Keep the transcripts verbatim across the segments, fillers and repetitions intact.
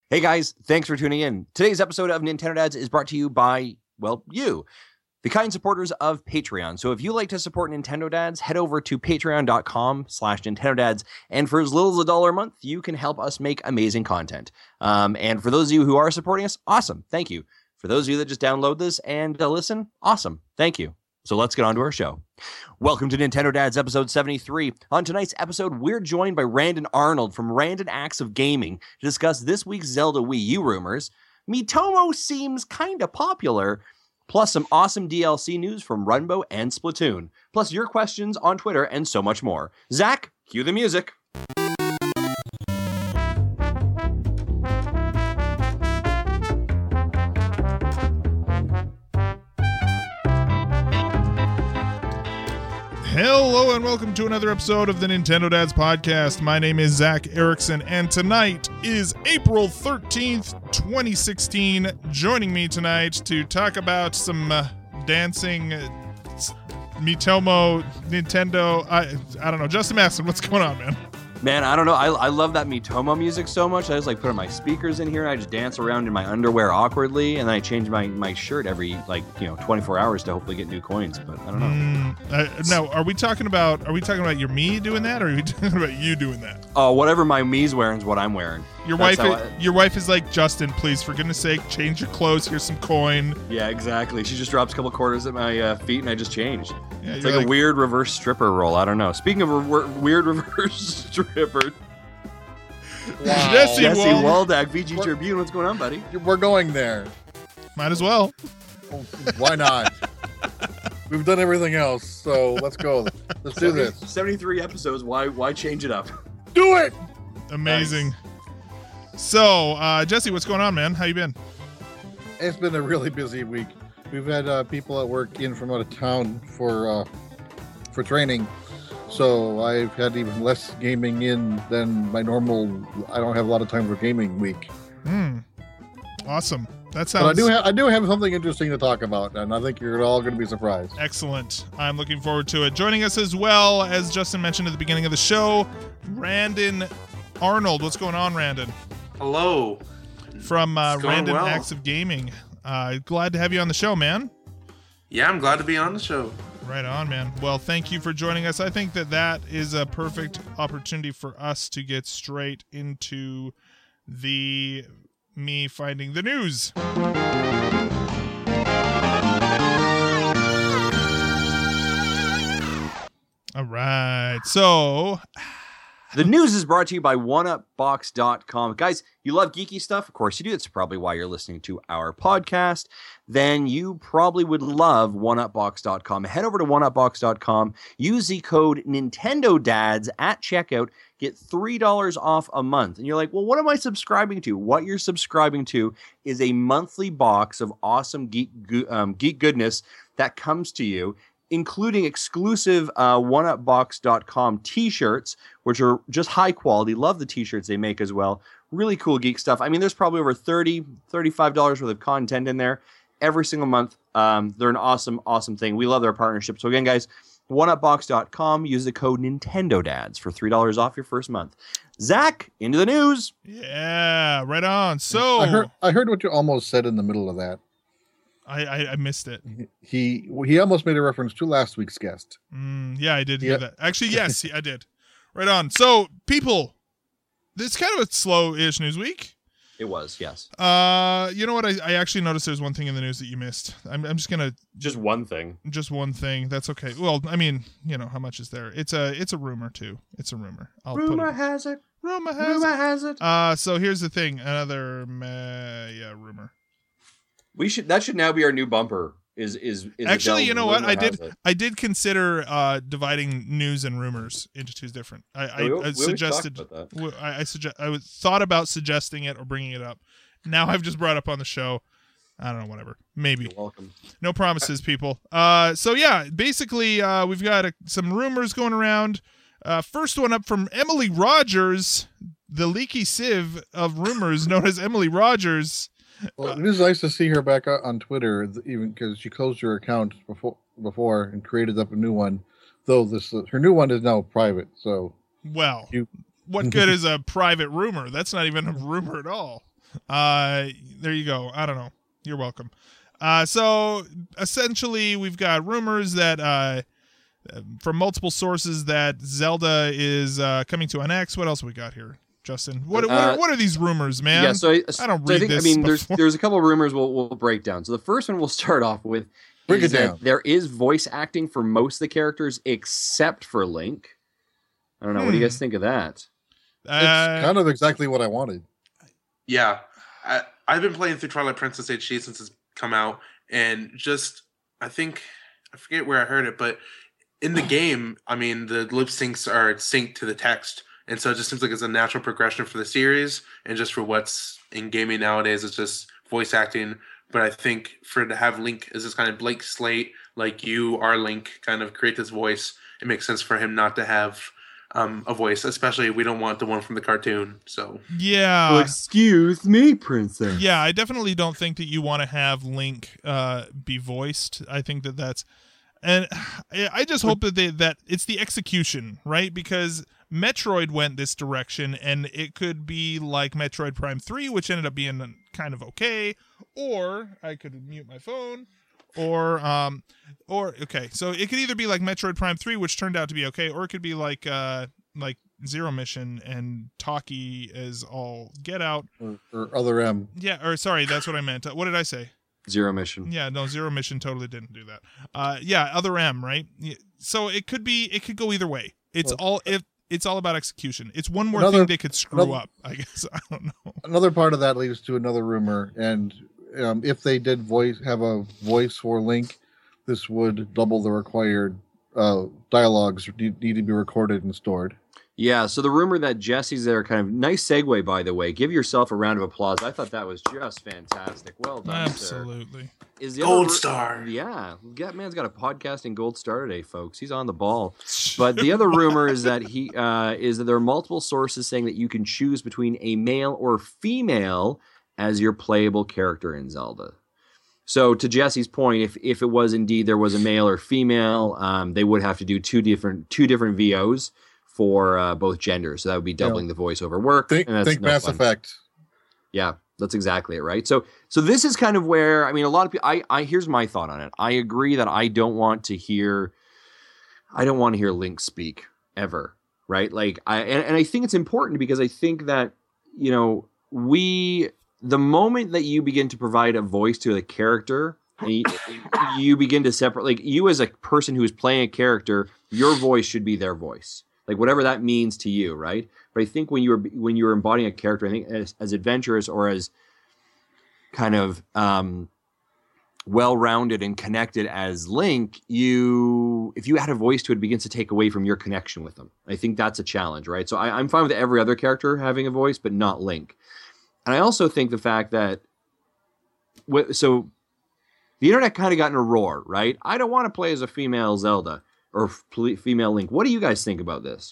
Hey guys, thanks for tuning in. Today's episode of Nintendo Dads is brought to you by, well, you, the kind supporters of Patreon. So if you like to support Nintendo Dads, head over to patreon.com slash Nintendo Dads. And for as little as a dollar a month, you can help us make amazing content. Um, and for those of you who are supporting us, awesome. Thank you. For those of you that just download this and uh, listen, awesome. Thank you. So let's get on to our show. Welcome to Nintendo Dads episode seventy-three. On tonight's episode, we're joined by Randon Arnold from Randon Acts of Gaming to discuss this week's Zelda Wii U rumors. Miitomo seems kinda popular, plus some awesome D L C news from Runbow and Splatoon, plus your questions on Twitter and so much more. Zach, cue the music. Hello and welcome to another episode of the Nintendo Dads Podcast. My name is Zach Erickson and tonight is April thirteenth, twenty sixteen. Joining me tonight to talk about some uh, dancing, uh, Miitomo, Nintendo, I I don't know, Justin Masson, what's going on, man? Man, I don't know. I, I love that Miitomo music so much. I just like put my speakers in here and I just dance around in my underwear awkwardly, and then I change my, my shirt every like you know twenty-four hours to hopefully get new coins. But I don't know. Mm, uh, no, are we talking about are we talking about your me doing that, or are we talking about you doing that? Oh, whatever my me's wearing is what I'm wearing. Your That's wife, I, is, your wife is like, Justin, please, for goodness sake, change your clothes. Here's some coin. Yeah, exactly. She just drops a couple quarters at my uh, feet, and I just changed. Yeah, it's like, like a weird reverse stripper roll. I don't know. Speaking of re- weird reverse stripper, Wow. Jesse, Jesse Wal- Waldak, V G Tribune. What's going on, buddy? We're going there. might as well. Oh, why not? We've done everything else, so let's go. Let's do this. seventy-three episodes. Why? Why change it up? Do it. Amazing. Nice. So, uh, Jesse, what's going on, man? How you been? It's been a really busy week. We've had uh, people at work in from out of town for uh, for training, so I've had even less gaming in than my normal. I don't have a lot of time for gaming week. Hmm. Awesome. That sounds. But I do have I do have something interesting to talk about, and I think you're all going to be surprised. Excellent. I'm looking forward to it. Joining us as well, as Justin mentioned at the beginning of the show, Randon Arnold. What's going on, Randon? Hello. From uh, It's going Randon well. Acts of Gaming. Uh, glad to have you on the show, man. Yeah, I'm glad to be on the show. Right on, man. Well, thank you for joining us. I think that that is a perfect opportunity for us to get straight into the me finding the news. All right. So, The news is brought to you by one up box dot com. Guys, you love geeky stuff? Of course you do. That's probably why you're listening to our podcast. Then you probably would love one up box dot com. Head over to one up box dot com. Use the code NintendoDads at checkout. Get three dollars off a month. And you're like, well, what am I subscribing to? What you're subscribing to is a monthly box of awesome geek, um, geek goodness that comes to you, including exclusive uh, one up box dot com t-shirts, which are just high quality. Love the t-shirts they make as well. Really cool geek stuff. I mean, there's probably over thirty dollars, thirty-five dollars worth of content in there every single month. Um, they're an awesome, awesome thing. We love their partnership. So again, guys, one up box dot com. Use the code NintendoDads for three dollars off your first month. Zach, into the news. yeah, right on. So, I heard I heard what you almost said in the middle of that. I, I, I missed it. He he almost made a reference to last week's guest. Mm, yeah, I did hear Yeah. that. Actually, yes, I did. Right on. So, people, this is kind of a slow-ish news week. It was, yes. Uh, you know what? I, I actually noticed there's one thing in the news that you missed. I'm, I'm just gonna Just one thing. just one thing. That's okay. Well, I mean, you know, how much is there? It's a it's a rumor too. It's a rumor. I'll Rumor put it. has it. Rumor has Rumor it. has it. Uh, so here's the thing. Another uh, yeah rumor. We should. That should now be our new bumper. Is is, is Actually, Adele's you know what? Rumor I Has did It. I did consider uh dividing news and rumors into two different. I I, We- we I always suggested. talked about that. w- I, I suggest. I was, thought about suggesting it or bringing it up. Now I've just brought it up on the show. I don't know. Whatever. Maybe. You're welcome. No promises, people. Uh, so yeah, basically, uh, we've got a, some rumors going around. Uh, first one up from Emily Rogers, the leaky sieve of rumors known as Emily Rogers. Well, it is nice to see her back on on Twitter, th- even because she closed her account before before and created up a new one. Though this uh, her new one is now private, so Well, you what good is a private rumor? That's not even a rumor at all. Uh, there you go. I don't know. You're welcome. Uh, so essentially, we've got rumors that uh, from multiple sources that Zelda is uh, coming to N X. What else we got here, Justin? What what, Uh, are, what are these rumors, man? Yeah, so I, I don't so read I think, this I mean, there's before. there's a couple of rumors we'll we'll break down. So the first one we'll start off with Break is it that down. there is voice acting for most of the characters except for Link. I don't know. What do you Hmm. guys think of that? It's Uh, kind of exactly what I wanted. Yeah, I, I've been playing through Twilight Princess H D since it's come out, and just I think I forget where I heard it, but in the game, I mean, the lip syncs are synced to the text, and so it just seems like it's a natural progression for the series, and just for what's in gaming nowadays, it's just voice acting. But I think for to have Link as this kind of blank slate, like you are Link, kind of create this voice, it makes sense for him not to have um, a voice, especially we don't want the one from the cartoon. So yeah. excuse me, princess. Yeah, I definitely don't think that you want to have Link uh, be voiced. I think that that's, and I I just hope that they that it's the execution, right? Because Metroid went this direction, and it could be like Metroid Prime three, which ended up being kind of okay, or I could mute my phone, or um, or okay, so it could either be like Metroid Prime three, which turned out to be okay, or it could be like uh like Zero Mission and Taki is all get out. Or, or other M. Yeah, or sorry, that's what I meant. Uh, What did I say? Zero Mission. Yeah, no, Zero Mission totally didn't do that. Uh, yeah, other M, right? Yeah, so it could be, it could go either way. It's Well, all it, it's all about execution. It's one more Another- thing they could screw another- up, I guess. I don't know. Another part of that leads to another rumor, and um, if they did voice have a voice for Link, this would double the required uh, dialogues need, need to be recorded and stored. Yeah, so the rumor that Jesse's there, kind of nice segue, by the way. Give yourself a round of applause. I thought that was just fantastic. Well done, sir. Absolutely. Is the Gold other- star. Yeah, that man's got a podcasting gold star today, folks. He's on the ball. But the other rumor is that he uh, is that there are multiple sources saying that you can choose between a male or female as your playable character in Zelda. So to Jesse's point, if if it was indeed there was a male or female, um, they would have to do two different two different V Os for uh, both genders. So that would be doubling the voiceover work. Think, and that's think no Mass fun. Effect. Yeah, that's exactly it, right? So so this is kind of where, I mean, a lot of people, I, I here's my thought on it. I agree that I don't want to hear, I don't want to hear Link speak ever, right? Like, I and, and I think it's important because I think that, you know, we, the moment that you begin to provide a voice to a character, you, you begin to separate, like you as a person who is playing a character, your voice should be their voice. Like whatever that means to you, right? But I think when you're when you're embodying a character, I think as, as adventurous or as kind of um, well-rounded and connected as Link, you if you add a voice to it, it begins to take away from your connection with them. I think that's a challenge, right? So I, I'm fine with every other character having a voice, but not Link. And I also think the fact that wh- so the internet kind of got in a roar, right? I don't want to play as a female Zelda or f- female Link. What do you guys think about this?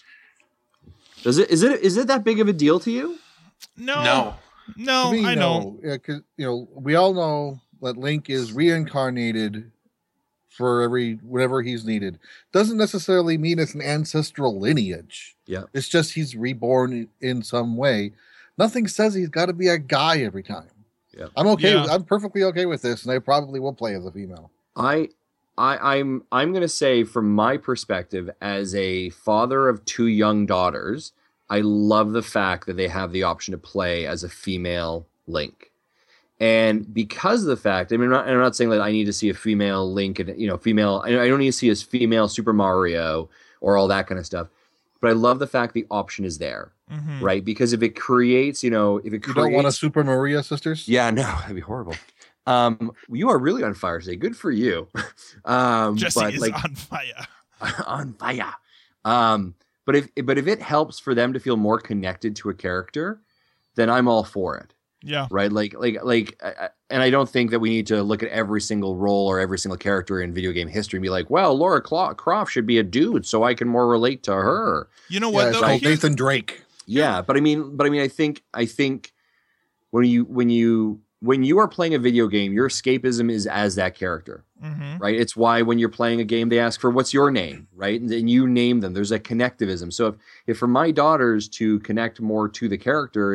Does it is it is it that big of a deal to you? No, No. no, To me, I know. no. Yeah, 'cause, you know, we all know that Link is reincarnated for every whenever he's needed. Doesn't necessarily mean it's an ancestral lineage. Yeah. It's just he's reborn in, in some way. Nothing says he's got to be a guy every time. Yeah. I'm okay. Yeah. With, I'm perfectly okay with this, and I probably will play as a female. I I I'm I'm going to say from my perspective as a father of two young daughters, I love the fact that they have the option to play as a female Link. And because of the fact, I mean, I'm not, I'm not saying that I need to see a female Link and, you know, female, I I don't need to see a female Super Mario or all that kind of stuff. But I love the fact the option is there, Mhm. right? Because if it creates, you know, if it You creates. don't want a Super Maria sisters? Yeah, no, that'd be horrible. Um, you are really on fire today. Good for you. um, Jesse but is like, on fire. on fire. Um, but if but if it helps for them to feel more connected to a character, then I'm all for it, Yeah. right? Like like like, I- I- and I don't think that we need to look at every single role or every single character in video game history and be like, well, Laura Cla- Croft should be a dude, so I can more relate to her. You know Yeah, what it's though? called Here's- Nathan Drake. Yeah, but I mean, but I mean, I think I think when you when you when you are playing a video game, your escapism is as that character. Mhm. Right. It's why when you're playing a game, they ask for what's your name, right? And then you name them. There's a connectivism. So if, if for my daughters to connect more to the character is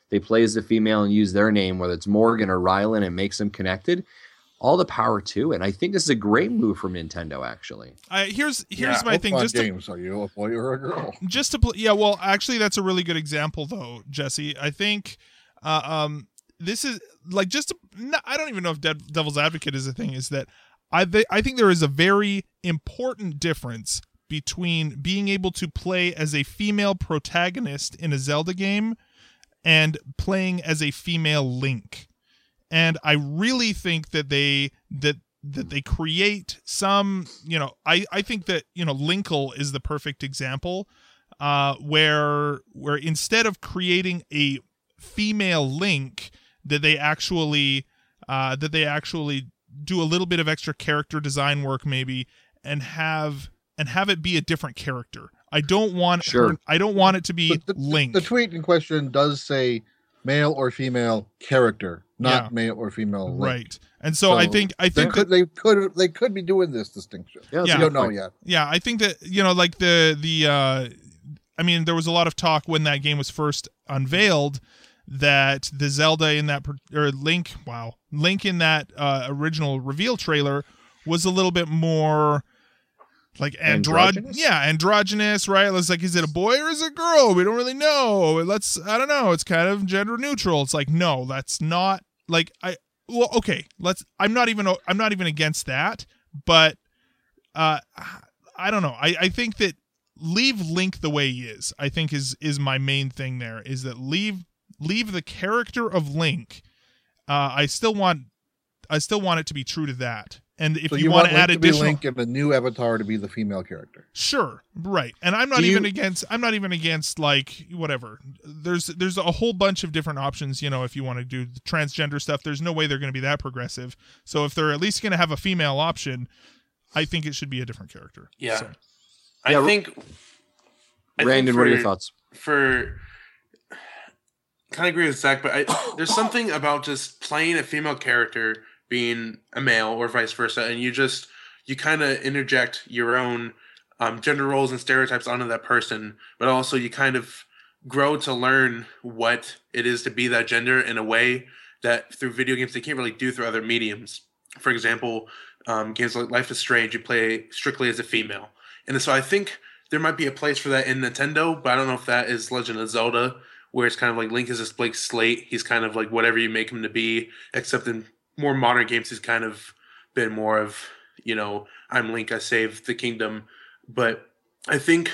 they play as a female and use their name, whether it's Morgan or Rylan, and makes them connected, all the power to it. And I think this is a great move from Nintendo, actually. Uh, here's here's Yeah. my thing. Just games, to, are you a boy or a girl? just to play. Yeah, well, actually, that's a really good example, though, Jesse. I think uh, um, this is like just. To, no, I don't even know if De- Devil's Advocate is a thing. Is that I th- I think there is a very important difference between being able to play as a female protagonist in a Zelda game and playing as a female Link. And I really think that they that that they create some, you know, I, I think that, you know, Linkle is the perfect example, uh, where where instead of creating a female Link, that they actually uh, that they actually do a little bit of extra character design work maybe and have and have it be a different character. I don't want Sure. her, I don't want it to be The, the, Link. the tweet in question does say male or female character, not Yeah. male or female Link. Right. And so, I think I they think could they could they could be doing this distinction. Yeah, that's Yeah. a We good don't know point. yet. Yeah, I think that, you know, like the the uh I mean, there was a lot of talk when that game was first unveiled that the Zelda in that per- or Link, wow, Link in that uh original reveal trailer was a little bit more like androgynous. Androgynous? Yeah, androgynous, right? It's like, is it a boy or is it a girl? We don't really know. Let's I don't know. It's kind of gender neutral. It's like, no, that's not like I well, okay, let's I'm not even I'm not even against that, but uh I don't know. I, I think that leave Link the way he is, I think is is my main thing there, is that leave leave the character of Link. Uh, I still want I still want it to be true to that. And if So you, you want want to add Link to be additional, Link and a new avatar to be the female character. sure, right. And I'm not Do you- even against I'm not even against like whatever. There's there's a whole bunch of different options, you know, if you want to do the transgender stuff. There's no way they're going to be that progressive. So if they're at least going to have a female option, I think it should be a different character. Yeah. So, I Yeah, think. I Brandon, think what are your for- thoughts? For kind of agree with Zach, but I, there's something about just playing a female character being a male or vice versa, and you just you kind of interject your own um, gender roles and stereotypes onto that person, but also you kind of grow to learn what it is to be that gender in a way that through video games they can't really do through other mediums. For example, um, games like Life is Strange, you play strictly as a female, and so I think there might be a place for that in Nintendo, but I don't know if that is Legend of Zelda, where it's kind of like Link is this blank slate. He's kind of like whatever you make him to be, except in more modern games, he's kind of been more of, you know, I'm Link, I saved the kingdom. But I think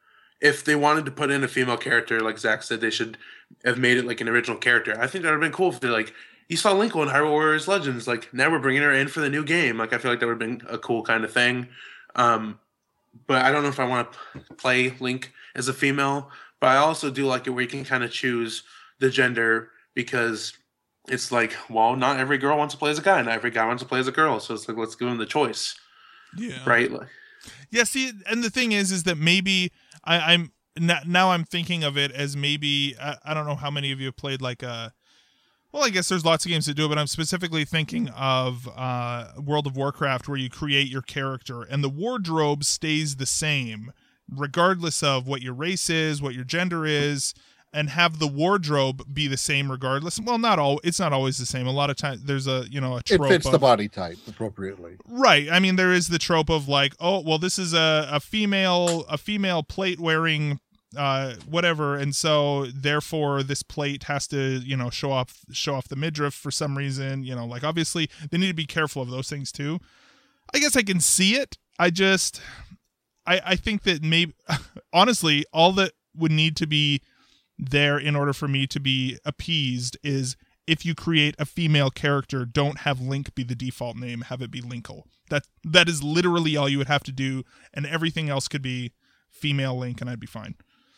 if they wanted to put in a female character, like Zach said, they should have made it like an original character. I think that would have been cool if they're like, you saw Link in Hyrule Warriors Legends, like now we're bringing her in for the new game. Like I feel like that would have been a cool kind of thing. Um, but I don't know if I want to play Link as a female. But I also do like it where you can kind of choose the gender, because it's like, well, not every girl wants to play as a guy, not every guy wants to play as a girl. So it's like, let's give them the choice, yeah. right? Like, Yeah, see, and the thing is, is that maybe I, I'm now, now I'm thinking of it as maybe I, I don't know how many of you have played like a. Well, I guess there's lots of games that do it, but I'm specifically thinking of uh, World of Warcraft, where you create your character and the wardrobe stays the same, regardless of what your race is, what your gender is, and have the wardrobe be the same regardless. Well, not all. It's not always the same. A lot of times there's a you know a It trope. fits of, the body type appropriately. Right. I mean, there is the trope of like, oh, well, this is a, a female a female plate wearing uh whatever, and so therefore this plate has to, you know, show off show off the midriff for some reason, you know, like obviously they need to be careful of those things too. I guess I can see it. I just I I think that maybe honestly all that would need to be there in order for me to be appeased is if you create a female character, don't have Link be the default name, have it be Linkle. That that is literally all you would have to do, and everything else could be female Link, and I'd be fine.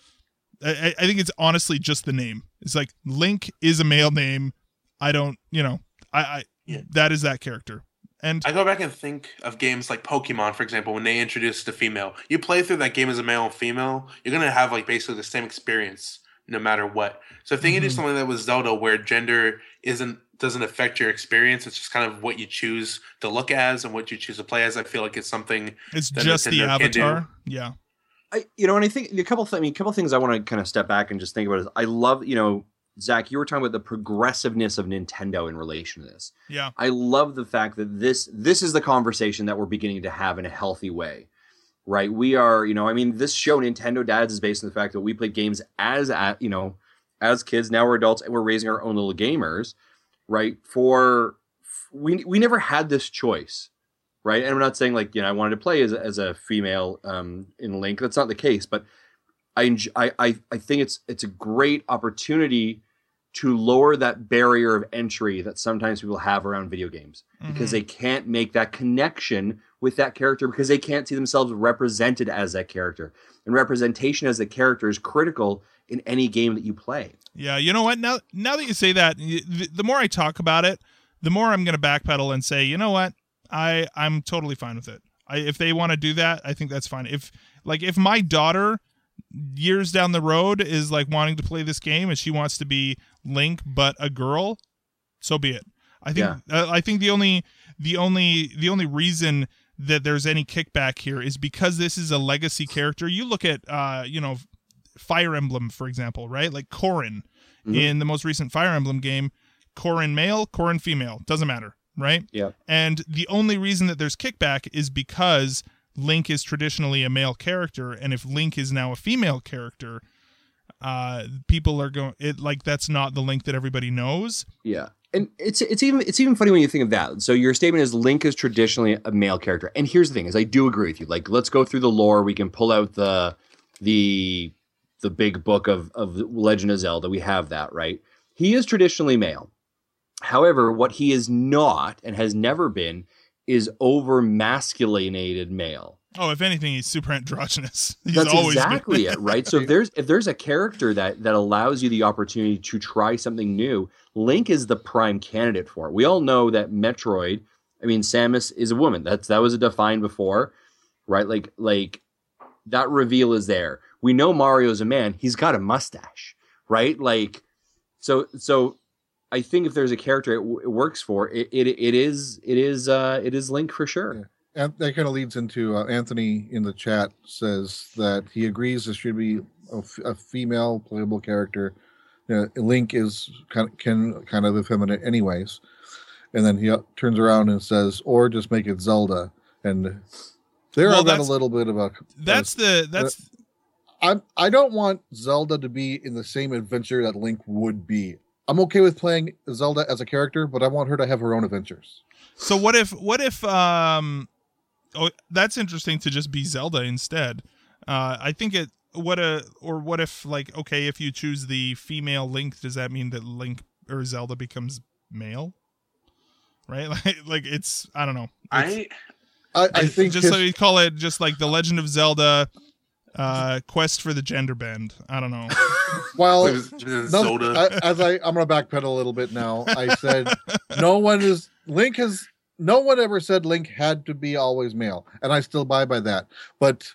I, I think it's honestly just the name. It's like Link is a male name. I don't, you know, I, I Yeah. that is that character. And I go back and think of games like Pokemon, for example, when they introduced the female. You play through that game as a male and female, you're gonna have like basically the same experience no matter what. So if they can do Mhm. something that was Zelda, where gender isn't doesn't affect your experience, it's just kind of what you choose to look as and what you choose to play as. I feel like it's something. it's that just the Nintendo can do. avatar. Yeah. I, you know, and I think a couple, th- I mean, a couple things I want to kind of step back and just think about is I love, you know, Zach, you were talking about the progressiveness of Nintendo in relation to this. Yeah. I love the fact that this this is the conversation that we're beginning to have in a healthy way, right? We are, you know, I mean, this show, Nintendo Dads, is based on the fact that we played games as, you know, as kids. Now we're adults and we're raising our own little gamers, right? For, we we never had this choice, right? And I'm not saying like, you know, I wanted to play as, as a female um, in Link. That's not the case, but I, enjoy, I, I, I think it's it's a great opportunity to lower that barrier of entry that sometimes people have around video games, mm-hmm. because they can't make that connection with that character because they can't see themselves represented as that character. And representation as a character is critical in any game that you play. Yeah, you know what? Now, now that you say that, the, the more I talk about it, the more I'm going to backpedal and say, you know what? I I'm totally fine with it. I, if they want to do that, I think that's fine. If like if my daughter years down the road is like wanting to play this game and she wants to be Link but a girl, so be it. I think Yeah. uh, I think the only the only the only reason that there's any kickback here is because this is a legacy character. You look at uh you know Fire Emblem, for example, right? Like Corrin, mm-hmm. in the most recent Fire Emblem game, Corrin male, Corrin female, doesn't matter, right? Yeah. And the only reason that there's kickback is because Link is traditionally a male character, and if Link is now a female character, uh, people are going it like that's not the Link that everybody knows. Yeah, and it's it's even it's even funny when you think of that. So your statement is Link is traditionally a male character, and here's the thing: is I do agree with you. Like, let's go through the lore. We can pull out the the the big book of of Legend of Zelda. We have that, right? He is traditionally male. However, what he is not and has never been is over masculinated male. Oh, if anything, he's super androgynous. He's That's always exactly been. it, right? So if there's if there's a character that that allows you the opportunity to try something new, Link is the prime candidate for it. We all know that Metroid, I mean, Samus is a woman. That's that was defined before, right? Like like that reveal is there. We know Mario's a man. He's got a mustache, right? Like so so. I think if there's a character it, w- it works for, it, it it is it is uh, it is Link for sure. Yeah. And that kind of leads into uh, Anthony in the chat says that he agrees there should be a, f- a female playable character. Uh, Link is kind of, can kind of effeminate anyways, and then he uh, turns around and says, or just make it Zelda. And there Well, I've got a that's- little bit about That's the that's I I don't want Zelda to be in the same adventure that Link would be. I'm okay with playing Zelda as a character, but I want her to have her own adventures. so. What if what if um, oh, that's interesting to just be Zelda instead. Uh, I think it. What a or what if like okay, if you choose the female Link, does that mean that Link or Zelda becomes male? Right, like like it's I don't know. It's, I I, I think just his- so you call it just like the Legend of Zelda. Uh, quest for the gender bend. I don't know. Well, It was- it was no, Zelda. I, as I, I'm going to backpedal a little bit now. I said, no one is, Link has, no one ever said Link had to be always male. And I still buy by that. But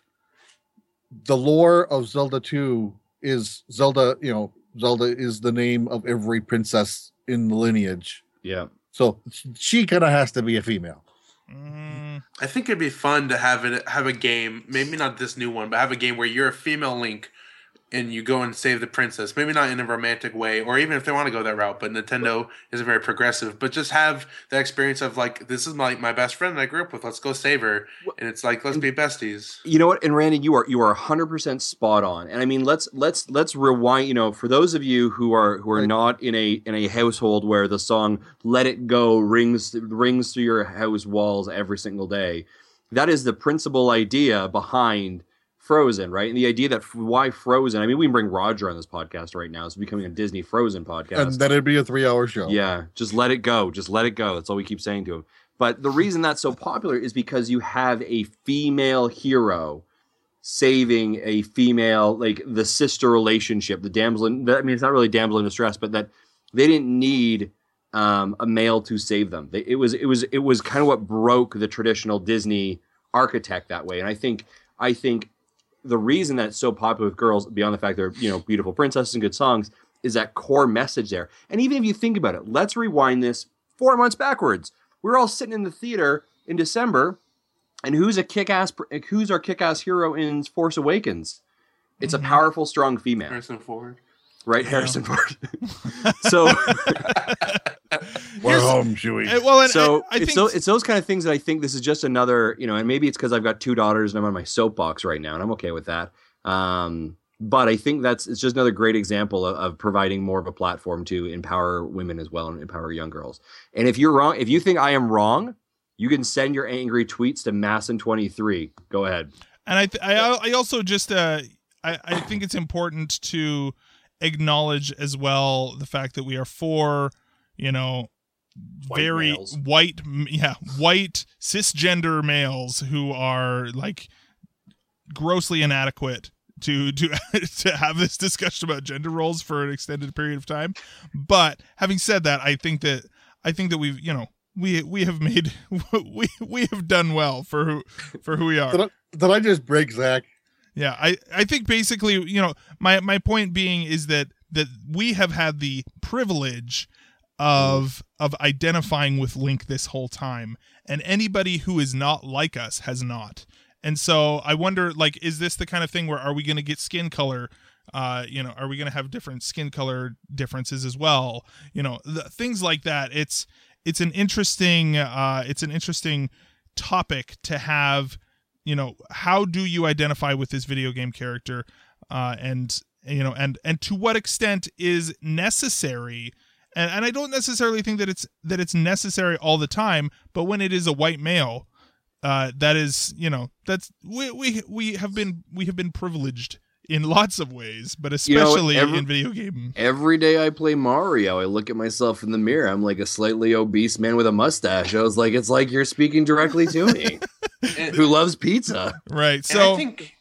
the lore of Zelda two is Zelda, you know, Zelda is the name of every princess in the lineage. Yeah. So she kind of has to be a female. Mm, I think it'd be fun to have it have a game, maybe not this new one, but have a game where you're a female Link and you go and save the princess. Maybe not in a romantic way, or even if they want to go that route, but Nintendo isn't very progressive. But just have the experience of like, this is my my best friend that I grew up with. Let's go save her. And it's like, let's be besties. You know what? And Randy, you are you are one hundred percent spot on. And I mean, let's let's let's rewind, you know, for those of you who are who are not in a in a household where the song Let It Go rings rings through your house walls every single day. That is the principal idea behind Frozen, right? And the idea that why Frozen, I mean, we can bring Roger on this podcast right now. It's becoming a Disney Frozen podcast. And then it'd be a three hour show. Yeah, just let it go. Just let it go. That's all we keep saying to him. But the reason that's so popular is because you have a female hero saving a female, like the sister relationship, the damsel in, I mean, it's not really damsel in distress, but that they didn't need um, a male to save them. They, it was, it was, it was kind of what broke the traditional Disney architect that way. And I think, I think the reason that it's so popular with girls, beyond the fact they're, you know, beautiful princesses and good songs, is that core message there. And even if you think about it, let's rewind this four months backwards. We were all sitting in the theater in December, and who's a kick-ass? Who's our kick-ass hero in Force Awakens? It's Mm-hmm. a powerful, strong female. Harrison Ford. right, Yeah. Harrison Ford. So, We're Here's- home, Chewie. Uh, well, and so I, I it's think so it's those kind of things that I think this is just another, you know, and maybe it's because I've got two daughters and I'm on my soapbox right now, and I'm okay with that. Um, but I think that's it's just another great example of, of providing more of a platform to empower women as well and empower young girls. And if you're wrong, if you think I am wrong, you can send your angry tweets to Masson twenty-three. Go ahead. And I, th- I, I also just, uh, I, I think it's important to acknowledge as well the fact that we are four, you know, White very males. white, m- yeah, white cisgender males who are like grossly inadequate to to to have this discussion about gender roles for an extended period of time. But having said that, I think that I think that we've, you know, we we have made we we have done well for who for who we are. Did I, did I just break Zach? Yeah, I, I think basically, you know, my, my point being is that that we have had the privilege of of identifying with Link this whole time, and anybody who is not like us has not. And so I wonder, like, is this the kind of thing where are we going to get skin color? Uh, you know, are we going to have different skin color differences as well? You know, the, things like that. It's it's an interesting uh, it's an interesting topic to have. You know, how do you identify with this video game character, uh, and you know, and and to what extent is necessary? And and I don't necessarily think that it's that it's necessary all the time, but when it is a white male, uh, that is, you know, that's we we we have been we have been privileged in lots of ways, but You know, especially every- in video game. Every day I play Mario, I look at myself in the mirror. I'm like a slightly obese man with a mustache. I was like, it's like you're speaking directly to me, And, who loves pizza. Right. and So I think,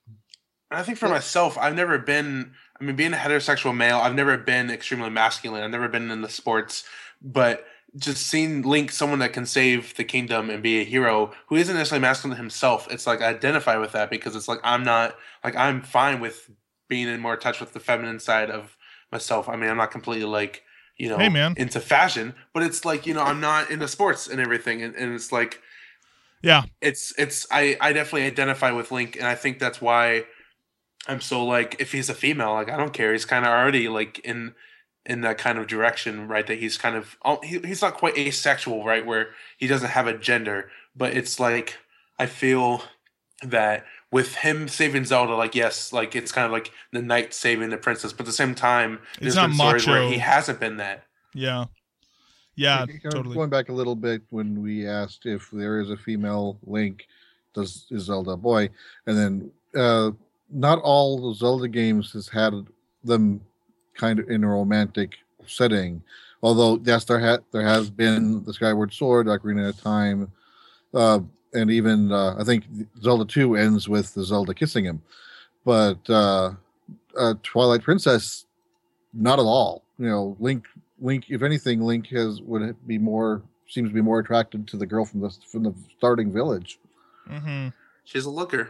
I think for myself, I've never been. I mean, being a heterosexual male, I've never been extremely masculine. I've never been in the sports, but just seeing Link, someone that can save the kingdom and be a hero who isn't necessarily masculine himself, it's like I identify with that because it's like I'm not like I'm fine with being in more touch with the feminine side of myself. I mean, I'm not completely like, you know, Hey, man. into fashion, but it's like, you know, I'm not into sports and everything. And, and it's like, yeah, it's, it's, I, I definitely identify with Link. And I think that's why I'm so like, if he's a female, like, I don't care. He's kind of already like in, in that kind of direction, right? That he's kind of, he, he's not quite asexual, right? Where he doesn't have a gender, but it's like, I feel that with him saving Zelda, like, yes, like it's kind of like the knight saving the princess, but at the same time, It's there's not been stories where macho. he hasn't been that. yeah, yeah, Kind of totally. Going back a little bit when we asked if there is a female Link, does is Zelda a boy? And then uh, not all the Zelda games has had them kind of in a romantic setting. Although yes, there ha- there has been the Skyward Sword, Ocarina of Time, uh, and even uh, I think Zelda two ends with the Zelda kissing him. But uh, uh, Twilight Princess, not at all. You know, Link. Link, if anything, Link has would be more seems to be more attracted to the girl from the from the starting village. Mm-hmm. She's a looker.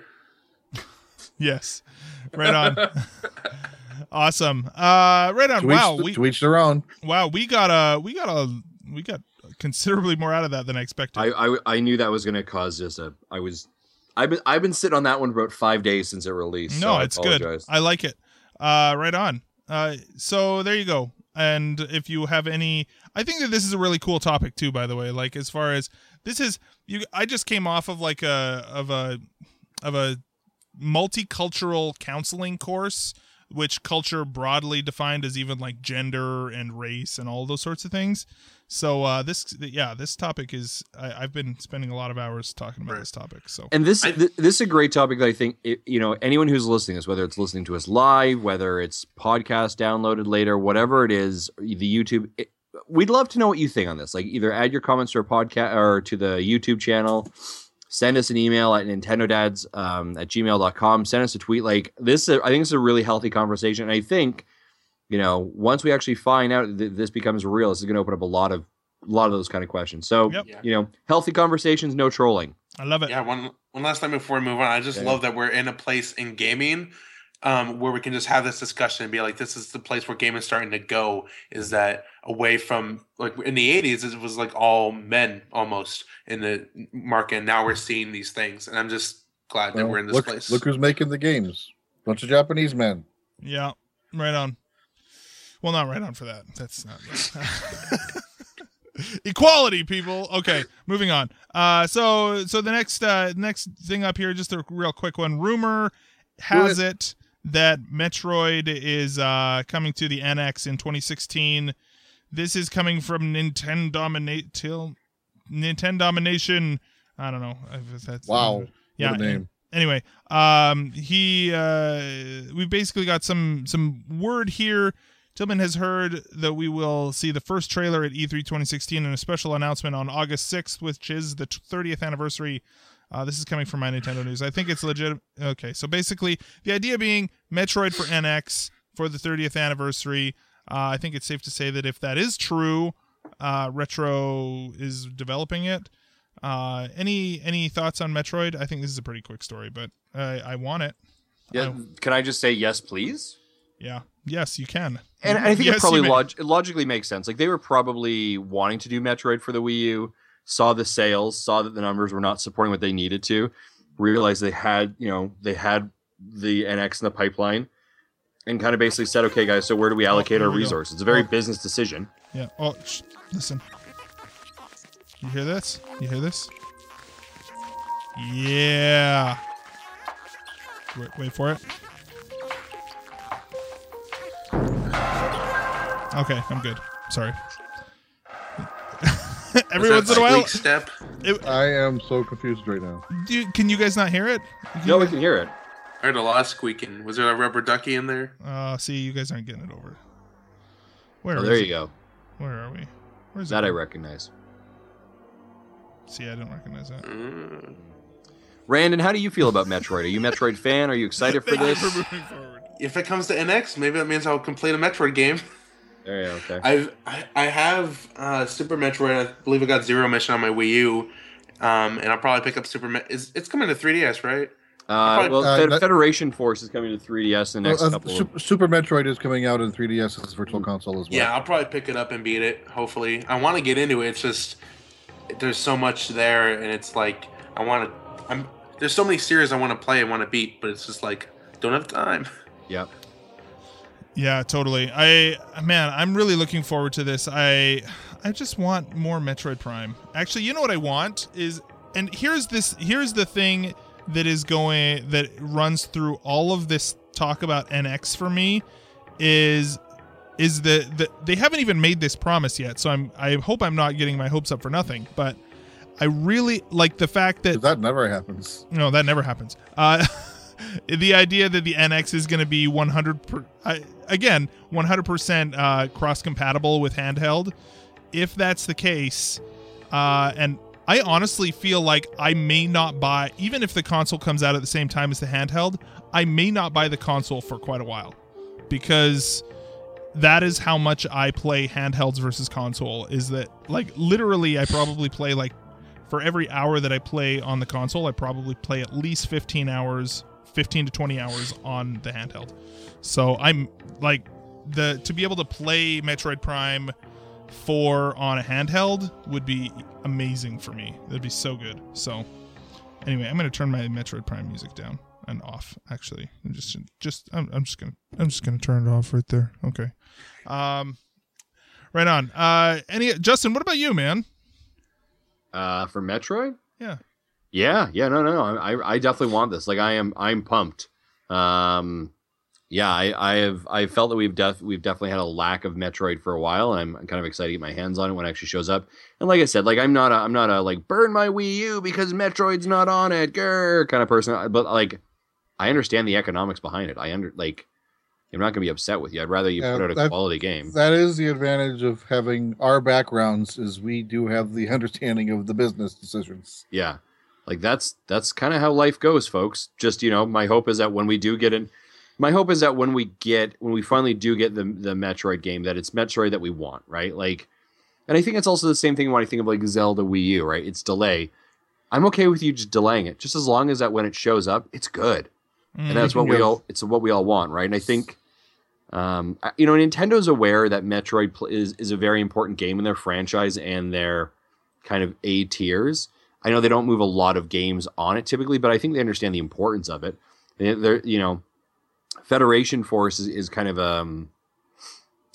Yes, right on. Awesome. Uh, right on. To Wow, each, we to each their own. wow we got a we got a we got considerably more out of that than I expected. I, I I knew that was going to cause just a. I was, I've been I've been sitting on that one for about five days since it released. no, so I it's good. apologize. I like it. Uh, right on. Uh, so there you go. And if you have any, I think that this is a really cool topic too. By the way, like as far as this is, you, I just came off of like a of a of a multicultural counseling course, which culture broadly defined as even like gender and race and all those sorts of things. So uh, this, yeah, this topic is I, I've been spending a lot of hours talking about Right. this topic. So And this I- th- this is a great topic that I think it, you know anyone who's listening to this, whether it's listening to us live, whether it's podcast downloaded later, whatever it is, the YouTube. It, we'd love to know what you think on this. Like either add your comments to our podcast or to the YouTube channel. Send us an email at nintendodads um, at gmail dot com. Send us a tweet. Like this, is, I think it's a really healthy conversation. And I think, you know, once we actually find out that this becomes real, this is going to open up a lot of a lot of those kind of questions. So, Yep. Yeah. you know, healthy conversations, no trolling. I love it. Yeah, one one last time before we move on, I just Okay. love that we're in a place in gaming um, where we can just have this discussion and be like, this is the place where gaming is starting to go. Is that away from like in the eighties, it was like all men almost in the market, and now we're seeing these things, and I'm just glad that Well, we're in this look, place. look who's making the games. Bunch of Japanese men. Yeah, right on. Well, not right on for that. That's not equality, people. Okay, moving on. Uh, so so the next uh, next thing up here, just a real quick one. Rumor has it that Metroid is uh, coming to the N X in twenty sixteen. This is coming from Nintendo Dominate till Nintendo Domination. I don't know if that's Wow. Uh, yeah. What a name. Anyway, um, he uh, we've basically got some some word here. Tillman has heard that we will see the first trailer at E three twenty sixteen and a special announcement on August sixth, which is the thirtieth anniversary. Uh, this is coming from My Nintendo News. I think it's legit. Okay, so basically, the idea being Metroid for N X for the thirtieth anniversary. Uh, I think it's safe to say that if that is true, uh, Retro is developing it. Uh, any any thoughts on Metroid? I think this is a pretty quick story, but I, I want it. Yeah, I, can I just say yes, please? yeah. Yes, you can. And I think Yes, it probably you may. log- it logically makes sense. Like they were probably wanting to do Metroid for the Wii U, saw the sales, saw that the numbers were not supporting what they needed to, realized they had, you know, they had the N X in the pipeline, and kind of basically said, okay, guys, so where do we allocate here our we go. resources? It's a very Oh. business decision. Yeah. Oh, sh- listen. You hear this? You hear this? Yeah. Wait, wait for it. Okay, I'm good. Sorry. Every once in a while, step. it, I am so confused right now. do you, can you guys not hear it? Can No, you we guys- can hear it. I heard a lot of squeaking. Was there a rubber ducky in there? Uh, see, you guys aren't getting it over. Where Oh, is there it? you go. Where are we? Where's That it? I recognize. See, I don't recognize that. Mm. Randon, how do you feel about Metroid? Are you a Metroid fan? Are you excited for Thank you this? for moving forward. If it comes to N X, maybe that means I'll complete a Metroid game. There you go. Okay. I've I, I have uh, Super Metroid. I believe I got Zero Mission on my Wii U, um, and I'll probably pick up Super. Me- is it's coming to three D S, right? Uh, well, Uh, Fed- that- Federation Force is coming to three D S in the next Uh, uh, couple of... Super, Super Metroid is coming out in three D S as Virtual Console as well. Yeah, I'll probably pick it up and beat it. Hopefully, I want to get into it. It's just there's so much there, and it's like I want to. I'm there's so many series I want to play and want to beat, but it's just like don't have time. Yep. Yeah, totally. I man, I'm really looking forward to this. I I just want more Metroid Prime. Actually, you know what I want is, and here's this. Here's the thing that is going that runs through all of this talk about N X for me is is the, the they haven't even made this promise yet. So I'm I hope I'm not getting my hopes up for nothing. But I really like the fact that 'Cause that never happens. no, that never happens. Uh, the idea that the N X is going to be one hundred per, I, again one hundred percent uh, cross compatible with handheld. If that's the case, uh, and I honestly feel like I may not buy, even if the console comes out at the same time as the handheld, I may not buy the console for quite a while, because that is how much I play handhelds versus console. Is that like literally I probably play like for every hour that I play on the console, I probably play at least fifteen hours, fifteen to twenty hours on the handheld. So I'm like the to be able to play Metroid Prime four on a handheld would be amazing for me. That'd be so good. So anyway, I'm going to turn my Metroid Prime music down and off. Actually, I'm just just I'm, I'm just gonna I'm just gonna turn it off right there. Okay. Um, right on. Uh, any Justin? What about you, man? Uh, for Metroid? Yeah. Yeah, yeah, no, no, no. I, I definitely want this. Like, I am, I'm pumped. Um, yeah, I, I have, I felt that we've def, we've definitely had a lack of Metroid for a while, and I'm kind of excited to get my hands on it when it actually shows up. And like I said, like I'm not a, I'm not a like burn my Wii U because Metroid's not on it, grr, kind of person. But like, I understand the economics behind it. I under like, I'm not gonna be upset with you. I'd rather you Yeah, put out a that- quality game. That is the advantage of having our backgrounds, is we do have the understanding of the business decisions. Yeah. Like that's that's kind of how life goes, folks. Just, you know, my hope is that when we do get in my hope is that when we get when we finally do get the the Metroid game, that it's Metroid that we want, right? Like, and I think it's also the same thing when I think of like Zelda Wii U, right? It's delay. I'm okay with you just delaying it, just as long as that when it shows up, it's good. Mm. And that's what we Yeah. all it's what we all want, right? And I think um you know, Nintendo's aware that Metroid pl- is is a very important game in their franchise and their kind of A tiers. I know they don't move a lot of games on it typically, but I think they understand the importance of it. They- They're, you know, Federation Force is, is kind of um,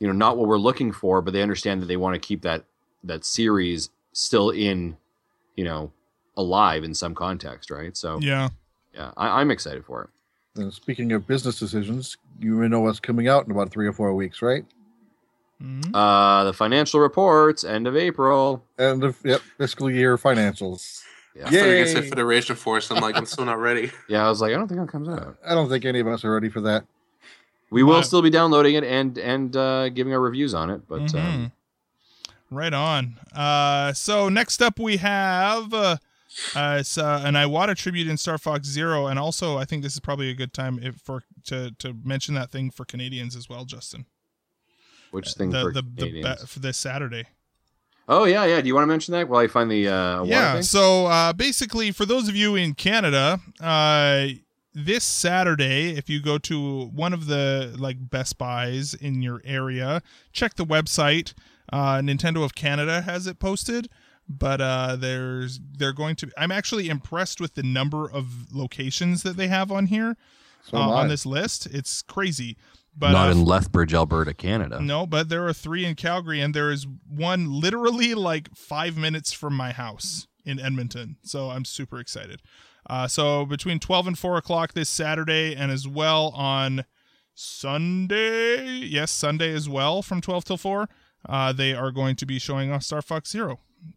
you know, not what we're looking for, but they understand that they want to keep that that series still in, you know, alive in some context, right? So yeah, yeah, I, I'm excited for it. And speaking of business decisions, you may know what's coming out in about three or four weeks, right? Mhm. Uh, the financial reports, end of April. End of yep, fiscal year financials. Yeah. I thought you were gonna say Yay! Federation Force. I'm like, I'm still not ready. Yeah, I was like, I don't think it comes out. I don't think any of us are ready for that. We will But- still be downloading it and and uh, giving our reviews on it, but Mhm. um, Right on. Uh, so next up we have uh, uh, it's, uh, an Iwata tribute in Star Fox Zero, and also I think this is probably a good time if for to to mention that thing for Canadians as well, Justin. which thing the for the, the Canadians? be- for this Saturday. Oh yeah, yeah. Do you want to mention that while I find the uh, award Yeah. thing? So uh, basically, for those of you in Canada, uh, this Saturday, if you go to one of the like Best Buys in your area, check the website. Uh, Nintendo of Canada has it posted, but uh, there's they're going to. I'm actually impressed with the number of locations that they have on here So uh, am I. on this list. It's crazy. But Not uh, in Lethbridge, Alberta, Canada. no, but there are three in Calgary, and there is one literally like five minutes from my house in Edmonton. So I'm super excited. Uh, so between twelve and four o'clock this Saturday, and as well on Sunday, yes, Sunday as well from twelve till four, uh, they are going to be showing off Star Fox Zero.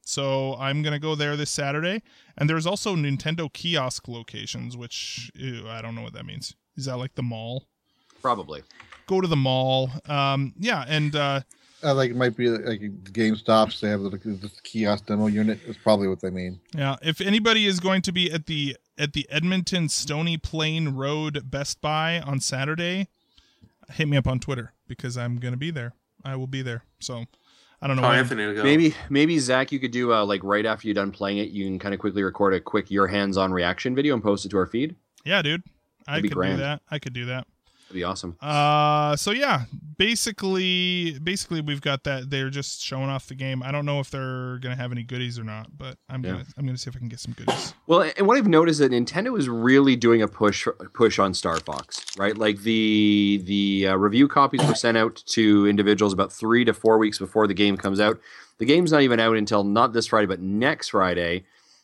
So I'm going to go there this Saturday. And there's also Nintendo kiosk locations, which ew, I don't know what that means. Is that like the mall? Probably. Go to the mall. Um, yeah, and uh, I think it might be like GameStops. They have the, the kiosk demo unit. That's probably what they mean. yeah, if anybody is going to be at the at the Edmonton Stony Plain Road Best Buy on Saturday, hit me up on Twitter because I'm gonna be there. I will be there. So I don't know. Call when- Anthony to go. Maybe, maybe Zach, you could do uh, like right after you're done playing it, you can kind of quickly record a quick your hands-on reaction video and post it to our feed. Yeah, dude, I That'd be could grand. do that. I could do that. That'd be awesome. Uh, so yeah, basically, basically we've got that. They're just showing off the game. I don't know if they're gonna have any goodies or not, but I'm Yeah. gonna I'm gonna see if I can get some goodies. Well, and what I've noticed is that Nintendo is really doing a push push on Star Fox, right? Like the the uh, review copies were sent out to individuals about three to four weeks before the game comes out. The game's not even out until not this Friday, but next Friday.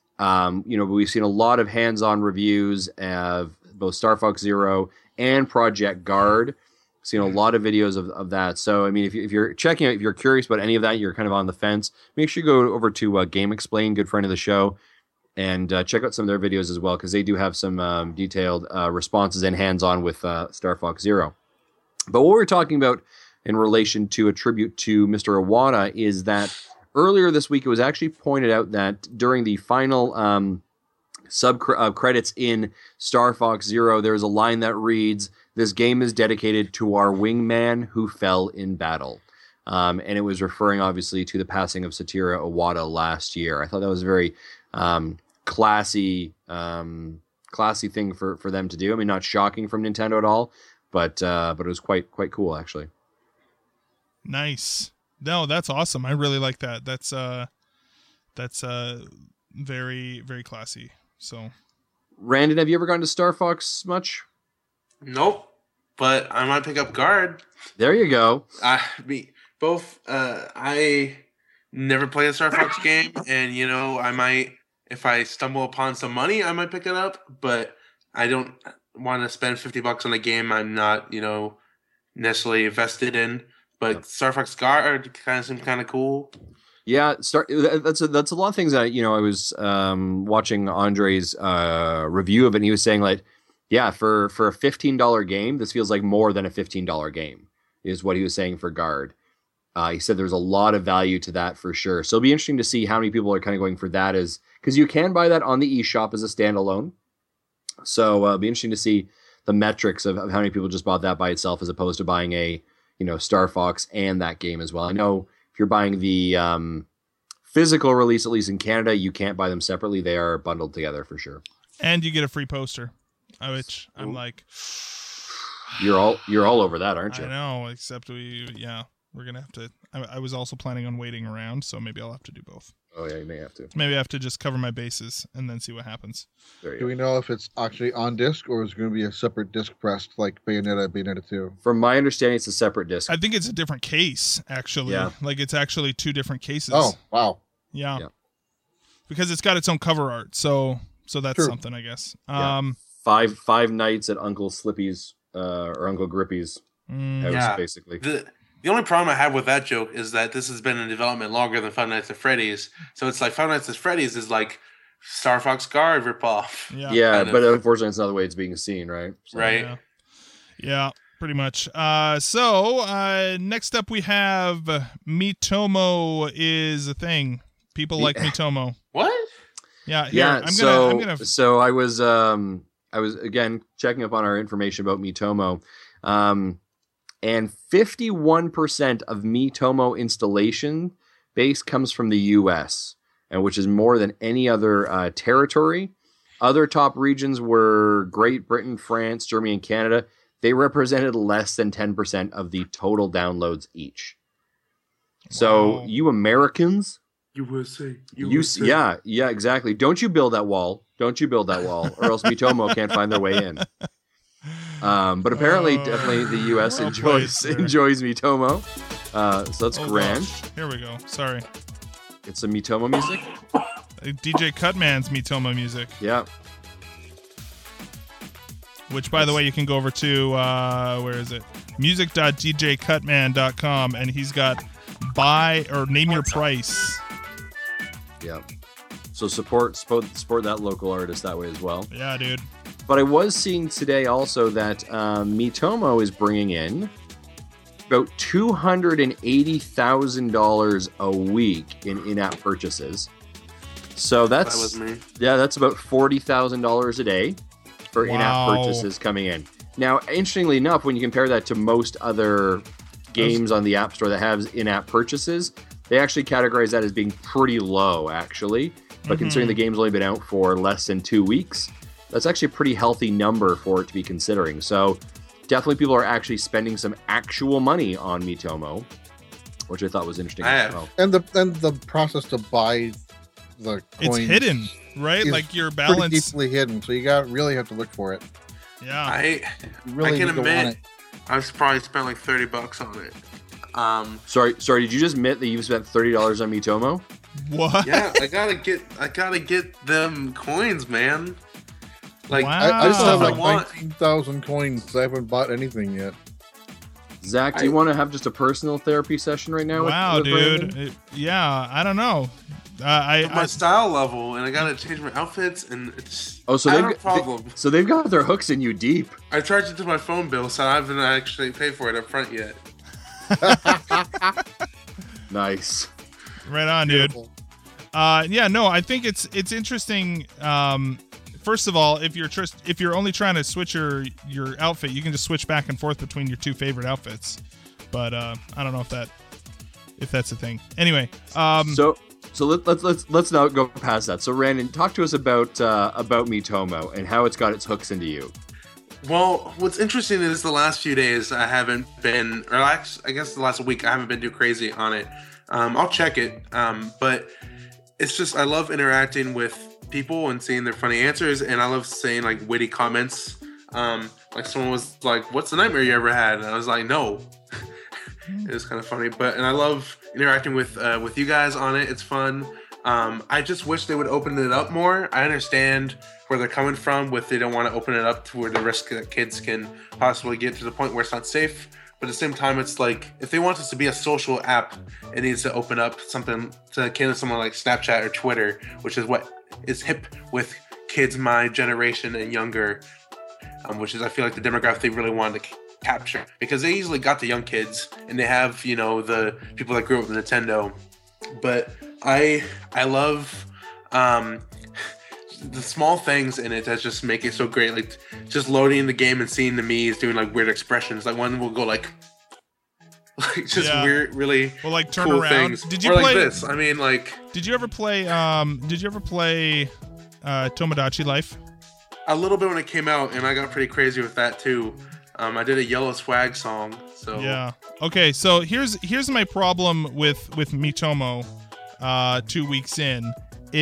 Um, you know, we've seen a lot of hands-on reviews of both Star Fox Zero and Project Guard. Seen a lot of videos of, of that. So, I mean, if, you, if you're checking out, if you're curious about any of that, you're kind of on the fence, make sure you go over to uh, Game Explain, good friend of the show, and uh, check out some of their videos as well, because they do have some um, detailed uh, responses and hands-on with uh, Star Fox Zero. But what we're talking about in relation to a tribute to Mister Iwata is that earlier this week, it was actually pointed out that during the final um, sub uh, credits in Star Fox Zero, there's a line that reads, "This game is dedicated to our wingman who fell in battle." Um, and it was referring, obviously, to the passing of Satoru Iwata last year. I thought that was a very um, classy um, classy thing for, for them to do. I mean, not shocking from Nintendo at all, but uh, but it was quite quite cool, actually. Nice. No, that's awesome. I really like that. That's uh, that's uh, very very classy. So. Randon, have you ever gone to Star Fox much? Nope. But I might pick up Guard. There you go. I me both. Uh, I never play a Star Fox game, and you know, I might if I stumble upon some money, I might pick it up. But I don't want to spend fifty bucks on a game I'm not, you know, necessarily invested in. But Yep. Star Fox Guard kind of seems kind of cool. Yeah, start. That's a, that's a lot of things that you know. I was um, watching Andre's uh, review of it, and he was saying like, yeah, for for a fifteen dollar game, this feels like more than a fifteen dollar game. Is what he was saying for Guard. Uh, he said there's a lot of value to that for sure. So it'll be interesting to see how many people are kind of going for that, as because you can buy that on the eShop as a standalone. So uh, it'll be interesting to see the metrics of, of how many people just bought that by itself, as opposed to buying a you know Star Fox and that game as well. I know. If you're buying the um, physical release, at least in Canada, you can't buy them separately. They are bundled together for sure. And you get a free poster, which I'm Ooh. like, You're all you're all over that, aren't you? I know. Except we, yeah, we're gonna have to. I, I was also planning on waiting around, so maybe I'll have to do both. Oh yeah, you may have to. Maybe I have to just cover my bases and then see what happens. There you Do go. we know if it's actually on disc or is it going to be a separate disc pressed like Bayonetta, Bayonetta two? From my understanding, it's a separate disc. I think it's a different case, actually. Yeah. Like it's actually two different cases. Oh, wow. Yeah. Yeah. Because it's got its own cover art, so so that's True. something, I guess. Yeah. Um, Five five nights at Uncle Slippy's uh, or Uncle Grippy's mm, house, Yeah. basically. The the only problem I have with that joke is that this has been in development longer than Five Nights at Freddy's. So it's like Five Nights at Freddy's is like Star Fox Guard ripoff. yeah. yeah, kind of. but unfortunately, it's not the way it's being seen, right? So- Right. Yeah. Yeah, pretty much. Uh, so uh, next up we have Miitomo is a thing. People like Yeah. Miitomo. What? Yeah, here, Yeah. I'm gonna. so I'm gonna. so I was um I was again checking up on our information about Miitomo, um, and fifty-one percent of Miitomo installation base comes from the U S, and which is more than any other uh, territory. Other top regions were Great Britain, France, Germany, and Canada. They represented less than ten percent of the total downloads each. So Wow. you Americans, U S A. you s- yeah, yeah, exactly. Don't you build that wall. Don't you build that wall, or else Miitomo can't find their way in. Um, but apparently, Uh, definitely the U S well enjoys played, sir. enjoys Miitomo. Uh, so that's Oh, grand. gosh. Here we go. Sorry. It's some Miitomo music. Uh, D J Cutman's Miitomo music, Yeah. which, by the way, you can go over to, uh, where is it? music dot d j cutman dot com, and he's got buy or name your price. Yeah. So support support support that local artist that way as well. Yeah, dude. But I was seeing today also that um, Miitomo is bringing in about two hundred eighty thousand dollars a week in in-app purchases. So that's That was me. yeah, that's about forty thousand dollars a day for Wow. in-app purchases coming in. Now, interestingly enough, when you compare that to most other games on the App Store that have in-app purchases, they actually categorize that as being pretty low, actually. But Mhm. considering the game's only been out for less than two weeks, that's actually a pretty healthy number for it to be considering. So definitely people are actually spending some actual money on Miitomo, which I thought was interesting I as have. well. And the and the process to buy the It's coins hidden, right? is Like your pretty balance. deeply hidden, so you got really have to look for it. Yeah. I You really I can need to want admit it. I've probably spent like thirty bucks on it. Um, Sorry, sorry, did you just admit that you've spent thirty dollars on Miitomo? What? yeah, I gotta get I gotta get them coins, man. Like Wow. I, I still have I like want- nineteen thousand coins. I haven't bought anything yet. Zach, do you I- want to have just a personal therapy session right now? with- Wow, with dude. Brandon? It- yeah, I don't know. Uh, I, my I style level, and I gotta change my outfits, and it's Oh, so I they've have a got, problem. they- so they've got their hooks in you deep. I charged it to my phone bill, so I haven't actually paid for it up front yet. Nice. right on, dude. Beautiful. Uh, yeah, no, I think it's it's interesting. Um, first of all, if you're just if you're only trying to switch your your outfit, you can just switch back and forth between your two favorite outfits. But uh, I don't know if that if that's a thing. Anyway, um, So, so let, let's let's let's now go past that. So, Randon, talk to us about uh, about Miitomo and how it's got its hooks into you. Well, what's interesting is the last few days I haven't been, or actually, I guess the last week I haven't been too crazy on it. Um, I'll check it, um, but it's just I love interacting with people and seeing their funny answers, and I love saying like witty comments. Um, like someone was like, "What's the nightmare you ever had?" And I was like, "No." It was kind of funny, but and I love interacting with uh, with you guys on it. It's fun. Um, I just wish they would open it up more. I understand where they're coming from with they don't want to open it up to where the risk that kids can possibly get to the point where it's not safe. But at the same time, it's like if they want this to be a social app, it needs to open up something to akin to someone like Snapchat or Twitter, which is what is hip with kids my generation and younger, um, which is I feel like the demographic they really wanted to c- capture because they easily got the young kids and they have you know the people that grew up with Nintendo, but I I love um, the small things in it that just make it so great. Like just loading the game and seeing the Mii's doing like weird expressions. Like one will go like, like just Yeah. weird, really well, like turn cool around. things. Did you or play? like this? I mean, like Did you ever play? Um, did you ever play uh, Tomodachi Life? a little bit when it came out, and I got pretty crazy with that too. Um, I did a Yellow Swag song. So Yeah. Okay. So here's here's my problem with with Miitomo. Uh, two weeks in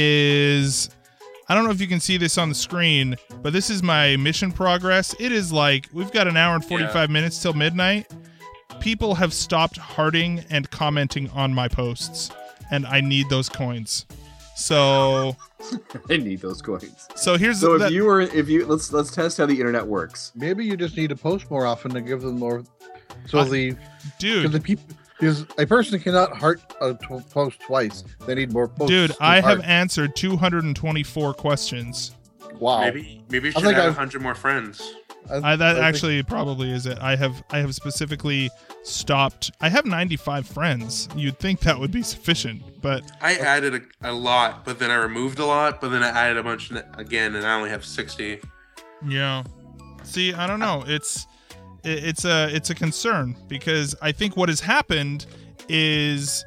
is I don't know if you can see this on the screen, but this is my mission progress. It is like we've got an hour and forty-five Yeah. minutes till midnight. People have stopped hearting and commenting on my posts, and I need those coins. So I need those coins. so here's So the, if you were, if you let's let's test how the internet works. Maybe you just need to post more often to give them more. So Uh, the because dude. the people because a person cannot heart a t- post twice. They need more posts. Dude, to I have heart. answered two hundred twenty-four questions. Wow. maybe maybe you I should think add I've- a hundred more friends. I, that I think- actually probably is it. I have I have specifically stopped. I have ninety-five friends. You'd think that would be sufficient, but I added a, a lot, but then I removed a lot, but then I added a bunch n- again, and I only have sixty. yeah. See, I don't know. It's it, it's a it's a concern because I think what has happened is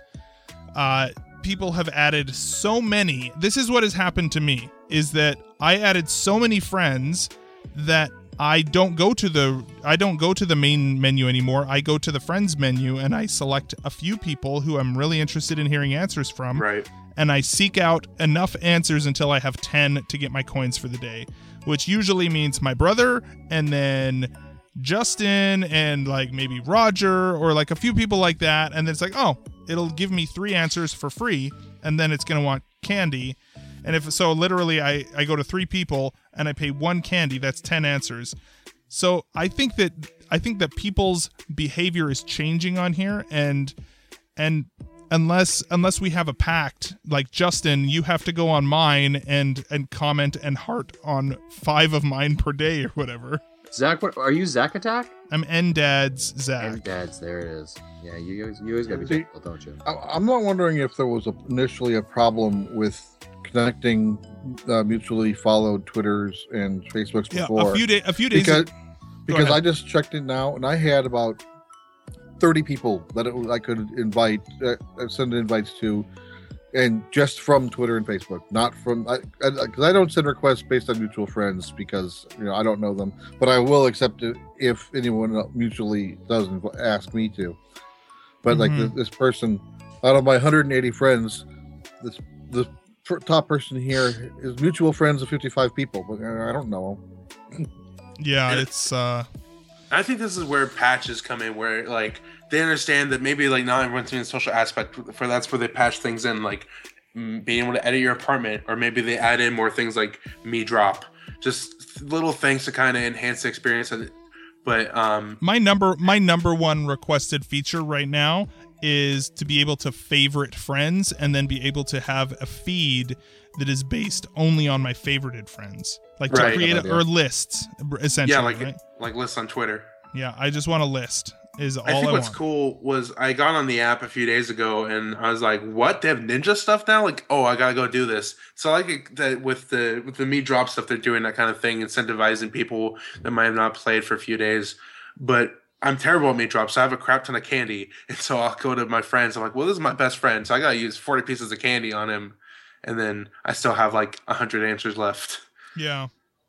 uh people have added so many. This is what has happened to me is that I added so many friends that I don't go to the I don't go to the main menu anymore. I go to the friends menu and I select a few people who I'm really interested in hearing answers from. Right. And I seek out enough answers until I have ten to get my coins for the day, which usually means my brother and then Justin and like maybe Roger or like a few people like that. And then it's like, oh, it'll give me three answers for free. And then it's going to want candy. And if so, literally, I, I go to three people and I pay one candy. That's ten answers. So I think that I think that people's behavior is changing on here, and and unless unless we have a pact, like Justin, you have to go on mine and and comment and heart on five of mine per day or whatever. Zach, what are you? Zach Attack? I'm N Dad's Zach. And Dad's. There it is. Yeah, you guys, you always gotta be See- careful, don't you? I- I'm not wondering if there was a, initially a problem with connecting uh, mutually followed Twitters and Facebooks Yeah, before. a few days. A few days. because because ahead. I just checked it now and I had about thirty people that it, I could invite, uh, send invites to, and just from Twitter and Facebook, not from I because I, I don't send requests based on mutual friends because you know I don't know them, but I will accept it if anyone mutually does inv- ask me to. But like Mhm. this, this person, out of my one hundred eighty friends, this the per- top person here is mutual friends of fifty-five people, but uh, I don't know them. Yeah, Yeah. it's uh I think this is where patches come in, where like they understand that maybe like not everyone's doing the social aspect. For that's where they patch things in, like mm, being able to edit your apartment, or maybe they add in more things like Me Drop, just little things to kind of enhance the experience. of it. But um, my number my number one requested feature right now is to be able to favorite friends and then be able to have a feed that is based only on my favorited friends, like to Right. create a, Good idea. or lists essentially. yeah, like right? like lists on Twitter. Yeah, I just want a list. Is all I I, think what's want. cool was I got on the app a few days ago and I was like, "What? They have ninja stuff now? Like, oh, I gotta go do this." So I like it that with the with the Me Drop stuff, they're doing that kind of thing, incentivizing people that might have not played for a few days. But I'm terrible at Me Drop, so I have a crap ton of candy, and so I'll go to my friends. I'm like, "Well, this is my best friend, so I gotta use forty pieces of candy on him," and then I still have like a hundred answers left. Yeah.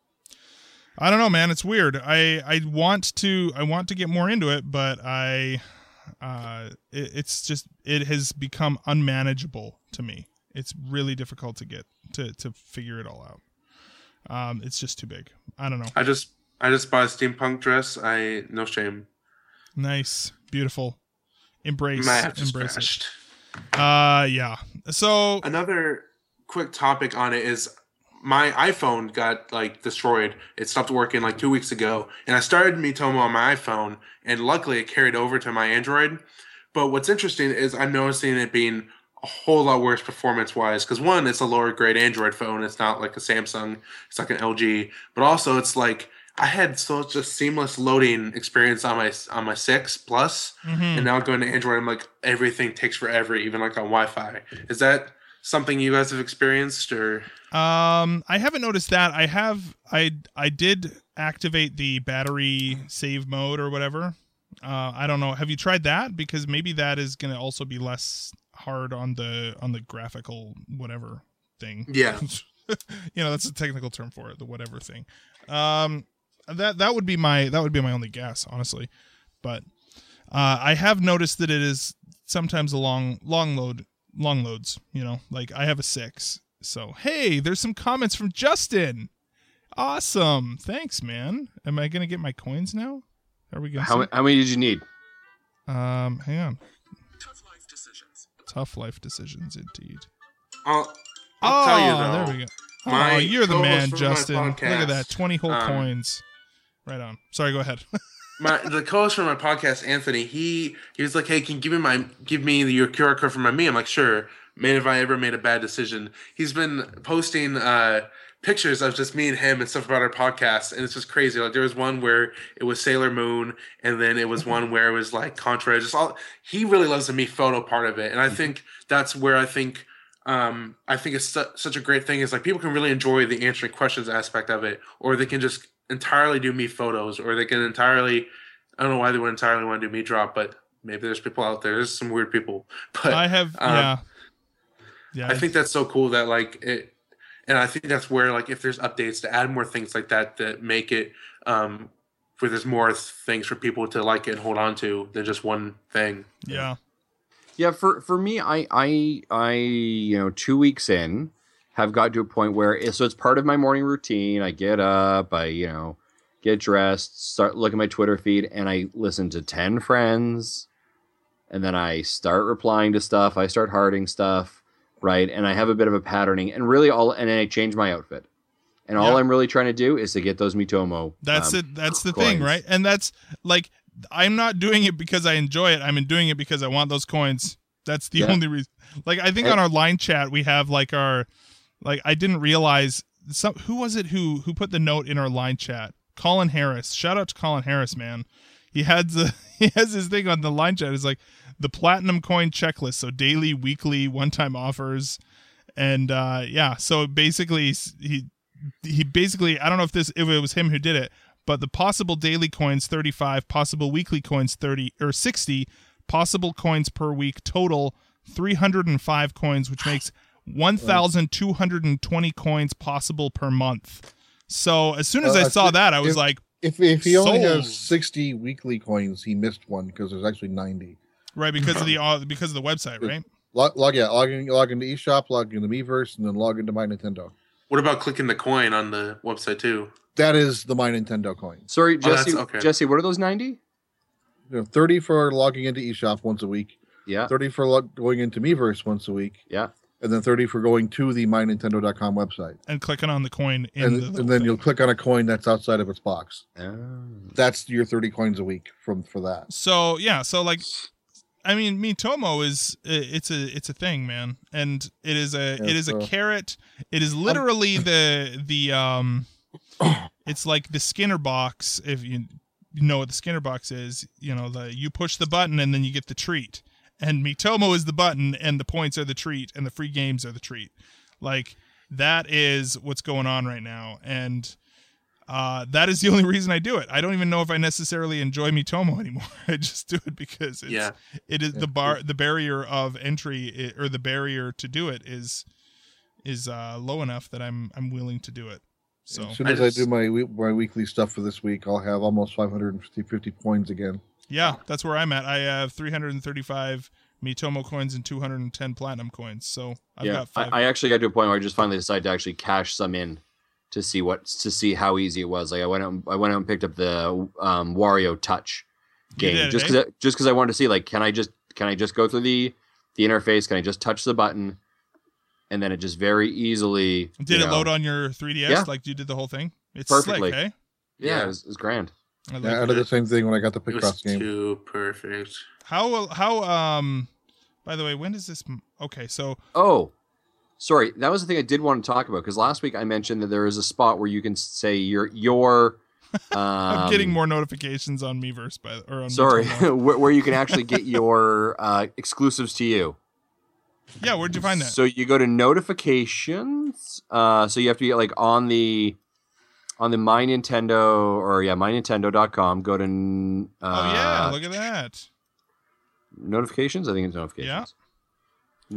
I don't know, man. It's weird. I I want to I want to get more into it, but I uh it, it's just it has become unmanageable to me. It's really difficult to get to to figure it all out. Um it's just too big. I don't know. I just I just bought a steampunk dress. I no shame. Nice. Beautiful. Embrace My app just embrace crashed. it. Uh yeah. So Another quick topic on it is my iPhone got like destroyed. It stopped working like two weeks ago, and I started Miitomo on my iPhone, and luckily it carried over to my Android. But what's interesting is I'm noticing it being a whole lot worse performance wise, because one, it's a lower grade Android phone. It's not like a Samsung. It's like an L G. But also, it's like I had such a seamless loading experience on my on my six Plus, mhm. and now going to Android, I'm like everything takes forever, even like on Wi-Fi. Is that something you guys have experienced, or? Um, I haven't noticed that. I have. I I did activate the battery save mode or whatever. Uh, I don't know. Have you tried that? Because maybe that is going to also be less hard on the on the graphical whatever thing. Yeah. You know, that's a technical term for it. The whatever thing. Um, that that would be my that would be my only guess, honestly. But uh, I have noticed that it is sometimes a long long load long loads. You know, like I have a six. So hey, there's some comments from Justin. Awesome, thanks, man. Am I gonna get my coins now? Are we gonna? How, ma- how many did you need? Um, hang on. Tough life decisions. Tough life decisions, indeed. I'll, I'll oh, tell you though. There we go. My Oh, you're the co-host man, for my Justin. Look podcast, at that, twenty whole um, coins. Right on. Sorry, go ahead. my the co-host for my podcast, Anthony, he he was like, "Hey, can you give me my give me your Q R code for my me?" I'm like, "Sure." Man, if I ever made a bad decision, he's been posting uh, pictures of just me and him and stuff about our podcast, and it's just crazy. Like there was one where it was Sailor Moon, and then it was one where it was like Contra. Just all he really loves the me photo part of it, and I think that's where I think. Um, I think it's su- such a great thing is like people can really enjoy the answering questions aspect of it, or they can just entirely do me photos, or they can entirely, I don't know why they would entirely want to do me drop, but maybe there's people out there. There's some weird people, but I have, um, yeah. Yeah. I think that's so cool that like it, and I think that's where like if there's updates to add more things like that that make it, um, where there's more things for people to like it and hold on to than just one thing. Yeah. Yeah, for, for me, I, I, I, you know, two weeks in have got to a point where, it, so it's part of my morning routine. I get up, I, you know, get dressed, start looking at my Twitter feed, and I listen to ten friends, and then I start replying to stuff. I start hearting stuff, right? And I have a bit of a patterning, and really all, and then I change my outfit. And all Yeah. I'm really trying to do is to get those Mitomo. That's um, it. That's the coins. thing, right? And that's like, I'm not doing it because I enjoy it. I'm doing it because I want those coins. That's the Yeah. only reason. Like, I think And- on our line chat, we have like our, like, I didn't realize some, who was it who, who put the note in our line chat? Colin Harris. Shout out to Colin Harris, man. He had the, he has his thing on the line chat. It's like the platinum coin checklist. So daily, weekly, one-time offers. And, uh, yeah, so basically he, he basically, I don't know if this, if it was him who did it, but the possible daily coins thirty-five, possible weekly coins thirty or sixty, possible coins per week, total three hundred five coins, which makes one thousand two hundred twenty coins possible per month. So as soon as Uh, I saw that, I was if- like, If if he only Sold. has sixty weekly coins, he missed one because there's actually ninety. right, because of the uh, because of the website, right? Log, log yeah, log in, log into eShop, log into Miiverse, and then log into My Nintendo. What about clicking the coin on the website too? That is the My Nintendo coin. Sorry, Oh, that's- Jesse. okay. Jesse, what are those ninety? You know, thirty for logging into eShop once a week, Yeah, thirty for log, going into Miiverse once a week, yeah. and then thirty for going to the my nintendo dot com website. And clicking on the coin in And, the little and then thing. you'll click on a coin that's outside of its box. Oh. That's your thirty coins a week from for that. So yeah, so like, I mean, Mitomo is it's a it's a thing, man, and it is a Yeah, it is so- a carrot. It is literally the the um, it's like the Skinner box. If you know what the Skinner box is, you know the you push the button and then you get the treat. And Mitomo is the button, and the points are the treat, and the free games are the treat. Like that is what's going on right now, and. Uh, that is the only reason I do it. I don't even know if I necessarily enjoy Mitomo anymore. I just do it because it's, Yeah. it is Yeah. the bar, the barrier of entry i- or the barrier to do it is, is, uh, low enough that I'm, I'm willing to do it. So As soon I as I, just- do my we- my weekly stuff for this week, I'll have almost five hundred fifty coins again. yeah, that's where I'm at. I have three hundred thirty-five Mitomo coins and two hundred ten platinum coins. So I've yeah, got five. I, I actually got to a point where I just finally decided to actually cash some in to see what to see how easy it was. Like I went out, I went out and picked up the um, Wario Touch You game did, just eh? because just because I wanted to see like can I just can I just go through the the interface? Can I just touch the button? And then it just very easily Did you it know- load on your three D S? Yeah. Like you did the whole thing? It's Perfectly. slick, hey? Yeah, Yeah. it, was, it was grand. I like Yeah, I it. did the same thing when I got the It was Picross game. too perfect. How how um by the way, when does this m- okay, so Oh, sorry. That was the thing I did want to talk about because last week I mentioned that there is a spot where you can say your your. Um, I'm getting more notifications on Miiverse by or on Sorry, Mitomo. where, where you can actually get your uh, exclusives to you. Yeah, where'd you find that? So you go to notifications. Uh, so you have to get like on the on the My Nintendo or yeah, my nintendo dot com. Go to n- uh, oh yeah, look at that. notifications. I think it's notifications.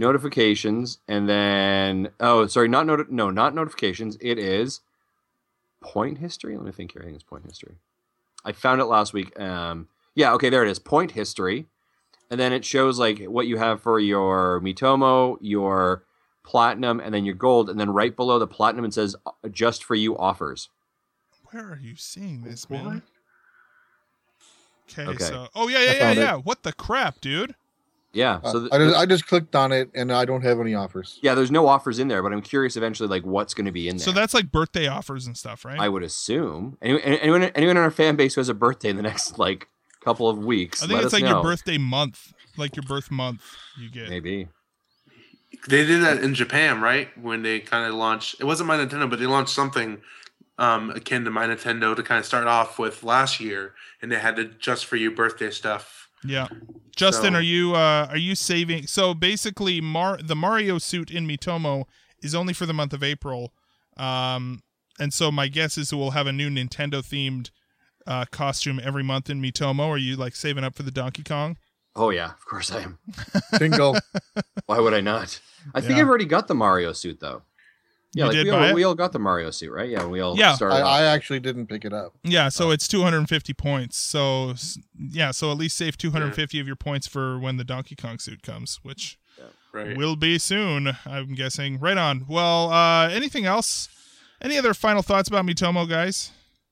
Notifications, and then oh, sorry, not not no, not notifications. It is Point history. Let me think here. I think it's point history. I found it last week. Um, yeah, okay, there it is. Point history, and then it shows like what you have for your Miitomo, your platinum, and then your gold, and then right below the platinum it says "just for you" offers. Where are you seeing this, man? What? Okay, Okay. so oh yeah, yeah, I yeah, found it. yeah. What the crap, dude? Yeah. Uh, So th- I, just, I just clicked on it and I don't have any offers. yeah, there's no offers in there, but I'm curious eventually like what's going to be in there. So that's like birthday offers and stuff, right? I would assume anyone, anyone anyone in our fan base who has a birthday in the next like couple of weeks. I think let it's us like know. your birthday month, like your birth month you get. Maybe. They did that in Japan, right? When they kind of launched, it wasn't My Nintendo, but they launched something um, akin to My Nintendo to kind of start off with last year, and they had the just for you birthday stuff. Yeah. Justin, So- are you uh are you saving? So basically, Mar the Mario suit in Miitomo is only for the month of April, um, and so my guess is we'll have a new Nintendo themed uh, costume every month in Miitomo. Are you like saving up for the Donkey Kong? Oh yeah, of course I am. Bingo. Why would I not? I think Yeah. I've already got the Mario suit though. Yeah, You like did we, buy all, it? we all got the Mario suit, right? Yeah, we all Yeah. started I, off. I actually didn't pick it up. Yeah, Oh. so it's two hundred fifty points. So s- yeah, so at least save two hundred fifty of your points for when the Donkey Kong suit comes, which Right. will be soon, I'm guessing. Right on. Well, uh, anything else? Any other final thoughts about Miitomo, guys?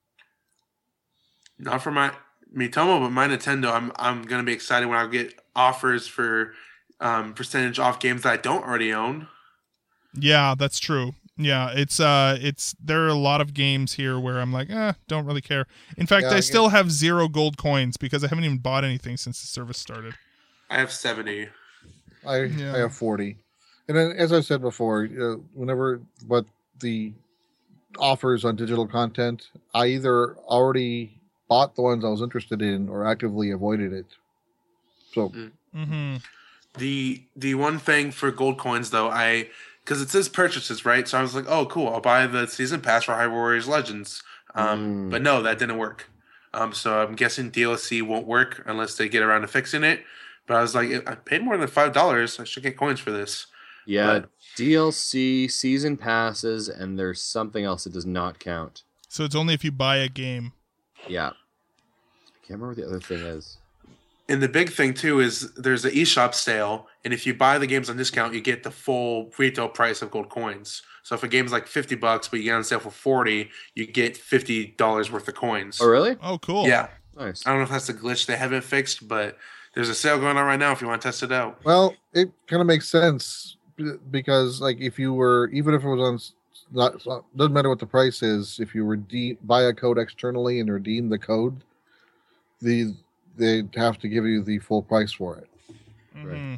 Not for my Miitomo, but my Nintendo. I'm I'm gonna be excited when I get offers for um, percentage off games that I don't already own. Yeah, that's true. Yeah, it's uh, it's there are a lot of games here where I'm like, eh, don't really care. In fact, Yeah, I I still have zero gold coins because I haven't even bought anything since the service started. I have seventy. I Yeah. I have forty, and then as I said before, uh, whenever but the offers on digital content, I either already bought the ones I was interested in or actively avoided it. So Mm-hmm. The the one thing for gold coins though, I because it says purchases, right? So I was like, oh cool, I'll buy the season pass for Hyrule Warriors Legends. Um, Mm. But no, that didn't work. Um, so I'm guessing D L C won't work unless they get around to fixing it. But I was like, I paid more than five dollars. I should get coins for this. yeah, but- D L C, season passes, and there's something else that does not count. So it's only if you buy a game. Yeah. I can't remember what the other thing is. And the big thing too is there's an eShop sale, and if you buy the games on discount, you get the full retail price of gold coins. So if a game's like fifty bucks, but you get on sale for forty, you get fifty dollars worth of coins. Oh, really? Oh, cool. Yeah, Nice. I don't know if that's a glitch they haven't fixed, but there's a sale going on right now if you want to test it out. well, it kind of makes sense b- because like if you were even if it was on s- not it's not- doesn't matter what the price is, if you were de- buy a code externally and redeem the code, the they'd have to give you the full price for it. Mhm.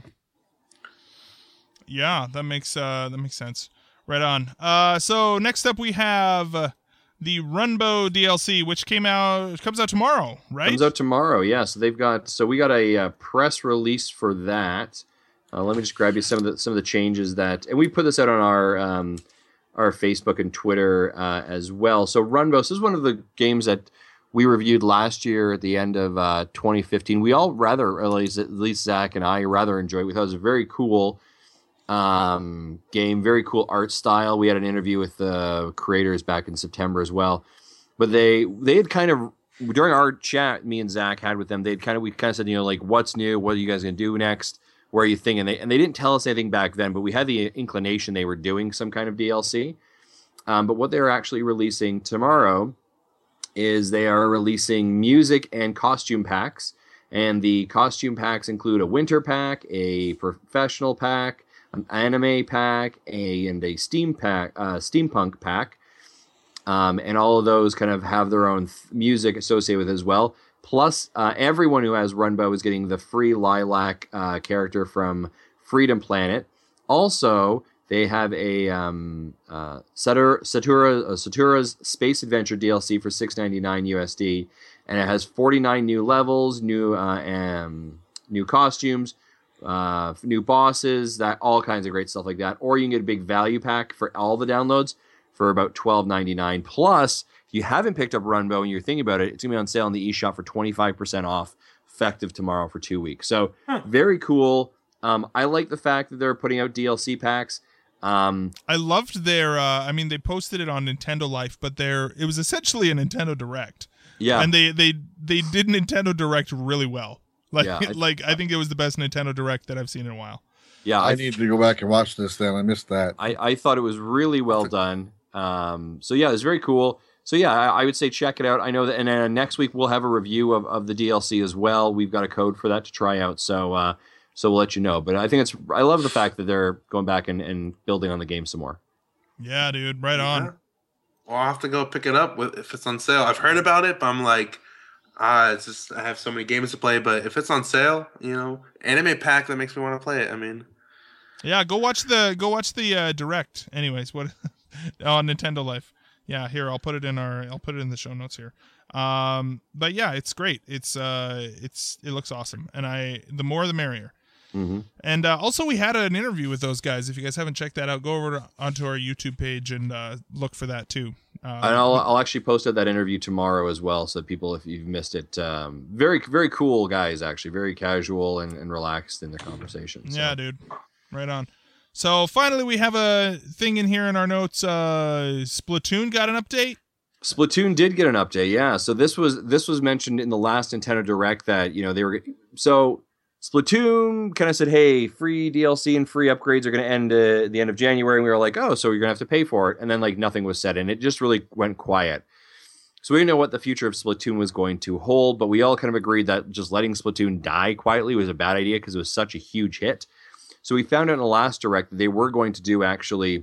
Yeah, that makes uh that makes sense. Right on. Uh, so next up we have uh, the Runbow D L C, which came out comes out tomorrow, right? Comes out tomorrow. Yeah. So they've got. So we got a uh, press release for that. Uh, let me just grab you some of the some of the changes that, and we put this out on our um, our Facebook and Twitter uh, as well. So Runbow. So this is one of the games that we reviewed last year at the end of uh, twenty fifteen. We all rather, at least, at least Zach and I, rather enjoyed it. We thought it was a very cool um, game, very cool art style. We had an interview with the creators back in September as well. But they they had kind of, during our chat, me and Zach had with them, they'd kind of, we kind of said, you know, like, what's new? What are you guys going to do next? Where are you thinking? And they, and they didn't tell us anything back then, but we had the inclination they were doing some kind of D L C. Um, but what they're actually releasing tomorrow is they are releasing music and costume packs. And the costume packs include a winter pack, a professional pack, an anime pack, a and a steam pack, uh, steampunk pack. Um, and all of those kind of have their own th- music associated with it as well. Plus, uh, everyone who has Runbow is getting the free Lilac uh, character from Freedom Planet. Also, they have a um, uh, Satura, Satura, uh, Satura's Space Adventure D L C for six ninety-nine U S D, and it has forty-nine new levels, new uh, um, new costumes, uh, new bosses, that all kinds of great stuff like that. Or you can get a big value pack for all the downloads for about twelve ninety-nine. Plus, if you haven't picked up Runbow and you're thinking about it, it's gonna be on sale in the eShop for twenty-five percent off, effective tomorrow for two weeks. So Huh. very cool. Um, I like the fact that they're putting out D L C packs. Um, I loved their. Uh, I mean, they posted it on Nintendo Life, but their it was essentially a Nintendo Direct. yeah, and they they they did Nintendo Direct really well. Like Yeah, I- like I think it was the best Nintendo Direct that I've seen in a while. yeah. I I, need to go back and watch this. Then I missed that. I, I thought it was really well done. Um, so yeah, it was very cool. So yeah, I, I would say check it out. I know that, and uh, next week we'll have a review of, of the D L C as well. We've got a code for that to try out. So uh, so we'll let you know. But I think it's I love the fact that they're going back and, and building on the game some more. Yeah, dude, right on. Yeah. Well, I'll have to go pick it up with, if it's on sale. I've heard about it, but I'm like, ah, it's just I have so many games to play. But if it's on sale, you know, anime pack, that makes me want to play it. I mean, Yeah, go watch the go watch the uh, Direct. Anyways, what on Nintendo Life? Yeah, here I'll put it in our I'll put it in the show notes here. Um, but yeah, it's great. It's uh, it's it looks awesome, and I the more the merrier. Mm-hmm. And uh, also, we had an interview with those guys. If you guys haven't checked that out, go over to, onto our YouTube page and uh, look for that too. Uh, And I'll I'll actually post out that interview tomorrow as well, so that people, if you've missed it, um, very very cool guys, actually very casual and, and relaxed in their conversation. So. Yeah, dude. Right on. So finally, we have a thing in here in our notes. Uh, Splatoon got an update. Splatoon did get an update, yeah. So this was this was mentioned in the last Nintendo Direct that you know they were so Splatoon kind of said, hey, free D L C and free upgrades are going to end uh, at the end of January, and we were like, oh, so you're going to have to pay for it, and then like nothing was said, and it just really went quiet. So we didn't know what the future of Splatoon was going to hold, but we all kind of agreed that just letting Splatoon die quietly was a bad idea because it was such a huge hit. So we found out in the last Direct that they were going to do actually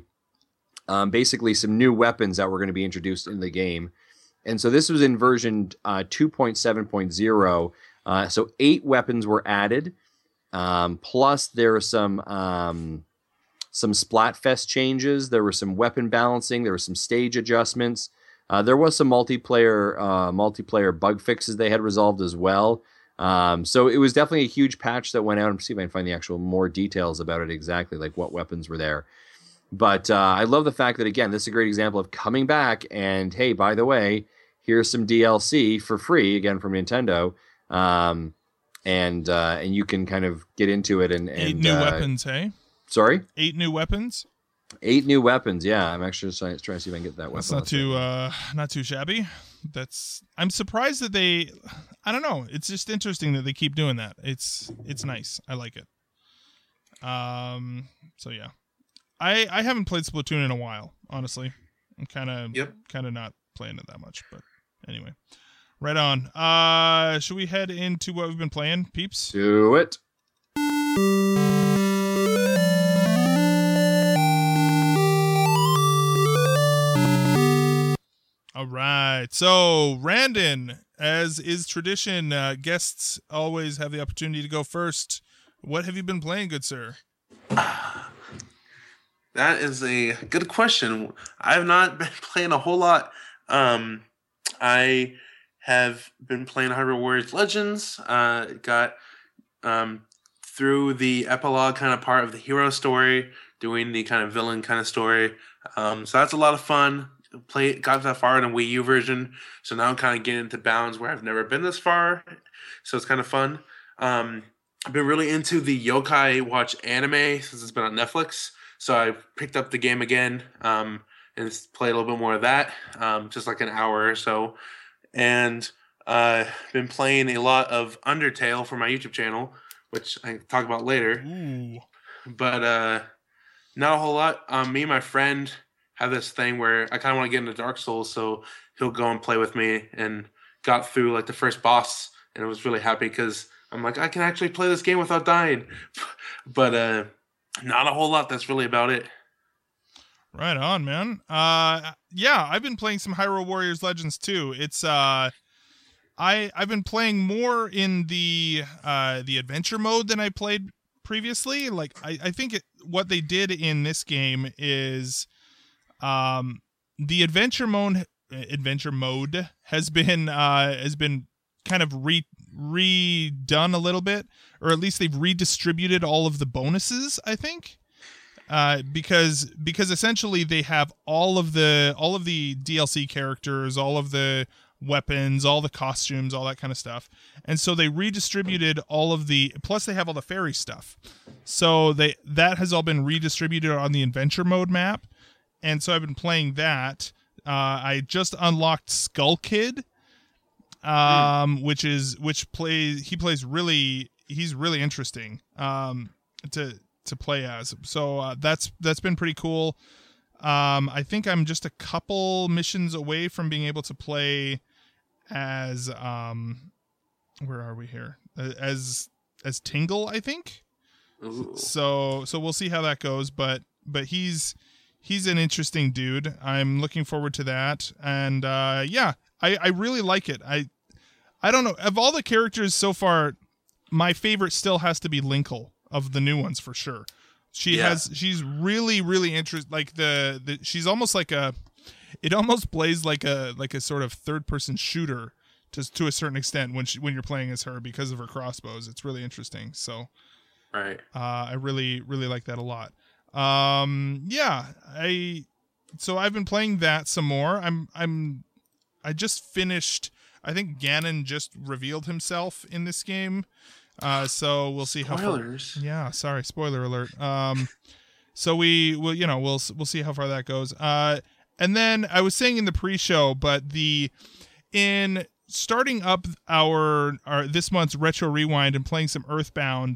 um, basically some new weapons that were going to be introduced in the game. And so this was in version uh, two point seven point oh. Uh, so eight weapons were added. Um, plus there were some um, some Splatfest changes. There were some weapon balancing. There were some stage adjustments. Uh, there was some multiplayer uh, multiplayer bug fixes they had resolved as well. Um, so it was definitely a huge patch that went out. And see if I can find the actual more details about it exactly, like what weapons were there. But uh, I love the fact that, again, this is a great example of coming back and, hey, by the way, here's some D L C for free, again, from Nintendo. Um, and uh, and you can kind of get into it. and, and Eight new uh, weapons, hey? Sorry? Eight new weapons? Eight new weapons, yeah. I'm actually trying, trying to see if I can get that weapon. That's not too uh, not too shabby. That's I'm surprised that they I don't know. It's just interesting that they keep doing that. It's it's nice. I like it. Um so yeah. I I haven't played Splatoon in a while, honestly. I'm kind of Yep. kind of not playing it that much, but anyway. Right on. Uh should we head into what we've been playing, peeps? Do it. All right. So, Randon, as is tradition, uh, guests always have the opportunity to go first. What have you been playing, good sir? that is a good question. I have not been playing a whole lot. Um, I have been playing Hyrule Warriors Legends. Uh, got um, through the epilogue kind of part of the hero story, doing the kind of villain kind of story. Um, so that's a lot of fun. Play got that far in a Wii U version, so now I'm kind of getting into bounds where I've never been this far, so it's kind of fun. Um, I've been really into the Yokai Watch anime since it's been on Netflix, so I picked up the game again um, and played a little bit more of that, um, just like an hour or so, and uh, been playing a lot of Undertale for my YouTube channel, which I can talk about later. Ooh. But uh, not a whole lot. Um, me and my friend have this thing where I kind of want to get into Dark Souls, so he'll go and play with me, and got through like the first boss, and I was really happy because I'm like, I can actually play this game without dying. But uh, not a whole lot. That's really about it. Right on, man. Uh, yeah, I've been playing some Hyrule Warriors Legends too. It's uh, I I've been playing more in the uh the adventure mode than I played previously. Like I I think it, what they did in this game is. Um, the adventure mode, adventure mode has been uh, has been kind of re redone a little bit, or at least they've redistributed all of the bonuses. I think, uh, because because essentially they have all of the all of the D L C characters, all of the weapons, all the costumes, all that kind of stuff. And so they redistributed all of the, plus they have all the fairy stuff. So they that has all been redistributed on the adventure mode map. And so I've been playing that. Uh, I just unlocked Skull Kid, um, mm. which is which plays he plays really he's really interesting um, to to play as. So uh, that's that's been pretty cool. Um, I think I'm just a couple missions away from being able to play as um, where are we here? As as Tingle, I think. Ooh. So so we'll see how that goes, but but he's he's an interesting dude. I'm looking forward to that, and uh, yeah, I, I really like it. I I don't know, of all the characters so far, my favorite still has to be Linkle of the new ones for sure. She yeah. has she's really really interesting. Like the, the she's almost like a it almost plays like a like a sort of third person shooter to to a certain extent when she when you're playing as her because of her crossbows. It's really interesting. So right, uh, I really really like that a lot. Um, yeah, I so I've been playing that some more. I'm I'm I just finished. I think Ganon just revealed himself in this game. Uh, so we'll see how Spoilers. far. Yeah, sorry, spoiler alert. Um, so we will, you know, we'll we'll see how far that goes. Uh, and then I was saying in the pre-show, but the in starting up our our this month's Retro Rewind and playing some Earthbound,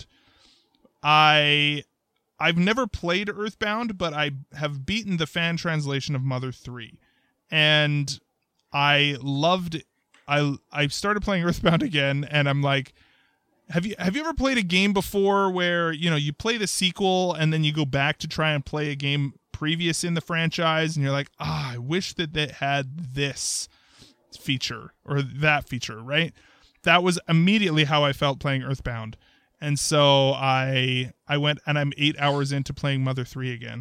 I I've never played Earthbound, but I have beaten the fan translation of Mother three, and I loved. I I started playing Earthbound again, and I'm like. Have you have you ever played a game before where, you know, you play the sequel and then you go back to try and play a game previous in the franchise and you're like, ah, I wish that that had this feature or that feature, right? That was immediately how I felt playing Earthbound. And so I I went and I'm eight hours into playing Mother three again.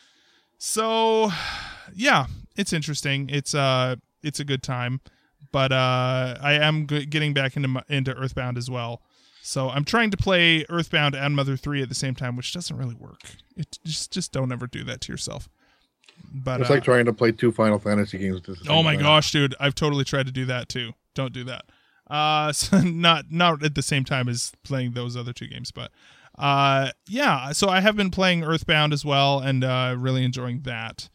So yeah, it's interesting. It's uh it's a good time, but uh I am g- getting back into into Earthbound as well. So I'm trying to play Earthbound and Mother three at the same time, which doesn't really work. It just just don't ever do that to yourself. But it's uh, like trying to play two Final Fantasy games. At the same oh my time. gosh, dude! I've totally tried to do that too. Don't do that. Uh, so not not at the same time as playing those other two games, but uh, yeah. So I have been playing Earthbound as well, and uh, really enjoying that.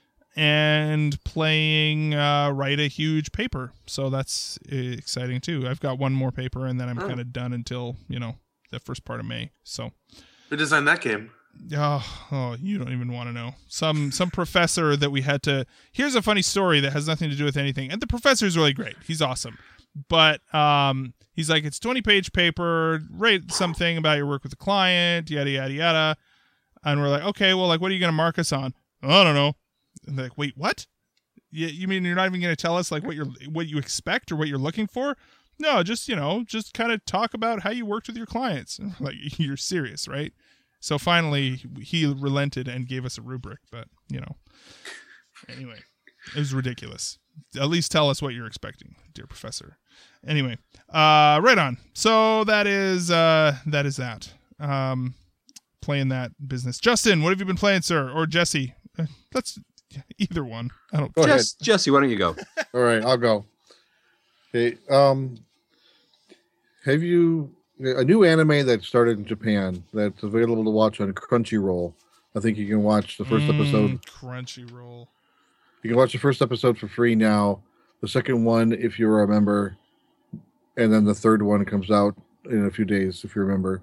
And playing uh, Write a Huge Paper. So that's exciting too. I've got one more paper and then I'm oh. kind of done until, you know, the first part of May. So who designed that game? Oh, oh, you don't even want to know. Some some professor that we had to... Here's a funny story that has nothing to do with anything. And the professor's really great. He's awesome. But um, he's like, it's twenty-page paper, write something about your work with the client, yada, yada, yada. And we're like, okay, well, like, what are you going to mark us on? I don't know. And they're like, wait, what? You, you mean you're not even going to tell us like what you're what you expect or what you're looking for? No, just, you know, just kind of talk about how you worked with your clients. And we're like, you're serious, right? So finally, he relented and gave us a rubric. But, you know, anyway, it was ridiculous. At least tell us what you're expecting, dear professor. Anyway, uh, right on. So that is uh, that is that. Um, playing that business. Justin, what have you been playing, sir? Or Jesse? Uh, let's... Either one. I don't. Go Jess, Jesse, why don't you go? All right, I'll go. Okay. Um, have you a new anime that started in Japan that's available to watch on Crunchyroll? I think you can watch the first mm, episode. Crunchyroll. You can watch the first episode for free now. The second one, if you remember, and then the third one comes out in a few days, if you remember.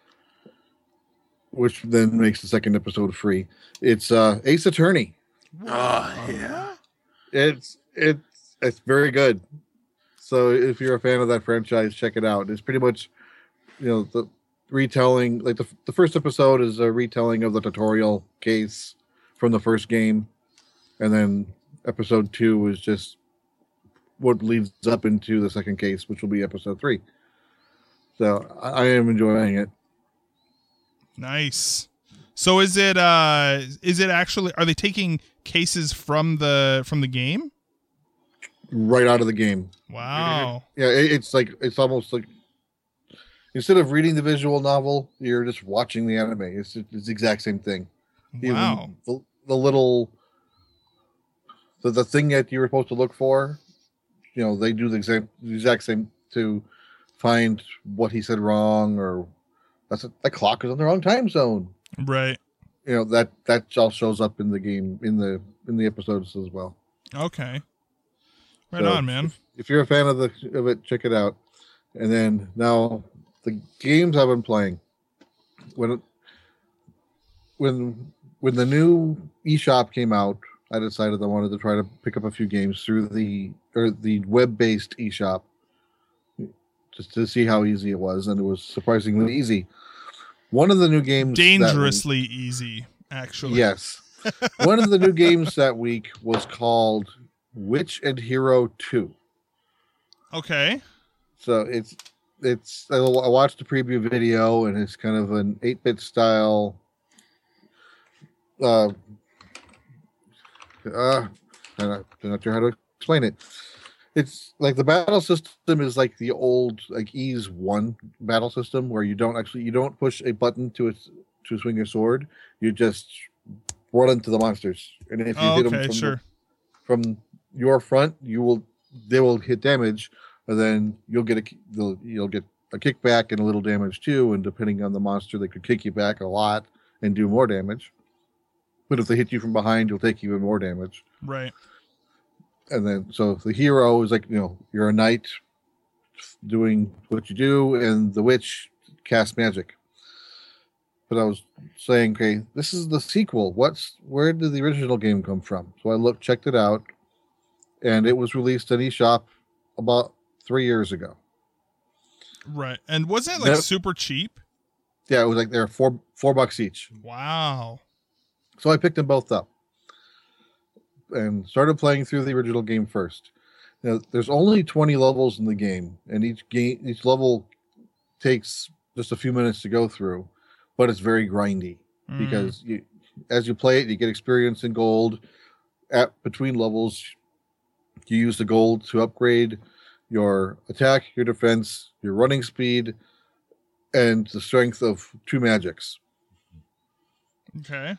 Which then makes the second episode free. It's uh, Ace Attorney. Oh yeah, it's it's it's very good. So if you're a fan of that franchise, check it out. It's pretty much, you know, the retelling. Like the the first episode is a retelling of the tutorial case from the first game, and then episode two is just what leads up into the second case, which will be episode three. So I, I am enjoying it. Nice. So is it uh is it actually are they taking cases from the from the game? Right out of the game. Wow. Yeah, it, it's like it's almost like instead of reading the visual novel, you're just watching the anime. It's it's the exact same thing. Wow. Even the, the little the, the thing that you were supposed to look for, you know, they do the exact the exact same to find what he said wrong, or that's a, that clock is on the wrong time zone. Right. You know, that that all shows up in the game in the in the episodes as well. Okay. Right So on, man. If, if you're a fan of the of it, check it out. And then now the games I've been playing. When when when the new eShop came out, I decided I wanted to try to pick up a few games through the or the web-based eShop, just to see how easy it was, and it was surprisingly easy. One of the new games dangerously that, easy, actually. Yes. One of the new games that week was called Witch and Hero two. Okay. So it's it's I watched the preview video, and it's kind of an eight-bit style. Uh, uh, I'm not sure how to explain it. It's like the battle system is like the old like Ys one battle system, where you don't actually you don't push a button to it to swing your sword. You just run into the monsters, and if you oh, hit okay, them from, sure. the, from your front, you will they will hit damage, and then you'll get a you'll get a kickback and a little damage too. And depending on the monster, they could kick you back a lot and do more damage. But if they hit you from behind, you'll take even more damage. Right. And then, so the hero is like, you know, you're a knight doing what you do, and the witch casts magic. But I was saying, okay, this is the sequel. What's where did the original game come from? So I looked, checked it out, and it was released in eShop about three years ago. Right. And wasn't it like That, super cheap? Yeah, it was like they're four four bucks each. Wow. So I picked them both up and started playing through the original game first. Now, there's only twenty levels in the game, and each game, each level takes just a few minutes to go through, but it's very grindy mm. because you, as you play it, you get experience in gold. At between levels, you use the gold to upgrade your attack, your defense, your running speed, and the strength of two magics. Okay.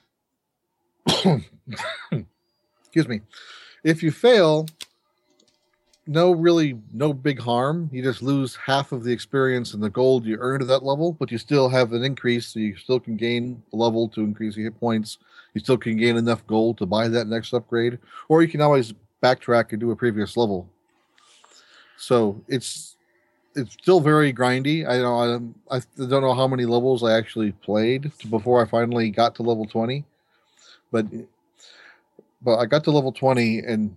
Excuse me. If you fail, no really no big harm. You just lose half of the experience and the gold you earned at that level, but you still have an increase, so you still can gain a level to increase your hit points. You still can gain enough gold to buy that next upgrade, or you can always backtrack and do a previous level. So it's it's still very grindy. I don't I, I don't know how many levels I actually played before I finally got to level twenty. But but I got to level twenty, and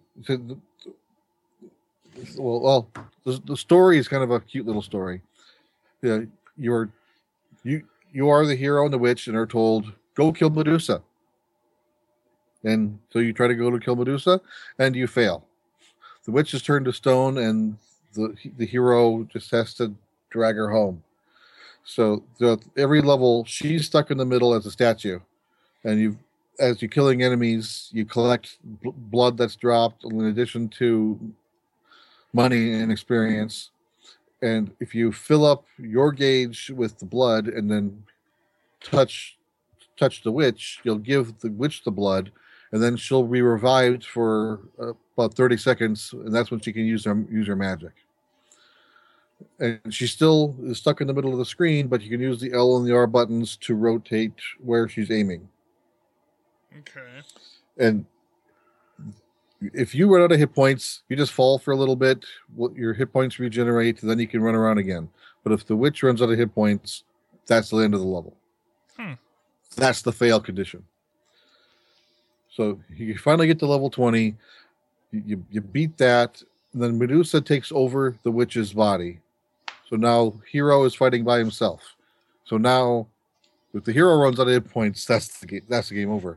well, well the, the story is kind of a cute little story. Yeah, you're you you are the hero and the witch, and are told go kill Medusa. And so you try to go to kill Medusa, and you fail. The witch is turned to stone, and the the hero just has to drag her home. So the, every level, she's stuck in the middle as a statue, and you. As you're killing enemies, you collect bl- blood that's dropped in addition to money and experience. And if you fill up your gauge with the blood and then touch touch the witch, you'll give the witch the blood, and then she'll be revived for uh, about thirty seconds, and that's when she can use her use her magic. And she still is stuck in the middle of the screen, but you can use the L and the R buttons to rotate where she's aiming. Okay. And if you run out of hit points, you just fall for a little bit. Your hit points regenerate, and then you can run around again. But if the witch runs out of hit points, that's the end of the level. Hmm. That's the fail condition. So you finally get to level twenty. You, you, you beat that. And then Medusa takes over the witch's body. So now hero is fighting by himself. So now, if the hero runs out of hit points, that's the game, that's the game over.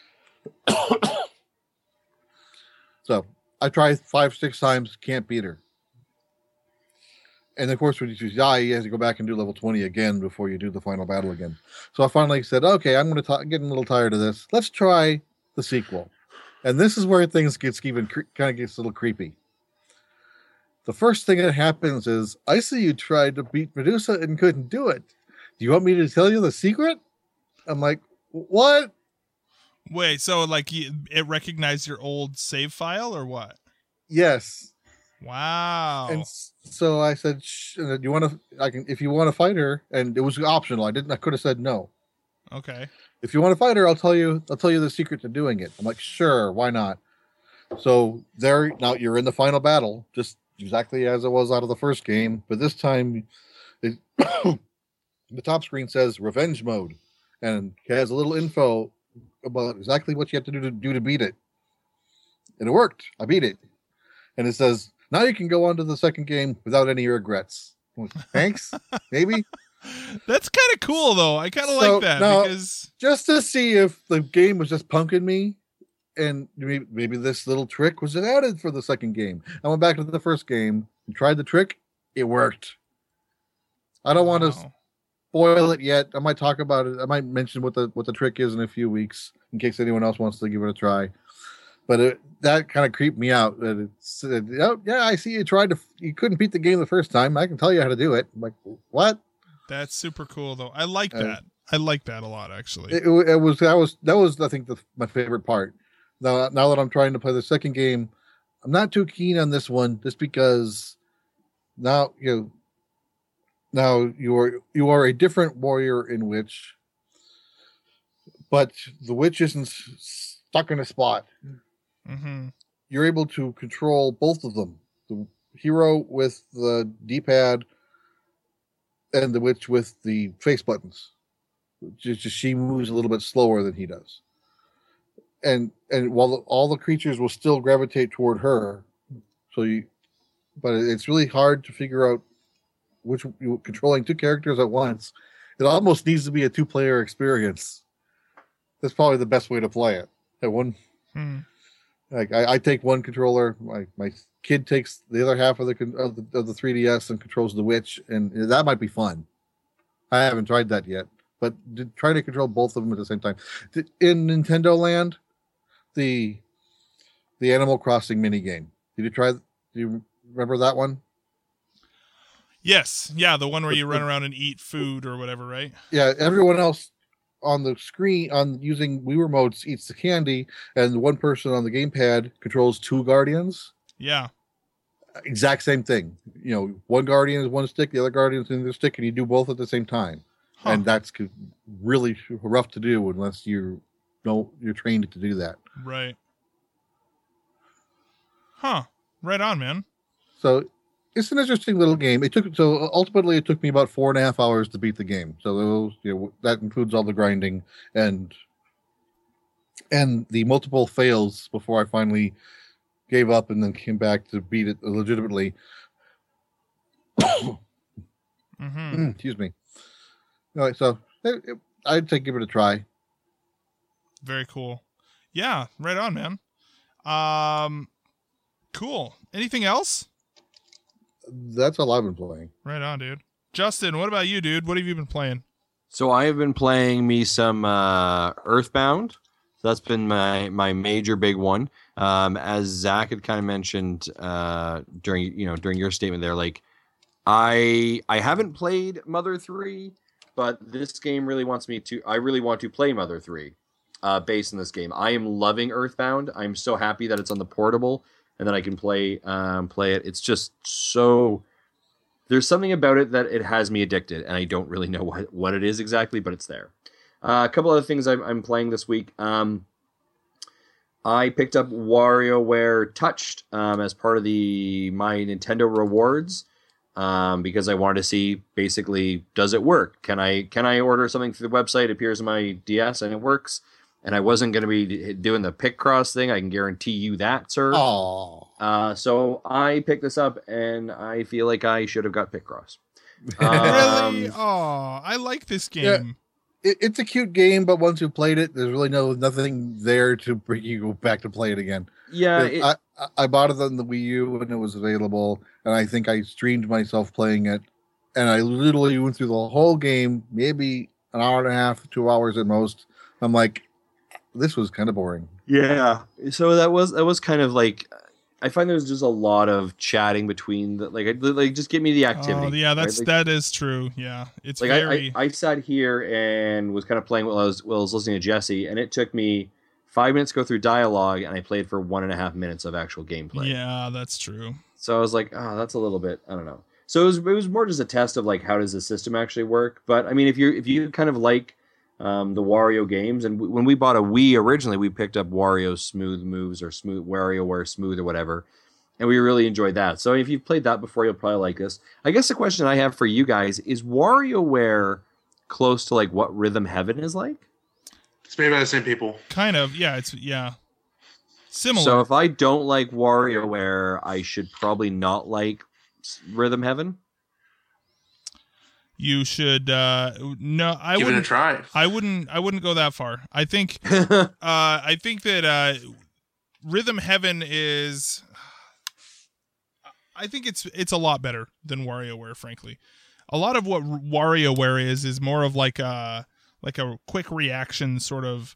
So I tried five, six times, can't beat her. And of course, when you die, you have to go back and do level twenty again before you do the final battle again. So I finally said, okay, I'm going to get a little tired of this. Let's try the sequel. And this is where things gets even cre- kind of gets a little creepy. The first thing that happens is, I see you tried to beat Medusa and couldn't do it. Do you want me to tell you the secret? I'm like, what? Wait, so like you, it recognized your old save file or what? Yes. Wow. And so I said, Shh, "Do you want to? I can. If you want to fight her, and it was optional. I didn't. I could have said no. Okay. If you want to fight her, I'll tell you. I'll tell you the secret to doing it." I'm like, "Sure, why not?" So there. Now you're in the final battle, just exactly as it was out of the first game, but this time, it, the top screen says "Revenge Mode," and it has a little info about exactly what you have to do to do to beat it. And it worked. I beat it, and it says, "Now you can go on to the second game without any regrets." Like, thanks, maybe. That's kind of cool, though. I kind of So, like that now, because just to see if the game was just punking me, and maybe, maybe this little trick was added for the second game. I went back to the first game and tried the trick. It worked. I don't want to Wow. spoil it yet. I might talk about it. I might mention what the what the trick is in a few weeks in case anyone else wants to give it a try. But it, that kind of creeped me out. That it said, "Oh yeah, I see you tried to. You couldn't beat the game the first time. I can tell you how to do it." I'm like, what? That's super cool, though. I like Uh, that. I like that a lot, actually. It, it was that was that was I think the, my favorite part. Now now that I'm trying to play the second game, I'm not too keen on this one just because now you know, now you are you are a different warrior in Witch, but the witch isn't s- stuck in a spot. Mm-hmm. You're able to control both of them. The hero with the D-pad and the witch with the face buttons. Just, just she moves a little bit slower than he does. And and while the, all the creatures will still gravitate toward her, so you, but it's really hard to figure out which you controlling two characters at once. It almost needs to be a two-player experience. That's probably the best way to play it. At one. Hmm. Like I, I take one controller, my, my kid takes the other half of the, con- of the of the three D S and controls the Witch, and that might be fun. I haven't tried that yet, but did, try to control both of them at the same time. Did, in Nintendo Land, the the Animal Crossing mini game. Did you try? Do you remember that one? Yes. Yeah, the one where you run around and eat food or whatever, right? Yeah, everyone else on the screen on using Wii remotes eats the candy, and one person on the gamepad controls two guardians. Yeah. Exact same thing. You know, one guardian is one stick, the other guardian is in the stick, and you do both at the same time. Huh. And that's c- really rough to do unless you know you're trained to do that. Right. Huh. Right on, man. So it's an interesting little game. It took so ultimately it took me about four and a half hours to beat the game. So those, you know, that includes all the grinding and and the multiple fails before I finally gave up and then came back to beat it legitimately. Mm-hmm. Excuse me. All right, so it, it, I'd say give it a try. Very cool. Yeah, right on, man. Um, cool. Anything else? That's all I've been playing. Right on, dude. Justin, what about you, dude? What have you been playing? So I have been playing me some uh, Earthbound. That's been my my major big one. Um, as Zach had kind of mentioned uh, during you know during your statement there, like I I haven't played Mother three, but this game really wants me to. I really want to play Mother three, uh, based on this game. I am loving Earthbound. I'm so happy that it's on the portable and that I can play um, play it. It's just so. There's something about it that it has me addicted, and I don't really know what, what it is exactly, but it's there. Uh, a couple other things I'm, I'm playing this week. Um, I picked up WarioWare Touched um, as part of the my Nintendo rewards um, because I wanted to see basically, does it work? Can I can I order something through the website? It appears on my D S and it works. And I wasn't going to be doing the pick cross thing. I can guarantee you that, sir. Oh, Uh, so I picked this up, and I feel like I should have got Picross. Really? Um, Oh, I like this game. Yeah. it, it's a cute game, but once you've played it, there's really no nothing there to bring you back to play it again. yeah, it, I, I I bought it on the Wii U when it was available, and I think I streamed myself playing it, and I literally went through the whole game, maybe an hour and a half, two hours at most. I'm like, this was kind of boring. yeah. So that was that was kind of like, I find there's just a lot of chatting between the like I- like just give me the activity. Oh, yeah, that's right? Like, that is true. Yeah, it's like I, very. I, I sat here and was kind of playing while I was while I was listening to Jesse, and it took me five minutes go through dialogue, and I played for one and a half minutes of actual gameplay. Yeah, that's true. So I was like, oh, that's a little bit, I don't know. So it was, it was more just a test of like, how does the system actually work? But I mean, if you if you kind of like um, the Wario games, and w- when we bought a Wii originally, we picked up Wario's Smooth Moves or Smooth WarioWare Smooth or whatever, and we really enjoyed that. So if you've played that before, you'll probably like this. I guess the question I have for you guys is, WarioWare close to like what Rhythm Heaven is like? It's made by the same people. Kind of, yeah. It's yeah, similar. So if I don't like WarioWare, I should probably not like Rhythm Heaven. You should uh no I Give it a wouldn't try. I wouldn't I wouldn't go that far. I think uh I think that uh Rhythm Heaven is I think it's it's a lot better than WarioWare, frankly. A lot of what WarioWare is is more of like a like a quick reaction sort of,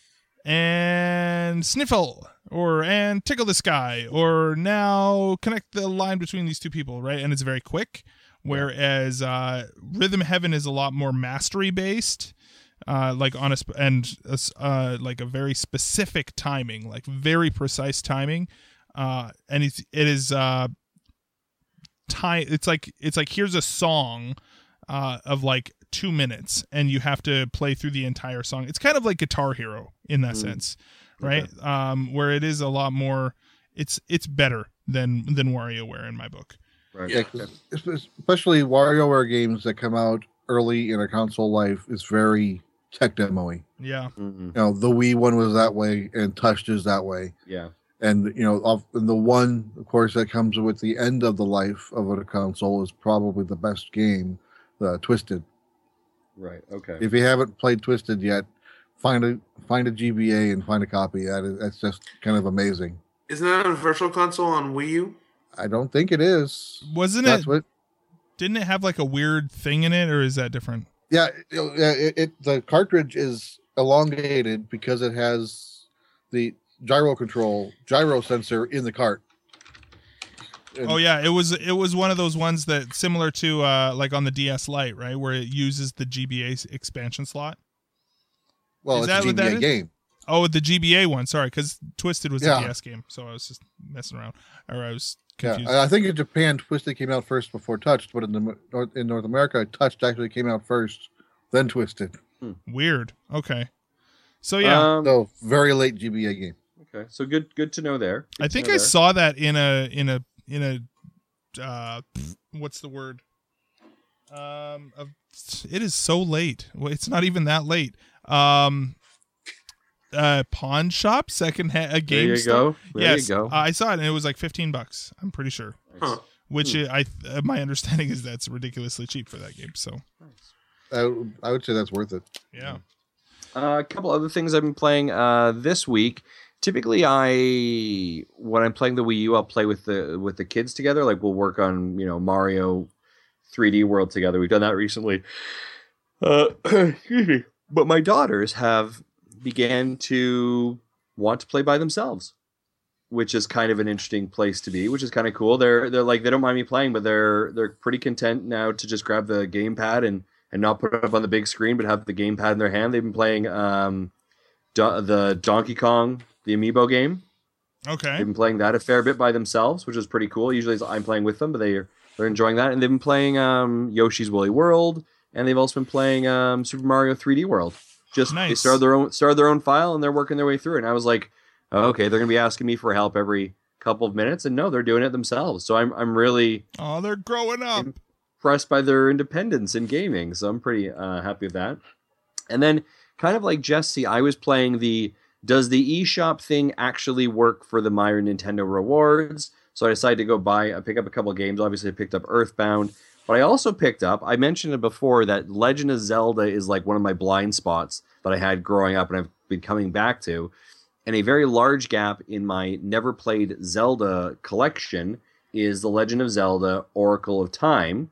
and sniffle, or and tickle this guy, or now connect the line between these two people, right? And it's very quick. Whereas uh, Rhythm Heaven is a lot more mastery based, uh, like on a sp- and uh, like a very specific timing, like very precise timing, uh, and it's it is uh, time. It's like it's like here's a song uh, of like two minutes, and you have to play through the entire song. It's kind of like Guitar Hero in that mm. sense, right? Okay. Um, where it is a lot more. It's it's better than than WarioWare in my book. Right. Yeah, especially WarioWare games that come out early in a console life is very tech demo-y. Yeah. Mm-hmm. You know, the Wii one was that way, and Touched is that way. Yeah. And you know, of, and the one, of course, that comes with the end of the life of a console is probably the best game, uh, Twisted. Right. Okay. If you haven't played Twisted yet, find a find a G B A and find a copy. That is, that's just kind of amazing. Isn't that a virtual console on Wii U? I don't think it is. Wasn't That's it? What, didn't it have like a weird thing in it, or is that different? Yeah, it, it the cartridge is elongated because it has the gyro control, gyro sensor in the cart. And, oh yeah, it was it was one of those ones that similar to uh, like on the D S Lite, right, where it uses the G B A expansion slot. Well, is it's that a G B A what that game. Is? Oh, the G B A one. Sorry, because Twisted was yeah. a D S game, so I was just messing around, or I was confused. Yeah, I think in Japan, Twisted came out first before Touched, but in the North, in North America, Touched actually came out first, then Twisted. Hmm. Weird. Okay. So yeah. Um, so very late G B A game. Okay, so good. Good to know there. Good I think I there. saw that in a in a in a uh, what's the word? Um, a, it is so late. Well, it's not even that late. Um. Uh, pawn shop, second hand, a game. There you store. go. There yes, you go. Uh, I saw it and it was like fifteen bucks. I'm pretty sure. Huh. Which Hmm. I, uh, my understanding is that's ridiculously cheap for that game. So, I, I would say that's worth it. yeah. Uh, a couple other things I've been playing uh, this week. Typically, I when I'm playing the Wii U, I'll play with the with the kids together. Like we'll work on you know Mario three D World together. We've done that recently. Uh, excuse me. But my daughters have began to want to play by themselves, which is kind of an interesting place to be, which is kind of cool. They're they're like they don't mind me playing, but they're they're pretty content now to just grab the gamepad and and not put it up on the big screen, but have the gamepad in their hand. They've been playing um do- the Donkey Kong, the Amiibo game. Okay. They've been playing that a fair bit by themselves, which is pretty cool. Usually I'm playing with them, but they they're enjoying that, and they've been playing um Yoshi's Woolly World, and they've also been playing um Super Mario three D World. Just nice. They started their own started their own file, and they're working their way through it. And I was like, oh, okay, they're gonna be asking me for help every couple of minutes, and no, they're doing it themselves. So I'm I'm really Oh, they're growing up. impressed by their independence in gaming. So I'm pretty uh, happy with that. And then, kind of like Jesse, I was playing the does the eShop thing actually work for the My Nintendo Rewards? So I decided to go buy, I pick up a couple of games. Obviously, I picked up Earthbound. But I also picked up, I mentioned it before, that Legend of Zelda is like one of my blind spots that I had growing up and I've been coming back to. And a very large gap in my never played Zelda collection is The Legend of Zelda Oracle of Time.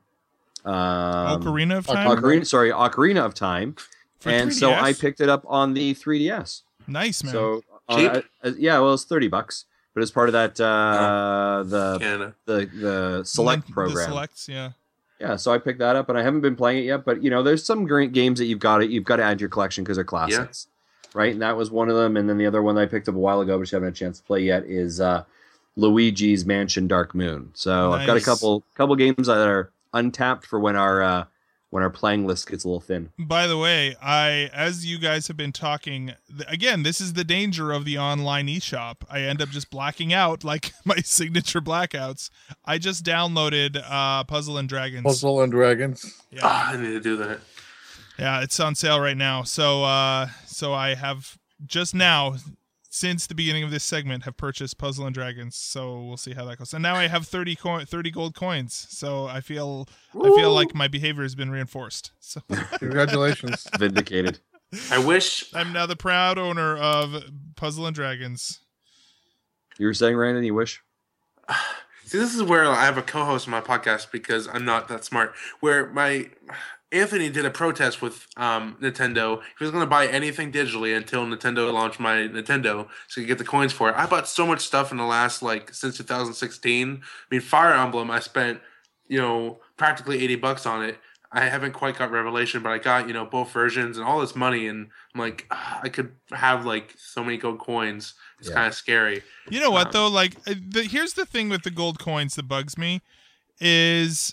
Um, Ocarina of Time? Ocarina, sorry, Ocarina of Time. For and three D S? so I picked it up on the three D S. Nice, man. So, Cheap? uh, uh, yeah, well, it's thirty bucks. But it's part of that, uh, the, Canada. the the Select The program. selects, yeah. Yeah, so I picked that up, and I haven't been playing it yet. But you know, there's some great games that you've got to you've got to add to your collection because they're classics. right? And that was one of them. And then the other one that I picked up a while ago, which I haven't had a chance to play yet, is uh, Luigi's Mansion Dark Moon. So Nice. I've got a couple couple games that are untapped for when our uh, when our playing list gets a little thin. By the way, I as you guys have been talking, th- again, this is the danger of the online eShop. I end up just blacking out like my signature blackouts. I just downloaded uh, Puzzle and Dragons. Puzzle and Dragons. Yeah. Ah, I need to do that. Yeah, it's on sale right now. So uh so I have just now, since the beginning of this segment, have purchased Puzzle and Dragons. So we'll see how that goes. And now I have thirty co- thirty gold coins. So I feel I feel like my behavior has been reinforced. So Congratulations. Vindicated. I wish. I'm now the proud owner of Puzzle and Dragons. You were saying, Randon, you wish? See, this is where I have a co-host on my podcast because I'm not that smart. Where my Anthony did a protest with um, Nintendo. He was going to buy anything digitally until Nintendo launched my Nintendo, so you get the coins for it. I bought so much stuff in the last like since two thousand sixteen. I mean, Fire Emblem, I spent you know practically eighty bucks on it. I haven't quite got Revelation, but I got you know both versions and all this money, and I'm like, ah, I could have like so many gold coins. It's Yeah. kind of scary. You know what Um, though? Like, uh, the, here's the thing with the gold coins that bugs me, is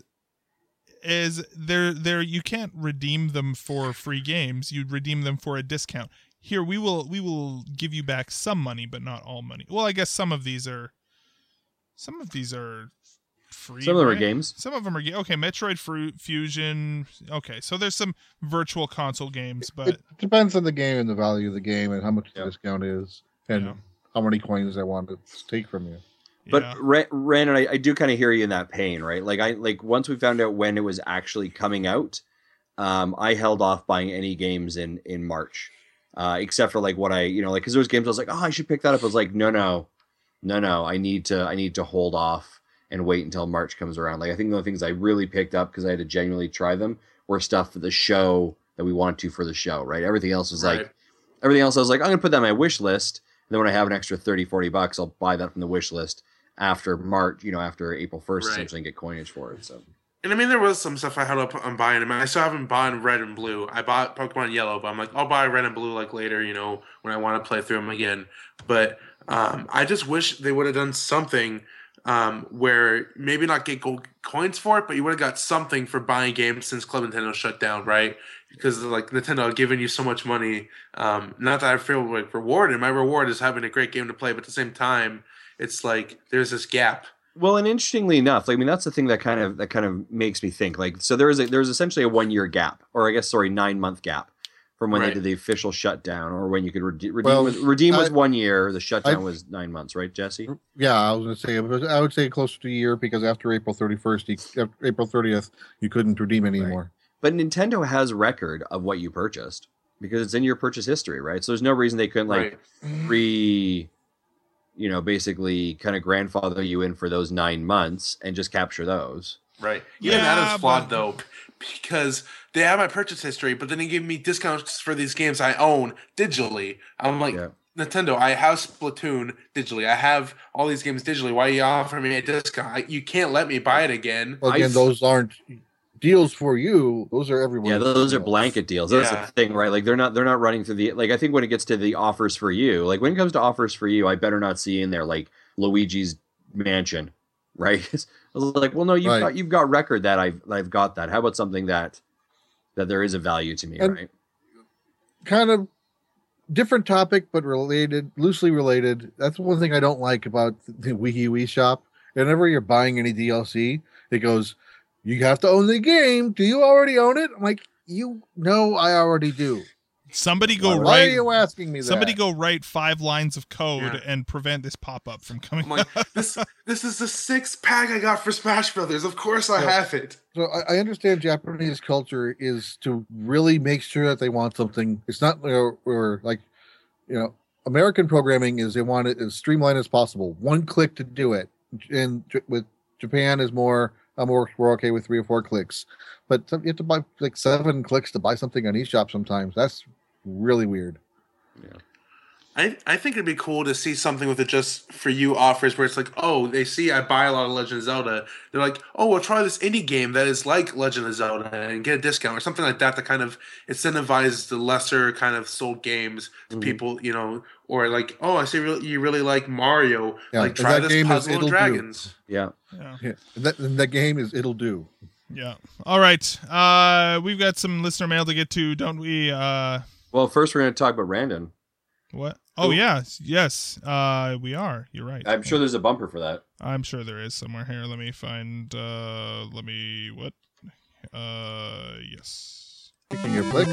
is there there you can't redeem them for free games. You redeem them for a discount. Here we will we will give you back some money, but not all money. Well, I guess some of these are some of these are free. Some of them are right? games. Some of them are ga- okay. Metroid Fru- Fusion. Okay, so there's some virtual console games, but It depends on the game and the value of the game and how much Yeah. the discount is and Yeah. how many coins they want to take from you. But yeah. Ra- Randon, I, I do kind of hear you in that pain, right? Like I like once we found out when it was actually coming out, um, I held off buying any games in in March, uh, except for like what I you know like because there was games I was like, oh, I should pick that up. I was like, no, no, no, no, I need to I need to hold off and wait until March comes around. Like I think the only things I really picked up because I had to genuinely try them were stuff for the show that we wanted to for the show, right? Everything else was Right. like everything else I was like, I'm gonna put that on my wish list. And then when I have an extra thirty, forty bucks, I'll buy that from the wish list after March, you know, after April first, Right. essentially, and get coinage for it. So And I mean, there was some stuff I held up on buying. I mean, I still haven't bought Red and Blue. I bought Pokemon Yellow, but I'm like, I'll buy Red and Blue like later, you know, when I want to play through them again. But um, I just wish they would have done something um, where maybe not get gold coins for it, but you would have got something for buying games since Club Nintendo shut down, right? Because like Nintendo had given you so much money. Um, not that I feel like rewarded. My reward is having a great game to play, but at the same time, it's like there's this gap. well, and interestingly enough, like, I mean, that's the thing that kind of that kind of makes me think. Like, so there is a, there's essentially a one year gap, or I guess sorry, nine month gap from when Right. they did the official shutdown, or when you could rede- redeem. Well, was, redeem was I- one year. The shutdown I- was nine months, right, Jesse? Yeah, I was going to say, it was- I would say closer to a year because after April thirty-first, you, after April thirtieth, you couldn't redeem anymore. But Nintendo has record of what you purchased because it's in your purchase history, right? So there's no reason they couldn't like Right. re, you know, basically kind of grandfather you in for those nine months and just capture those. Right. Even that Yeah, is flawed but- though, because they have my purchase history, but then they give me discounts for these games I own digitally. I'm like, Yeah. Nintendo, I have Splatoon digitally. I have all these games digitally. Why are you offering me a discount? I, you can't let me buy it again. Well, again, I've- those aren't deals for you. Those are everyone. Yeah, those are blanket deals. That's Yeah. the thing, right? Like they're not they're not running through the like I think when it gets to the offers for you, like when it comes to offers for you, I better not see in there like Luigi's Mansion, right? I was like, well, no, you've Right. got you've got record that I've I've got that. How about something that that there is a value to me, And- right? Kind of different topic, but related, loosely related. That's one thing I don't like about the Wii U eShop. Whenever you're buying any D L C, it goes, you have to own the game. Do you already own it? I'm like, you know, I already do. somebody go Why write are you asking me that? somebody go write five lines of code Yeah. and prevent this pop up from coming. I'm like, this this is the sixth pack I got for Smash Brothers. Of course I Yeah. have it. So I, I understand Japanese culture is to really make sure that they want something. It's not or, or like, you know, American programming is they want it as streamlined as possible. One click to do it. And J- with Japan is more, I'm more, we're okay with three or four clicks. But some, you have to buy like seven clicks to buy something on eShop sometimes. That's really weird. I, I think it'd be cool to see something with the Just For You offers where it's like, oh, they see I buy a lot of Legend of Zelda. They're like, oh, we'll try this indie game that is like Legend of Zelda and get a discount or something like that that kind of incentivizes the lesser kind of sold games to Mhm. people, you know, or like, oh, I see you really like Mario. Yeah, like, and try that this game is Puzzle It'll and Do. Dragons. Yeah. Yeah. Yeah, and that, and that game is It'll Do. Yeah. All right. Uh, we've got some listener mail to get to, don't we? Uh, Well, first we're going to talk about Randon. what? Oh, Ooh. yeah. Yes. Uh, we are. You're right. I'm sure there's a bumper for that. I'm sure there is somewhere here. Let me find. Uh, let me. What? Uh, yes. Picking your flicks.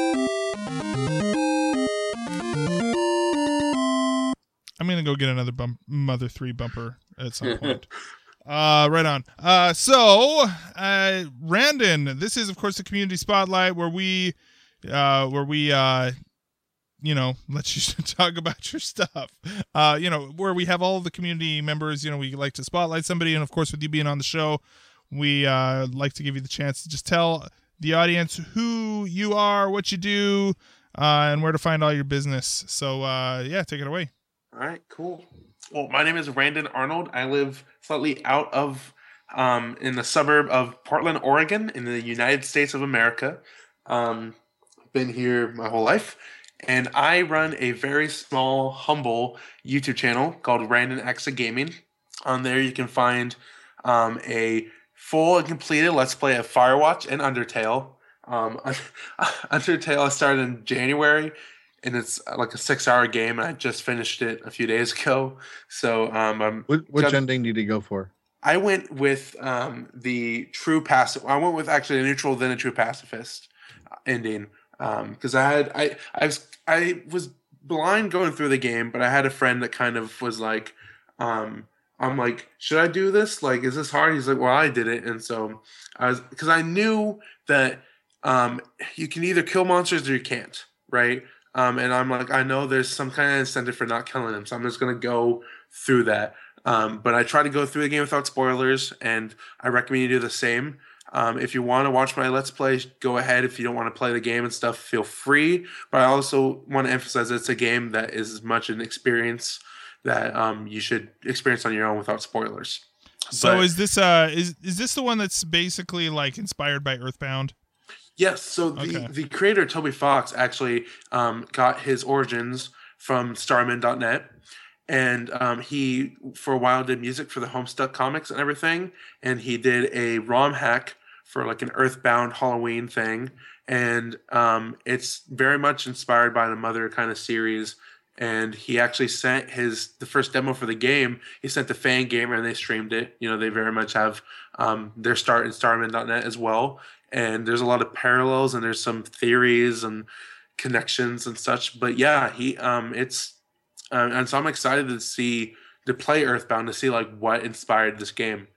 I'm gonna go get another bump, Mother three bumper at some point. Uh, right on. Uh, so, uh, Randon, this is of course the community spotlight where we, uh, where we, uh, you know, let you talk about your stuff. Uh, you know, where we have all of the community members. You know, we like to spotlight somebody, and of course, with you being on the show, we uh like to give you the chance to just tell the audience who you are, what you do, uh, and where to find all your business. So, uh, yeah, take it away. All right, cool. Well, my name is Randon Arnold. I live slightly out of, um, in the suburb of Portland, Oregon, in the United States of America. Um, been here my whole life, and I run a very small, humble YouTube channel called Randon Exa Gaming. On there, you can find um, a full and completed Let's Play of Firewatch and Undertale. Um, Undertale I started in January. And it's like a six-hour game, and I just finished it a few days ago. So, um, I'm Which, which got- ending did you go for? I went with um, the true passive. I went with actually a neutral, then a true pacifist ending because um, I had I I was I was blind going through the game, but I had a friend that kind of was like, um, I'm like, should I do this? Like, is this hard? He's like, well, I did it, and so I was because I knew that um, you can either kill monsters or you can't, right? Um, and I'm like, I know there's some kind of incentive for not killing them, so I'm just gonna go through that. Um, but I try to go through the game without spoilers, and I recommend you do the same. Um, if you want to watch my Let's Play, go ahead. If you don't want to play the game and stuff, feel free. But I also want to emphasize that it's a game that is as much an experience that um, you should experience on your own without spoilers. So But- is this uh is is this the one that's basically like inspired by Earthbound? Yes, so the, Okay. the creator, Toby Fox, actually um, got his origins from Starman dot net. And um, he, for a while, did music for the Homestuck comics and everything. And he did a ROM hack for like an Earthbound Halloween thing. And um, it's very much inspired by the Mother kind of series. And he actually sent his the first demo for the game. He sent to Fangamer and they streamed it. You know, they very much have um, their start in Starman dot net as well. And there's a lot of parallels and there's some theories and connections and such. But yeah, he um, it's uh, and so I'm excited to see to play Earthbound to see like what inspired this game.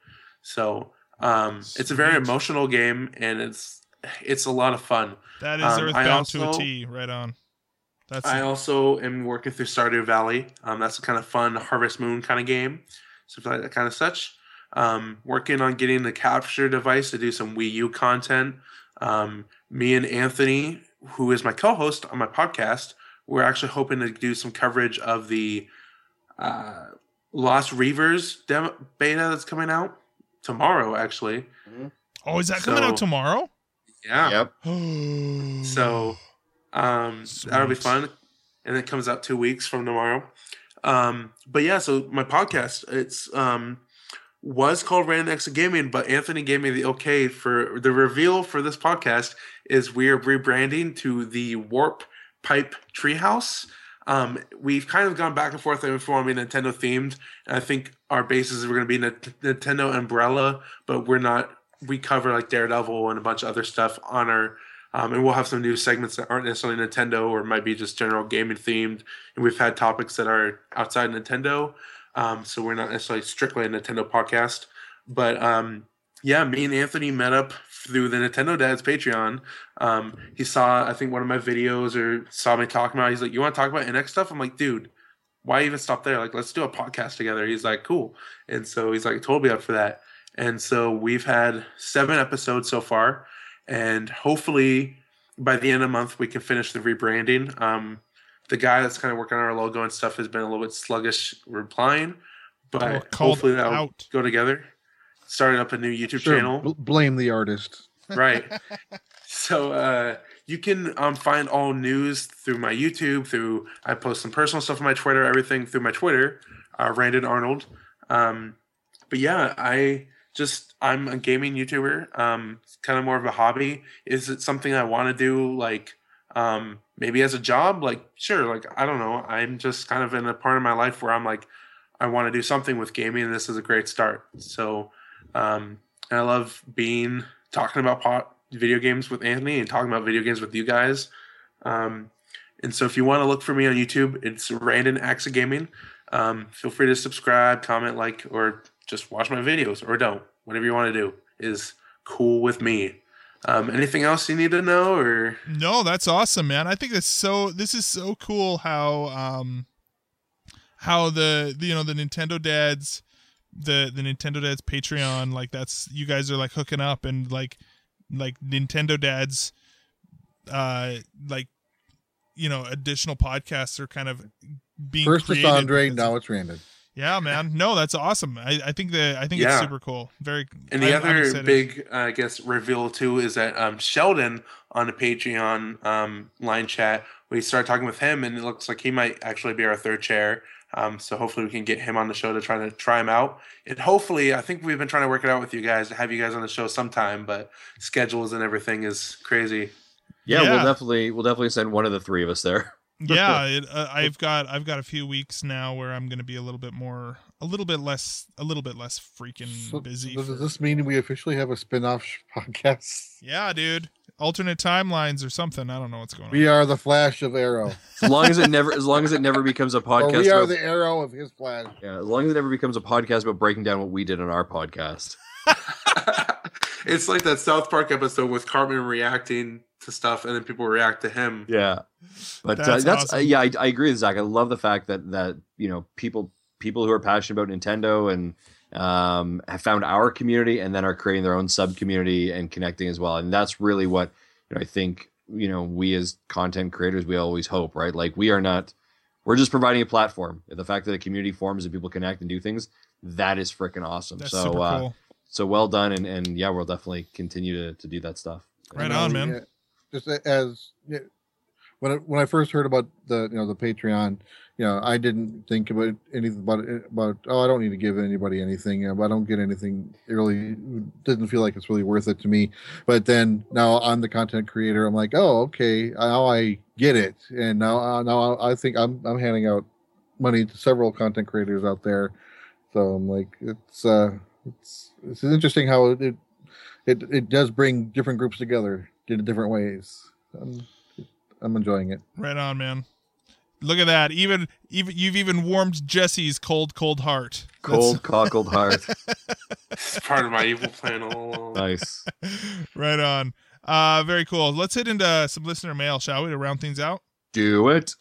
So um, it's a very Sweet. emotional game and it's it's a lot of fun. That is Um, I Earthbound to a also- T, right on. That's I also am working through Stardew Valley. Um, that's a kind of fun Harvest Moon kind of game, stuff like that kind of such. Um, working on getting the capture device to do some Wii U content. Um, me and Anthony, who is my co-host on my podcast, we're actually hoping to do some coverage of the uh, Lost Reavers demo beta that's coming out tomorrow. Actually, Oh, is that coming out so- tomorrow? yeah. Yep. So um, that'll be Sweet. fun, and it comes out two weeks from tomorrow. Um, but yeah, so my podcast it's um, was called Random Exa Gaming, but Anthony gave me the okay for the reveal for this podcast is we are rebranding to the Warp Pipe Treehouse. Um, we've kind of gone back and forth if we want to be Nintendo themed, and I think our bases are going to be N- Nintendo Umbrella, but we're not. We cover like Daredevil and a bunch of other stuff on our, um, and we'll have some new segments that aren't necessarily Nintendo or might be just general gaming themed. And we've had topics that are outside Nintendo, um, so we're not necessarily strictly a Nintendo podcast. But um, yeah, me and Anthony met up through the Nintendo Dad's Patreon. Um, he saw, I think, one of my videos or saw me talking about it. He's like, you want to talk about N X stuff? I'm like, dude, why even stop there? Like, let's do a podcast together. He's like, cool. And so he's like, totally up for that. And so we've had seven episodes so far. And hopefully by the end of the month, we can finish the rebranding. Um, the guy that's kind of working on our logo and stuff has been a little bit sluggish replying, but Well, called hopefully that'll out. go together. Starting up a new YouTube Sure, channel. bl- blame the artist. Right. So uh, you can um, find all news through my YouTube, through I post some personal stuff on my Twitter, everything through my Twitter, uh, Randon Arnold. Um, but yeah, I just I'm a gaming YouTuber. Um, it's kind of more of a hobby. Is it something I want to do like um, maybe as a job? Like sure, like I don't know. I'm just kind of in a part of my life where I'm like I want to do something with gaming, and this is a great start. So um, and I love being talking about pot. video games with Anthony and talking about video games with you guys. Um, and so if you want to look for me on YouTube, it's Randon Axa Gaming. Um, feel free to subscribe, comment, like, or just watch my videos or don't. Whatever you want to do is cool with me. Um, anything else you need to know or? No, that's awesome, man. I think that's so, this is so cool how, um, how the, the you know, the Nintendo dads, the, the Nintendo dads Patreon, like that's, you guys are like hooking up and like, like Nintendo dads uh like you know additional podcasts are kind of being First it's created Andre, because- now it's Randon. yeah man no that's awesome. I, I think that I think Yeah. it's super cool. Very And the I'm- I'm other excited. big, uh, I guess, reveal too is that um, Sheldon on the Patreon um, line chat, we started talking with him, and it looks like he might actually be our third chair. Um, so hopefully we can get him on the show to try to try him out. And hopefully, I think we've been trying to work it out with you guys to have you guys on the show sometime, but schedules and everything is crazy. Yeah, Yeah. we'll definitely we'll definitely send one of the three of us there. yeah it, uh, I've got I've got a few weeks now where I'm going to be a little bit more a little bit less a little bit less freaking So, busy so for- does this mean we officially have a spin-off sh- podcast? yeah dude, alternate timelines or something. I don't know what's going on. We are the Flash of Arrow. As long as it never as long as it never becomes a Or podcast. we are about, the Arrow of his Flash. yeah, as long as it never becomes a podcast about breaking down what we did on our podcast. It's like that South Park episode with Cartman reacting to stuff, and then people react to him. Yeah, but That's that's, uh, that's awesome. uh, yeah, I, I agree with Zach. I love the fact that that you know people people who are passionate about Nintendo and um, have found our community and then are creating their own sub community and connecting as well. And that's really what you know, I think you know we as content creators we always hope, right? Like we are not we're just providing a platform. The fact that a community forms and people connect and do things, that is freaking awesome. That's so super uh, cool. so well done, and and yeah, we'll definitely continue to to do that stuff. Right You know, on, man. yeah, Just a- as yeah, when I, when I first heard about the you know the Patreon, you know I didn't think about anything about it, about oh I don't need to give anybody anything. You know, I don't get anything. It really doesn't feel like it's really worth it to me. But then now I'm the content creator. I'm like, oh okay, now I get it. And now uh, now I think I'm I'm handing out money to several content creators out there. So I'm like, it's uh it's it's interesting how it it, it does bring different groups together in different ways. I'm, I'm enjoying it. Right on, man. Look at that. Even even you've even warmed Jesse's cold, cold heart. Cold cockled heart. It's part of my evil plan all along. Nice. Right on. Uh, very cool. Let's hit into some listener mail, shall we, to round things out? Do it.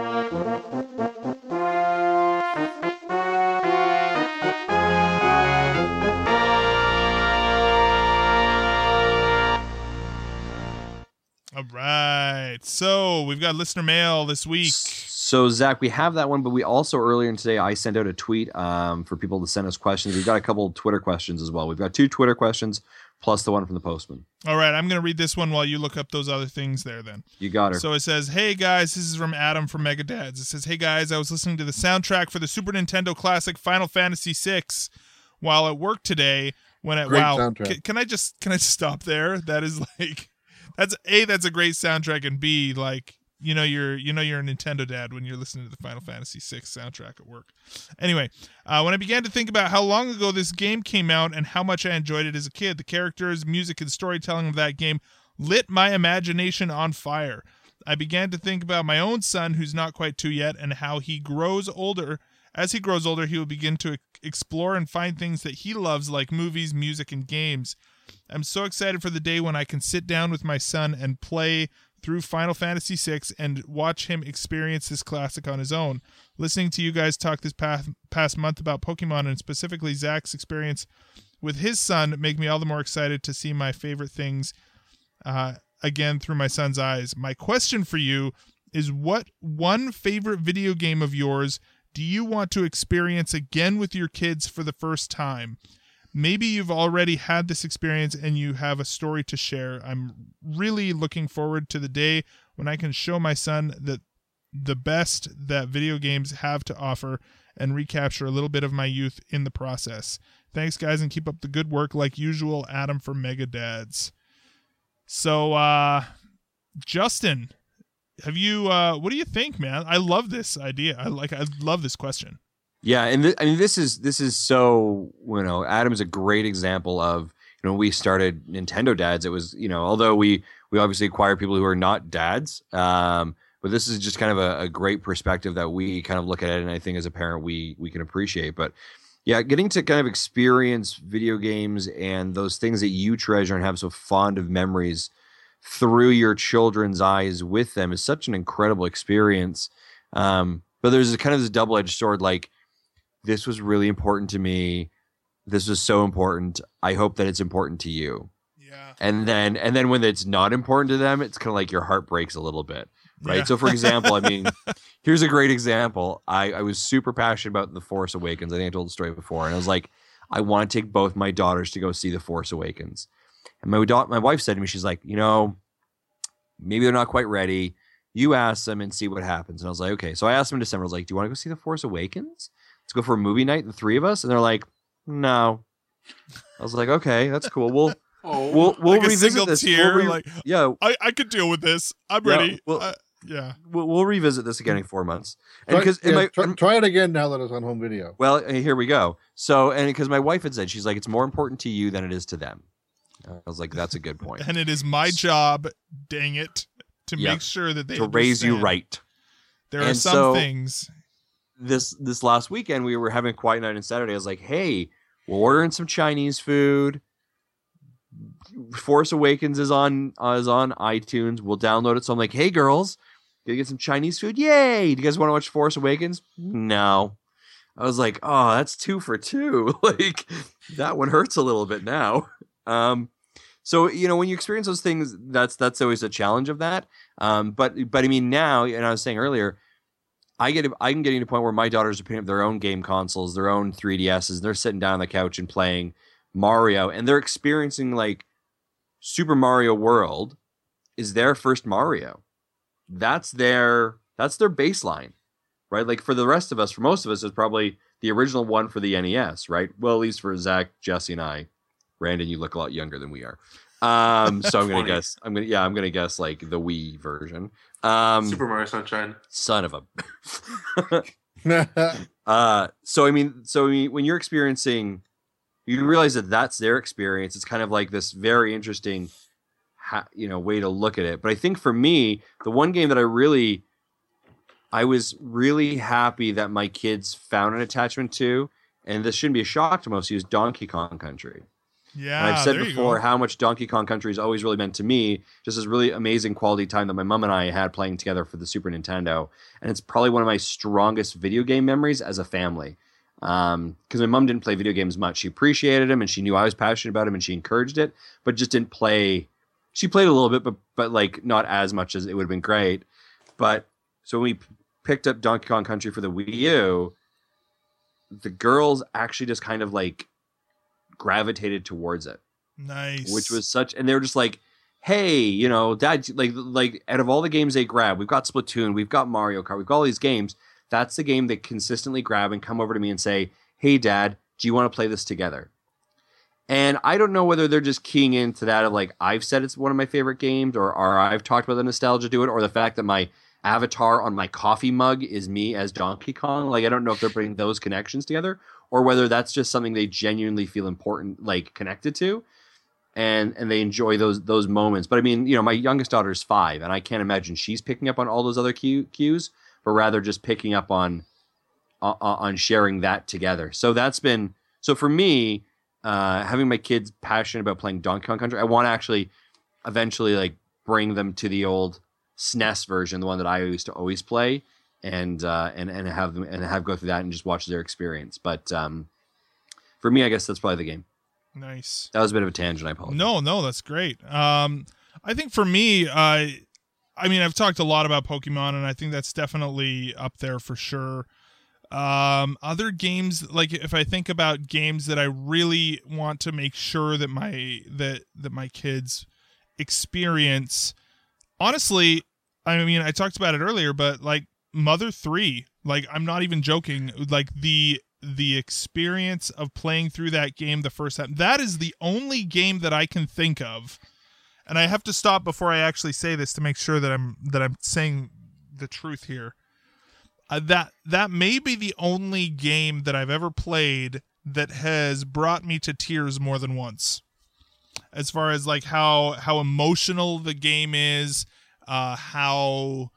All right. So we've got listener mail this week. So Zach, we have that one, but we also earlier today I sent out a tweet um, for people to send us questions. We've got a couple of Twitter questions as well. We've got two Twitter questions plus the one from the postman. All right. I'm going to read this one while you look up those other things there then. You got her. So it says, hey guys, this is from Adam from Mega Dads. It says, hey guys, I was listening to the soundtrack for the Super Nintendo classic Final Fantasy six while at work today when it, Great wow. soundtrack. Can, can I just, can I just stop there? That is like, that's A, that's a great soundtrack, and B, like, you know you're you know you're a Nintendo dad when you're listening to the Final Fantasy six soundtrack at work. Anyway, uh, when I began to think about how long ago this game came out and how much I enjoyed it as a kid, the characters, music, and storytelling of that game lit my imagination on fire. I began to think about my own son, who's not quite two yet, and how he grows older. As he grows older, he will begin to explore and find things that he loves, like movies, music, and games. I'm so excited for the day when I can sit down with my son and play through Final Fantasy six and watch him experience this classic on his own. Listening to you guys talk this past, past month about Pokemon, and specifically Zach's experience with his son, make me all the more excited to see my favorite things uh, again through my son's eyes. My question for you is what one favorite video game of yours do you want to experience again with your kids for the first time? Maybe you've already had this experience and you have a story to share. I'm really looking forward to the day when I can show my son that the best that video games have to offer and recapture a little bit of my youth in the process. Thanks, guys, and keep up the good work. Like usual, Adam from Mega Dads. So, uh, Justin, have you, uh, what do you think, man? I love this idea. I like, I love this question. Yeah, and th- I mean, this is this is so, you know, Adam's a great example of, you know, when we started Nintendo Dads, it was, you know, although we we obviously acquire people who are not dads, um, but this is just kind of a, a great perspective that we kind of look at it, and I think as a parent we we can appreciate. But yeah, getting to kind of experience video games and those things that you treasure and have so fond of memories through your children's eyes with them is such an incredible experience. Um, but there's kind of this double-edged sword, like, this was really important to me. This was so important. I hope that it's important to you. Yeah. And then, and then when it's not important to them, it's kind of like your heart breaks a little bit, right? Yeah. So, for example, I mean, here's a great example. I, I was super passionate about The Force Awakens. I think I told the story before, and I was like, I want to take both my daughters to go see The Force Awakens. And my da- my wife said to me, she's like, you know, maybe they're not quite ready. You ask them and see what happens. And I was like, okay. So I asked them in December. I was like, do you want to go see The Force Awakens? Let's go for a movie night, the three of us. And they're like, no. I was like, okay, that's cool. We'll Oh, we'll we'll like a revisit single this. tier, We'll re- like, yeah, I, I could deal with this. I'm Yeah, ready. well- Uh, yeah. we'll, we'll revisit this again in four months. And Try, because yeah, my try, try it again now that it's on home video. well, here we go. So, and because my wife had said, she's like, it's more important to you than it is to them. I was like, that's a good point. And it is my job, dang it, to Yeah. make sure that they To raise you understand. right. There are And some so- things. This this last weekend we were having a quiet night on Saturday. I was like, hey, we're ordering some Chinese food. Force Awakens is on uh, is on iTunes. We'll download it. So I'm like, hey girls, gonna get some Chinese food? Yay! Do you guys want to watch Force Awakens? No. I was like, oh, that's two for two. Like, that one hurts a little bit now. Um, so you know, when you experience those things, that's that's always a challenge of that. Um, but but I mean now, and I was saying earlier, I get I can get to a point where my daughters are picking up their own game consoles, their own three D S's, and they're sitting down on the couch and playing Mario, and they're experiencing like Super Mario World is their first Mario. That's their that's their baseline, right? Like for the rest of us, for most of us, it's probably the original one for the N E S, right? Well, at least for Zach, Jesse, and I. Brandon, you look a lot younger than we are. Um, so I'm gonna twenty. guess. I'm gonna yeah. I'm gonna guess like the Wii version. Um, Super Mario Sunshine. son of a. uh, so I mean, so I mean, when you're experiencing, you realize that that's their experience. It's kind of like this very interesting, ha- you know, way to look at it. But I think for me, the one game that I really, I was really happy that my kids found an attachment to, and this shouldn't be a shock to most of you, is Donkey Kong Country. Yeah, And I've said there you before go. how much Donkey Kong Country has always really meant to me. Just this really amazing quality time that my mom and I had playing together for the Super Nintendo. And it's probably one of my strongest video game memories as a family. Um, because my mom didn't play video games much. She appreciated them and she knew I was passionate about them and she encouraged it, but just didn't play. She played a little bit, but but like not as much as it would have been great. But so when we p- picked up Donkey Kong Country for the Wii U, the girls actually just kind of like gravitated towards it, Nice. which was such, and they were just like, hey, you know, dad, like like out of all the games they grab, we've got Splatoon, we've got Mario Kart, we've got all these games. That's the game they consistently grab and come over to me and say, hey dad, do you want to play this together? And I don't know whether they're just keying into that of like, I've said it's one of my favorite games, or, or I've talked about the nostalgia to it, or the fact that my avatar on my coffee mug is me as Donkey Kong. Like, I don't know if they're putting those connections together, or whether that's just something they genuinely feel important, like connected to, and and they enjoy those those moments. But I mean, you know, my youngest daughter is five, and I can't imagine she's picking up on all those other cue, cues, but rather just picking up on uh, on sharing that together. So that's been so for me, uh, having my kids passionate about playing Donkey Kong Country. I want to actually eventually like bring them to the old S N E S version, the one that I used to always play, and uh, and and have them and have go through that and just watch their experience. But um, for me, I guess that's probably the game. Nice. That was a bit of a tangent. I apologize. No, no, that's great. Um, I think for me, uh, I mean, I've talked a lot about Pokemon, and I think that's definitely up there for sure. Um, other games, like if I think about games that I really want to make sure that my that that my kids experience, honestly, I mean, I talked about it earlier, but like Mother three, like I'm not even joking, like the the experience of playing through that game the first time. That is the only game that I can think of. And I have to stop before I actually say this to make sure that I'm that I'm saying the truth here. Uh, that that may be the only game that I've ever played that has brought me to tears more than once. As far as like how how emotional the game is, uh, how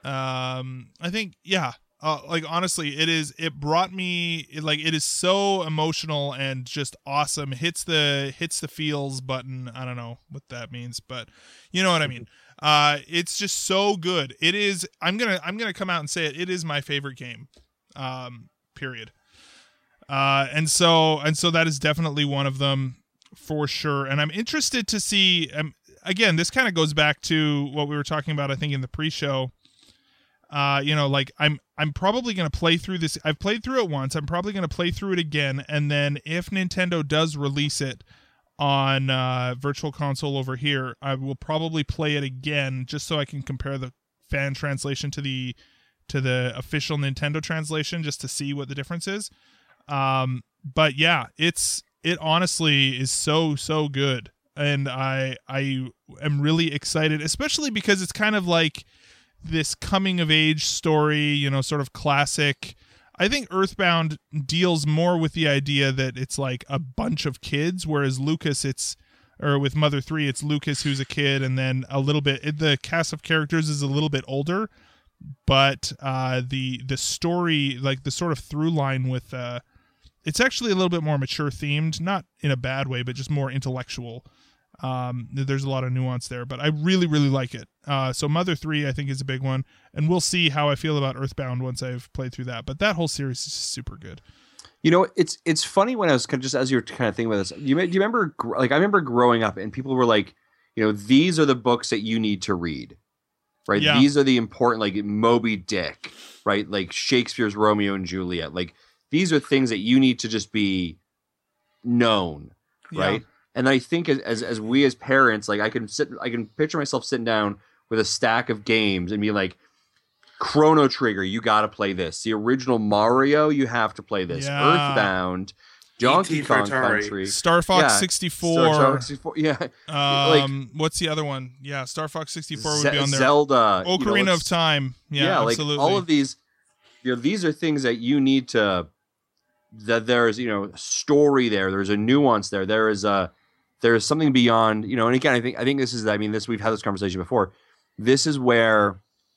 um, I think yeah, uh, like honestly, it is. It brought me it, like it is so emotional and just awesome. Hits the hits the feels button. I don't know what that means, but you know what I mean. Uh, it's just so good. It is. I'm gonna. I'm gonna come out and say it. It is my favorite game. Um, period. Uh, and so and so that is definitely one of them for sure. And I'm interested to see. Um, again, this kind of goes back to what we were talking about, I think, in the pre-show. Uh, you know, like I'm. I'm probably gonna play through this. I've played through it once. I'm probably gonna play through it again. And then if Nintendo does release it on uh, Virtual Console over here, I will probably play it again just so I can compare the fan translation to the to the official Nintendo translation, just to see what the difference is. Um, but yeah, it's it honestly is so so good, and I I am really excited, especially because it's kind of like this coming of age story, you know, sort of classic. I think Earthbound deals more with the idea that it's like a bunch of kids, whereas Lucas, it's, or with Mother three, it's Lucas who's a kid, and then a little bit, the cast of characters is a little bit older, but uh, the the story, like the sort of through line with, uh, it's actually a little bit more mature themed, not in a bad way, but just more intellectual. Um, there's a lot of nuance there, but I really, really like it. Uh, so Mother three, I think, is a big one, and we'll see how I feel about Earthbound once I've played through that. But that whole series is super good. You know, it's it's funny when I was kind of just as you're kind of thinking about this. You do you remember like I remember growing up and people were like, you know, these are the books that you need to read, right? Yeah. These are the important, like Moby Dick, right? Like Shakespeare's Romeo and Juliet. Like these are things that you need to just be known, right? Yeah. And I think as, as as we as parents, like I can sit, I can picture myself sitting down with a stack of games and be like, Chrono Trigger, you got to play this. The original Mario, you have to play this. Yeah. Earthbound, Donkey E T for Kong Atari. Country, Star Fox Yeah. sixty-four. Star Fox sixty-four, yeah, Um, what's the other one? Yeah, Star Fox sixty-four would Ze- be on there. Zelda, you know, Ocarina of it's- Time. Yeah, like absolutely. all of these, you know, these are things that you need to. That there's, you know, story there. There's a nuance there. There is a. There is something beyond, you know, and again, I think I think this is, I mean, this we've had this conversation before. This is where,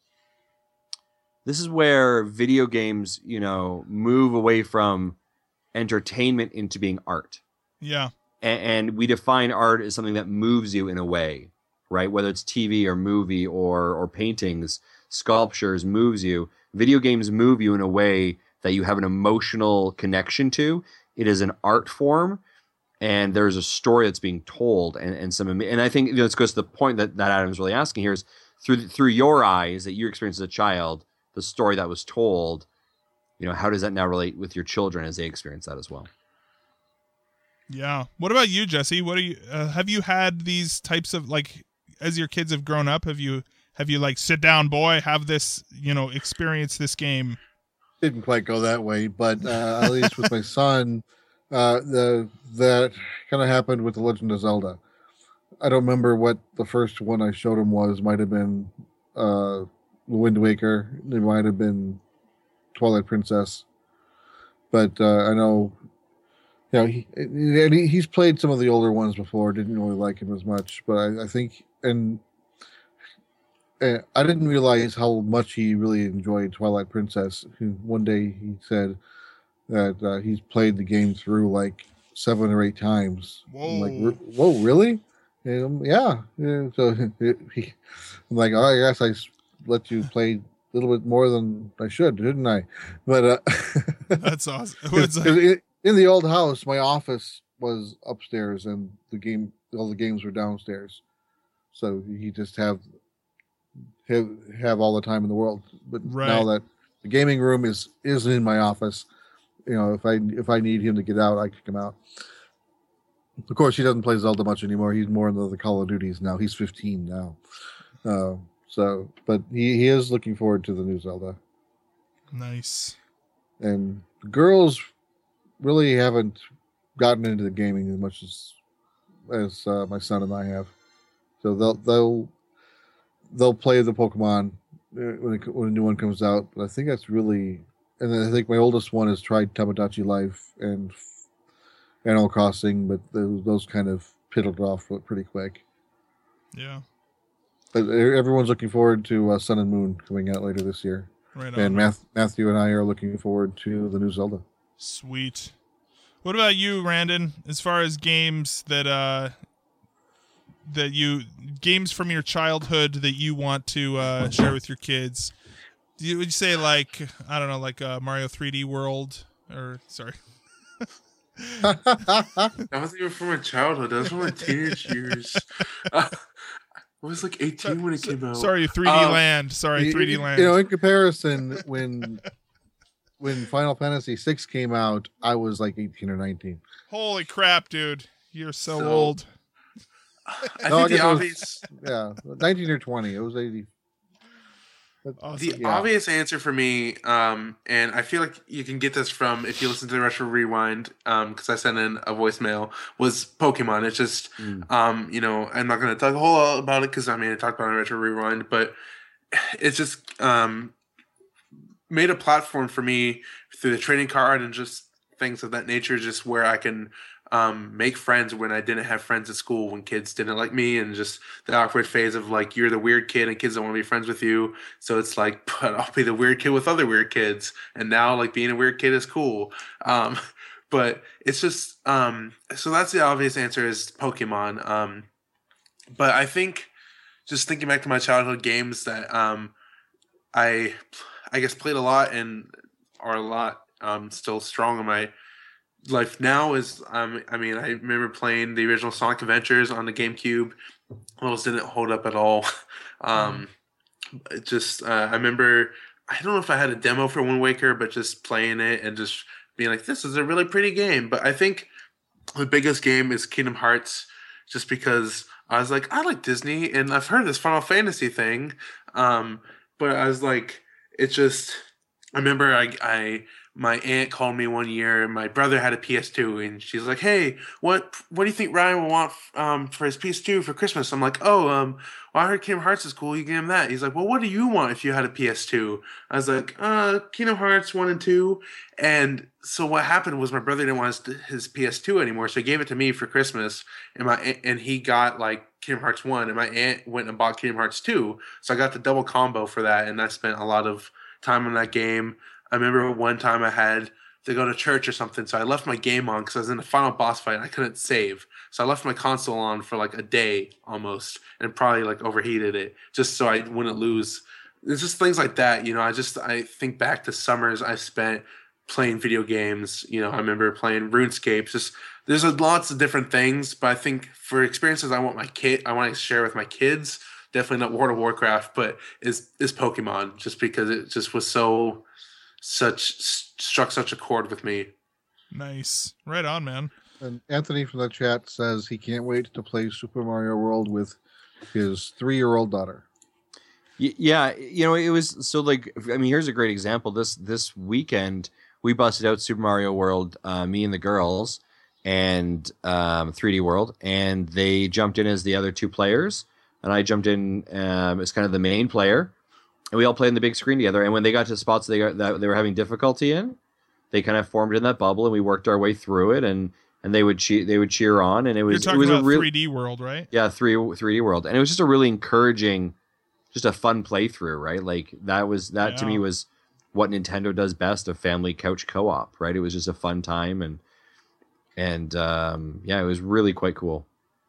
this is where video games, you know, move away from entertainment into being art, Yeah. and, and we define art as something that moves you in a way, right? Whether it's T V or movie or or paintings, sculptures moves you. Video games move you in a way that you have an emotional connection to. It is an art form. And there's a story that's being told, and, and some, and I think, you know, this goes to the point that, that Adam's really asking here is through through your eyes that you experienced as a child, the story that was told, you know, how does that now relate with your children as they experience that as well? Yeah. What about you, Jesse? What are you? Uh, have you had these types of, like, as your kids have grown up? Have you have you like sit down, boy, have this, you know, experience this game? Didn't quite go that way, but uh, at least with my son. Uh, the that kind of happened with The Legend of Zelda. I don't remember what the first one I showed him was. Might have been uh, Wind Waker. It might have been Twilight Princess. But uh, I know, you know, he, and he, he's played some of the older ones before. Didn't really like him as much, but I, I think, and uh, I didn't realize how much he really enjoyed Twilight Princess. One day he said that uh, he's played the game through like seven or eight times. Whoa. I'm like, whoa, really? And, um, yeah. yeah. So he, I'm like, oh, I guess I let you play a little bit more than I should, didn't I? But uh, That's awesome. It's like, in, in the old house, my office was upstairs, and the game, all the games were downstairs. So he just have have, have all the time in the world. But Right. now that the gaming room is is in my office, you know, if I if I need him to get out, I kick him out. Of course, he doesn't play Zelda much anymore. He's more into the Call of Duties now. He's fifteen now. Uh, so, but he, he is looking forward to the new Zelda. Nice. And the girls really haven't gotten into the gaming as much as as uh, my son and I have. So they'll they'll they'll play the Pokemon when it, when a new one comes out. But I think that's really, and then I think my oldest one has tried Tamagotchi Life and Animal Crossing, but those, those kind of piddled off pretty quick. Yeah. But everyone's looking forward to uh, Sun and Moon coming out later this year. Right on. And Math, Matthew and I are looking forward to the new Zelda. Sweet. What about you, Randon? As far as games that uh that you games from your childhood that you want to uh, share with your kids, do you, would you say like I don't know, like uh, Mario three D World or sorry? That wasn't even from my childhood. That was from my teenage years. Uh, I was like eighteen when it so, came out. Sorry, three D Um, Land. Sorry, three D Land. You know, in comparison, when when Final Fantasy six came out, I was like eighteen or nineteen. Holy crap, dude! You're so, So- old. I No, I think guess the it was- obvious Yeah, nineteen or twenty. It was eighty. But, Awesome. the yeah. obvious answer for me, um, and I feel like you can get this from if you listen to the Retro Rewind, because I sent in a voicemail, was Pokemon. It's just, Mm. um, you know, I'm not going to talk a whole lot about it because I mean I talked about it in Retro Rewind, but it's just um, made a platform for me through the trading card and just things of that nature, just where I can um, make friends when I didn't have friends at school, when kids didn't like me, and just the awkward phase of like you're the weird kid and kids don't want to be friends with you. So it's like, but I'll be the weird kid with other weird kids, and now like being a weird kid is cool. Um, but it's just um, so that's the obvious answer is Pokemon. Um, but I think just thinking back to my childhood games that um, I I guess played a lot and are a lot um, still strong in my life now is um I mean I remember playing the original Sonic Adventures on the GameCube. Those didn't hold up at all. um it just uh, I remember I don't know if I had a demo for Wind Waker, but just playing it and just being like, this is a really pretty game. But I think the biggest game is Kingdom Hearts, just because I was like, I like Disney and I've heard this Final Fantasy thing, um but I was like, it's just I remember I I my aunt called me one year. My brother had a P S two, and she's like, "Hey, what what do you think Ryan will want um, for his P S two for Christmas?" I'm like, "Oh, um, well, I heard Kingdom Hearts is cool. You give him that." He's like, "Well, what do you want if you had a P S two?" I was like, "Uh, Kingdom Hearts one and two." And so what happened was my brother didn't want his, his P S two anymore, so he gave it to me for Christmas, and my and he got like Kingdom Hearts one, and my aunt went and bought Kingdom Hearts two, so I got the double combo for that, and I spent a lot of time on that game. I remember one time I had to go to church or something, so I left my game on because I was in the final boss fight and I couldn't save. So I left my console on for like a day almost, and probably like overheated it just so I wouldn't lose. It's just things like that, you know. I just I think back to summers I spent playing video games. You know, I remember playing RuneScape. Just there's a, lots of different things, but I think for experiences I want my kid, I want to share with my kids. Definitely not World of Warcraft, but is is Pokemon, just because it just was so. Such struck such a chord with me. Nice. Right on, man. And Anthony from the chat says he can't wait to play Super Mario World with his three-year-old daughter. Y- Yeah, you know, it was so like I mean, here's a great example. This this weekend we busted out Super Mario World, uh, me and the girls, and um, three D World, and they jumped in as the other two players, and I jumped in um, as kind of the main player. And we all played in the big screen together. And when they got to spots they got, that they were having difficulty in, they kind of formed in that bubble, and we worked our way through it. And, and they would cheer, they would cheer on, and it was You're talking it was about a real three D World, right? yeah three three D World, and it was just a really encouraging, just a fun playthrough, right? Like that was that Yeah. to me was what Nintendo does best, a family couch co-op, right? It was just a fun time, and and um, yeah, it was really quite cool.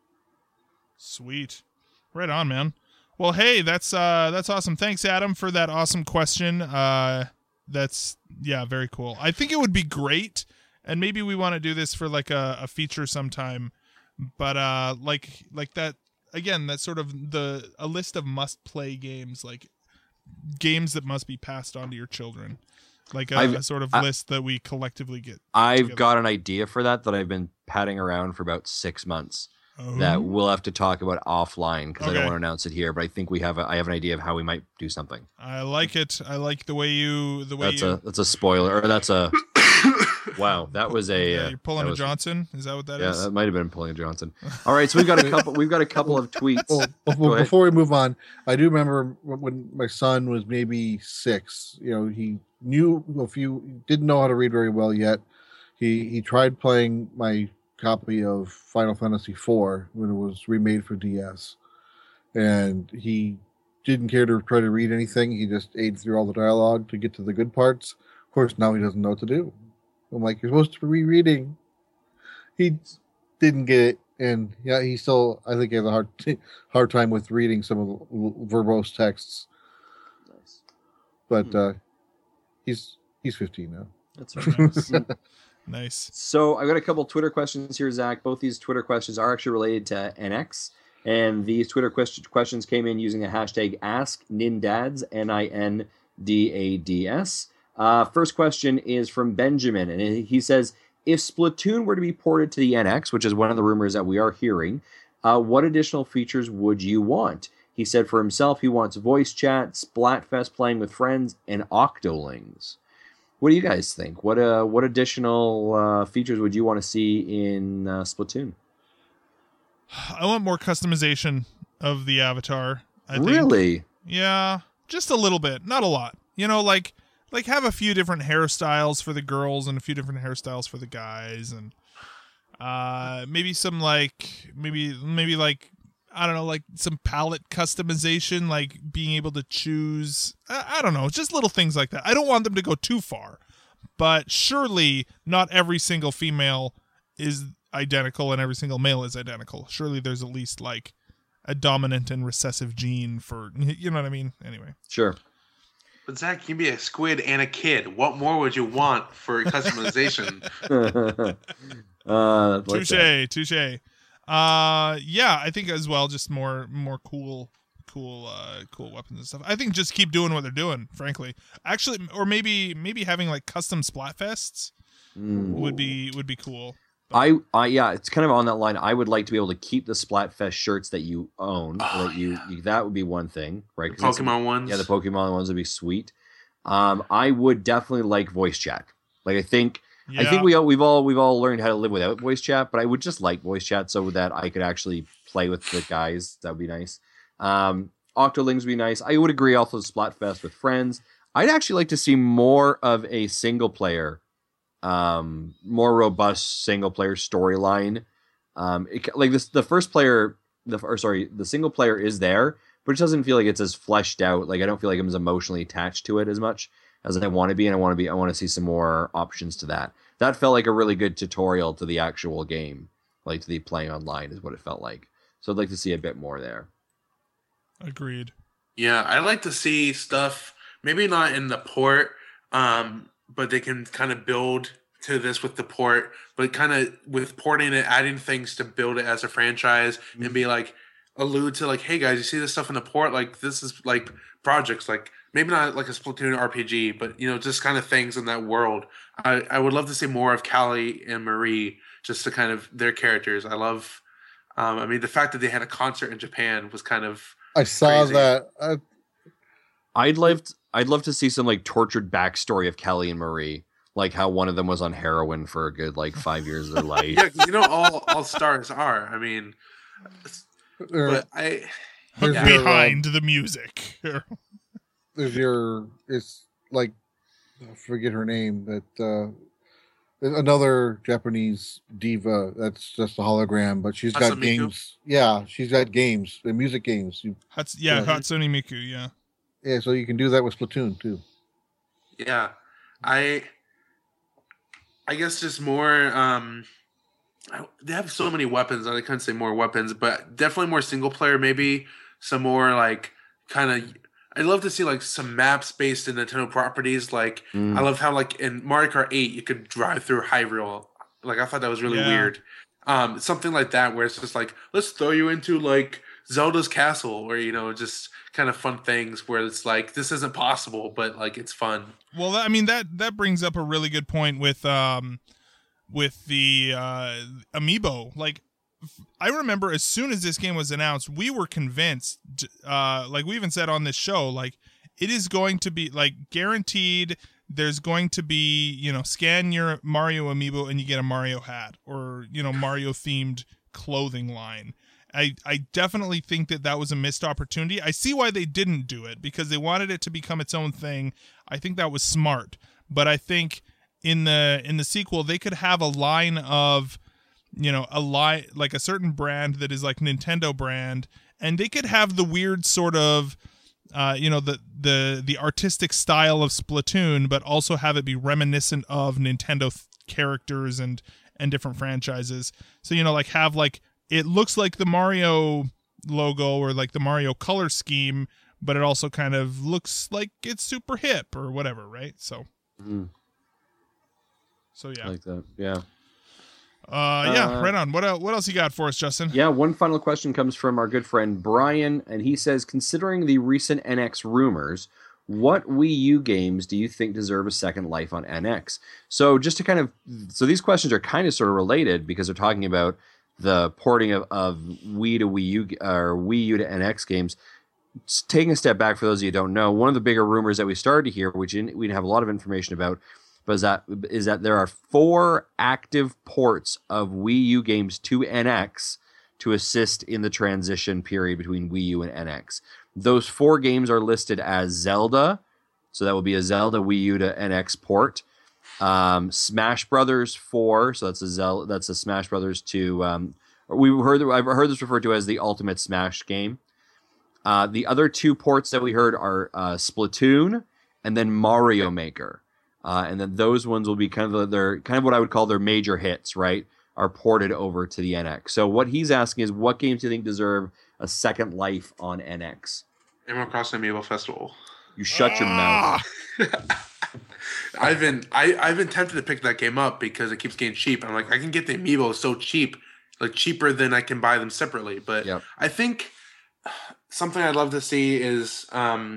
Sweet. Right on, man. Well, hey, that's uh that's awesome. Thanks, Adam, for that awesome question. Uh that's yeah, very cool. I think it would be great, and maybe we want to do this for like a, a feature sometime. But uh like like that again, that's sort of the a list of must-play games, like games that must be passed on to your children, like a, a sort of I, list that we collectively get. I've together. got an idea for that that I've been patting around for about six months. Oh. That we'll have to talk about offline because okay. I don't want to announce it here. But I think we have. A, I have an idea of how we might do something. I like it. I like the way you. The way that's you. a that's a spoiler. Or that's a. Wow, that was a. Yeah, you're pulling a was, Johnson. Is that what that yeah, is? Yeah, that might have been pulling a Johnson. All right, so we've got a couple. We've got a couple of tweets. Well, before, before we move on, I do remember when my son was maybe six. You know, he knew a few. Didn't know how to read very well yet. He he tried playing my copy of Final Fantasy four when it was remade for D S, and he didn't care to try to read anything. He just ate through all the dialogue to get to the good parts. Of course, now he doesn't know what to do. I'm like, you're supposed to be rereading. He didn't get it, and yeah, he still, I think, has a hard hard time with reading some of the verbose texts. Nice, but hmm. uh, he's he's fifteen now. That's very nice. Nice. So I've got a couple Twitter questions here, Zach. Both these Twitter questions are actually related to N X. And these Twitter quest- questions came in using the hashtag AskNindads, N I N D A D S. Uh, first question is from Benjamin. And he says, if Splatoon were to be ported to the N X, which is one of the rumors that we are hearing, uh, what additional features would you want? He said for himself, he wants voice chat, Splatfest playing with friends, and Octolings. What do you guys think? What uh, what additional uh, features would you want to see in uh, Splatoon? I want more customization of the avatar. I really? Think. Yeah, just a little bit, not a lot. You know, like like have a few different hairstyles for the girls and a few different hairstyles for the guys, and uh, maybe some like maybe maybe like. I don't know, like some palette customization, like being able to choose, I, I don't know, just little things like that. I don't want them to go too far, but surely not every single female is identical and every single male is identical. Surely there's at least like a dominant and recessive gene for, you know what I mean? Anyway. Sure. But Zach, you can be a squid and a kid. What more would you want for customization? uh, touche, touche. Uh, yeah, I think as well, just more, more cool, cool, uh, cool weapons and stuff. I think just keep doing what they're doing, frankly. Actually, or maybe, maybe having like custom Splatfests mm. would be, would be cool. But I, I, yeah, it's kind of on that line. I would like to be able to keep the Splatfest shirts that you own. Oh, that you, yeah. you, that would be one thing, right? The Pokemon ones. Yeah, the Pokemon ones would be sweet. Um, I would definitely like voice chat. Like, I think. Yeah. I think we all, we've all we've all learned how to live without voice chat, but I would just like voice chat so that I could actually play with the guys. That would be nice. Um, Octolings would be nice. I would agree also Splatfest with friends. I'd actually like to see more of a single player, um, more robust single player storyline. Um, it, like this, the first player, the or sorry, the single player is there, but it doesn't feel like it's as fleshed out. Like I don't feel like I'm as emotionally attached to it as much as I want to be, and I want to be. I want to see some more options to that. That felt like a really good tutorial to the actual game, like to the playing online is what it felt like. So I'd like to see a bit more there. Agreed. Yeah, I'd like to see stuff. Maybe not in the port, um, but they can kind of build to this with the port, but kind of with porting it, adding things to build it as a franchise, mm-hmm. and be like allude to like, hey guys, you see this stuff in the port? Like this is like projects like. Maybe not like a Splatoon R P G, but, you know, just kind of things in that world. I, I would love to see more of Callie and Marie, just to kind of their characters. I love, um, I mean, the fact that they had a concert in Japan was kind of I saw crazy. that. I... I'd love to, I'd love to see some like tortured backstory of Callie and Marie, like how one of them was on heroin for a good like five years of their life. Yeah, you know, all all stars are. I mean, but I yeah. behind the music. There's your, it's like, I forget her name, but uh, another Japanese diva that's just a hologram, but she's got Hatsune games. Miku? Yeah, she's got games, the music games. You, Hats, yeah, yeah, Hatsune Miku, yeah. Yeah, so you can do that with Splatoon too. Yeah, I, I guess just more. Um, I, they have so many weapons. I couldn't say more weapons, but definitely more single player. Maybe some more like kind of. I'd love to see like some maps based in Nintendo properties. Like mm. I love how like in Mario Kart eight you could drive through Hyrule. Like I thought that was really yeah. weird. Um, something like that where it's just like let's throw you into like Zelda's Castle, where you know just kind of fun things where it's like this isn't possible, but like it's fun. Well, I mean that that brings up a really good point with um with the uh, amiibo. Like, I remember as soon as this game was announced, we were convinced. Uh, like we even said on this show, like it is going to be like guaranteed. There's going to be, you know, scan your Mario amiibo and you get a Mario hat or, you know, Mario themed clothing line. I, I definitely think that that was a missed opportunity. I see why they didn't do it because they wanted it to become its own thing. I think that was smart, but I think in the in the sequel they could have a line of, you know, a line like a certain brand that is like Nintendo brand, and they could have the weird sort of uh, you know, the the the artistic style of Splatoon, but also have it be reminiscent of Nintendo th- characters and and different franchises. So, you know, like have like it looks like the Mario logo or like the Mario color scheme, but it also kind of looks like it's super hip or whatever, right? So, mm. so yeah, I like that. Yeah. Uh, yeah, uh, right on. What else, what else you got for us, Justin? Yeah, one final question comes from our good friend Brian, and he says, considering the recent N X rumors, what Wii U games do you think deserve a second life on N X? So just to kind of, so these questions are kind of sort of related because they're talking about the porting of, of Wii to Wii U or Wii U to N X games. Just taking a step back for those of you who don't know, one of the bigger rumors that we started to hear, which we didn't have a lot of information about, but is that is that there are four active ports of Wii U games to N X to assist in the transition period between Wii U and N X. Those four games are listed as Zelda, so that will be a Zelda Wii U to N X port. Um, Smash Brothers four, so that's a Zelda, that's a Smash Brothers to. Um, we heard I've heard this referred to as the Ultimate Smash game. Uh, the other two ports that we heard are uh, Splatoon and then Mario Maker. Uh, and then those ones will be kind of their kind of what I would call their major hits, right? Are ported over to the N X. So what he's asking is, what games do you think deserve a second life on N X? Animal Crossing Amiibo Festival. You shut Ah! your mouth. I've been I, I've been tempted to pick that game up because it keeps getting cheap. I'm like, I can get the Amiibo so cheap, like cheaper than I can buy them separately. But Yep. I think something I'd love to see is um,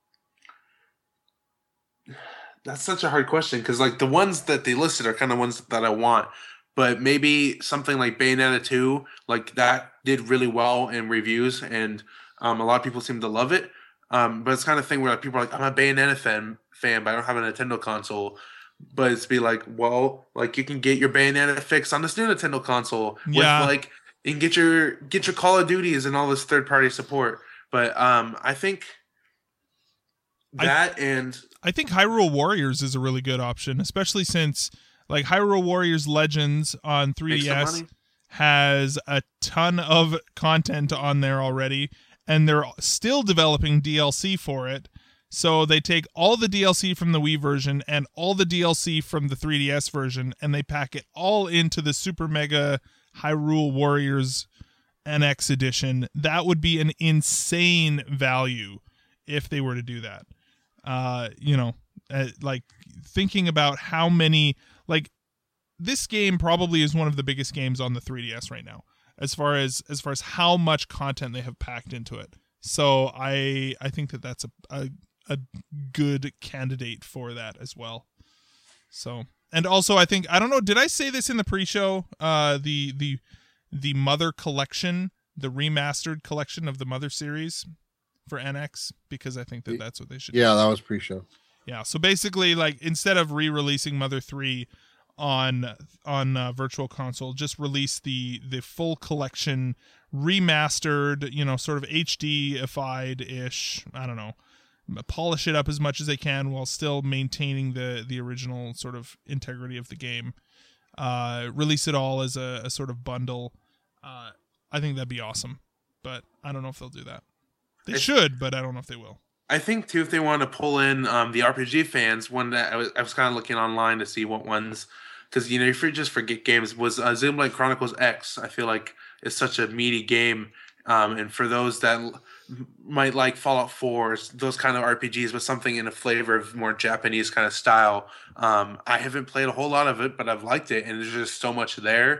that's such a hard question because like the ones that they listed are kind of ones that I want, but maybe something like Bayonetta two, like that did really well in reviews and um, a lot of people seem to love it. Um, but it's kind of thing where like, people are like, I'm a Bayonetta fan, fan, but I don't have a Nintendo console. But it's be like, well, like you can get your Bayonetta fix on this new Nintendo console Yeah. with like you can get your get your Call of Duties and all this third party support. But um, I think that I, and I think Hyrule Warriors is a really good option, especially since like Hyrule Warriors Legends on three D Make some S money. has a ton of content on there already, and they're still developing D L C for it. So they take all the D L C from the Wii version and all the D L C from the three D S version, and they pack it all into the Super Mega Hyrule Warriors N X edition. That would be an insane value if they were to do that. Uh, you know, uh, like thinking about how many, like this game probably is one of the biggest games on the three D S right now, as far as as far as how much content they have packed into it. So I I think that that's a a, a good candidate for that as well. So, and also I think, I don't know, did I say this in the pre-show? Uh, the the the Mother collection, the remastered collection of the Mother series for N X, because I think that that's what they should Yeah, do. that was pre-show. Yeah, so basically, like, instead of re-releasing Mother three on on uh, Virtual Console, just release the the full collection remastered, you know, sort of H D-ified ish. I don't know, polish it up as much as they can while still maintaining the the original sort of integrity of the game. Uh, release it all as a, a sort of bundle. Uh, I think that'd be awesome, but I don't know if they'll do that. They It's- should, but I don't know if they will. I think too if they want to pull in um, the R P G fans, one that I was I was kind of looking online to see what ones, because you know if you just forget games was uh, Xenoblade Chronicles X. I feel like it's such a meaty game, um, and for those that l- might like Fallout four, those kind of R P Gs, but something in a flavor of more Japanese kind of style. Um, I haven't played a whole lot of it, but I've liked it, and there's just so much there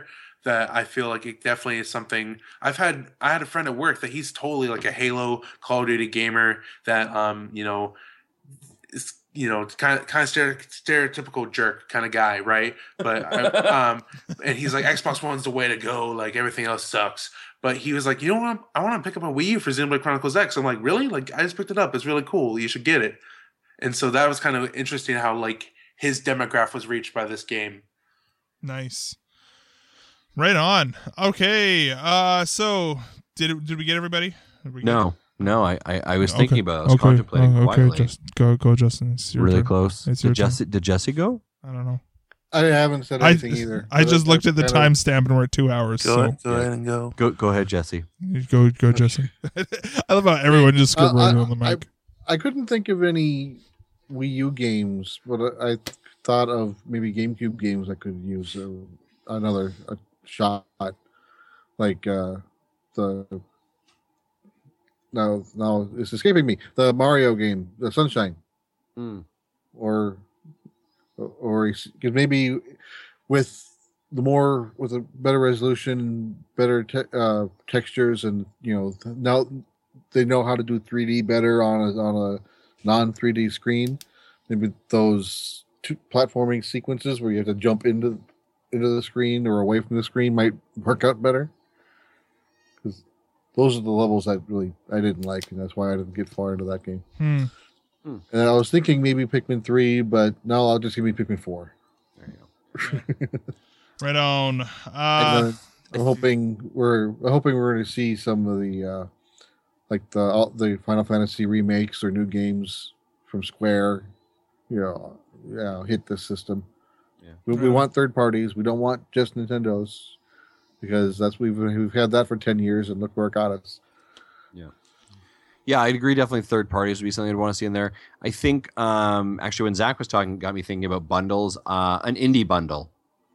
that I feel like it definitely is something. I've had I had a friend at work that he's totally like a Halo, Call of Duty gamer that um you know is you know kind of kind of stereotypical jerk kind of guy, right? But I, um and he's like, Xbox One's the way to go. Like everything else sucks. But he was like, you know what? I want to pick up a Wii U for Xenoblade Chronicles X. I'm like, really? Like I just picked it up. It's really cool. You should get it. And so that was kind of interesting how like his demographic was reached by this game. Nice. Right on. Okay. Uh, so did it, did we get everybody? Did we get No, no. I, I, I was Okay. thinking about it. I was Okay. contemplating Oh, okay. quietly. Just go, go, Justin. It's your really turn. close. It's your Did Jesse, did Jesse go? I don't know. I haven't said I, anything either. I So just that- looked at the that's kind of- timestamp and we're at two hours. Go, so ahead, go ahead and go. Go go ahead, Jesse. go, go, Jesse. I love how everyone just Uh, scribbling I- on the mic. I couldn't think of any Wii U games, but I, I thought of maybe GameCube games I could use uh, another a shot, like uh, the no, no, it's escaping me. The Mario game, the Sunshine, Mm. or or because maybe with the more with a better resolution, better te- uh, textures, and you know now they know how to do three D better on a on a non three D screen. Maybe those two platforming sequences where you have to jump into into the screen or away from the screen might work out better. Because those are the levels that really I didn't like, and that's why I didn't get far into that game. Hmm. And I was thinking maybe Pikmin three, but no, I'll just give me Pikmin four. There you go. Right on. And Uh, then I'm hoping we're I'm hoping we're going to see some of the uh, like the all, the Final Fantasy remakes or new games from Square. You know, yeah, hit this system. Yeah. We, we want third parties. We don't want just Nintendo's because that's we've we've had that for ten years, and look where it got us. Yeah, I'd agree. Definitely third parties would be something I'd want to see in there. I think um, actually when Zach was talking, got me thinking about bundles. Uh, an indie bundle.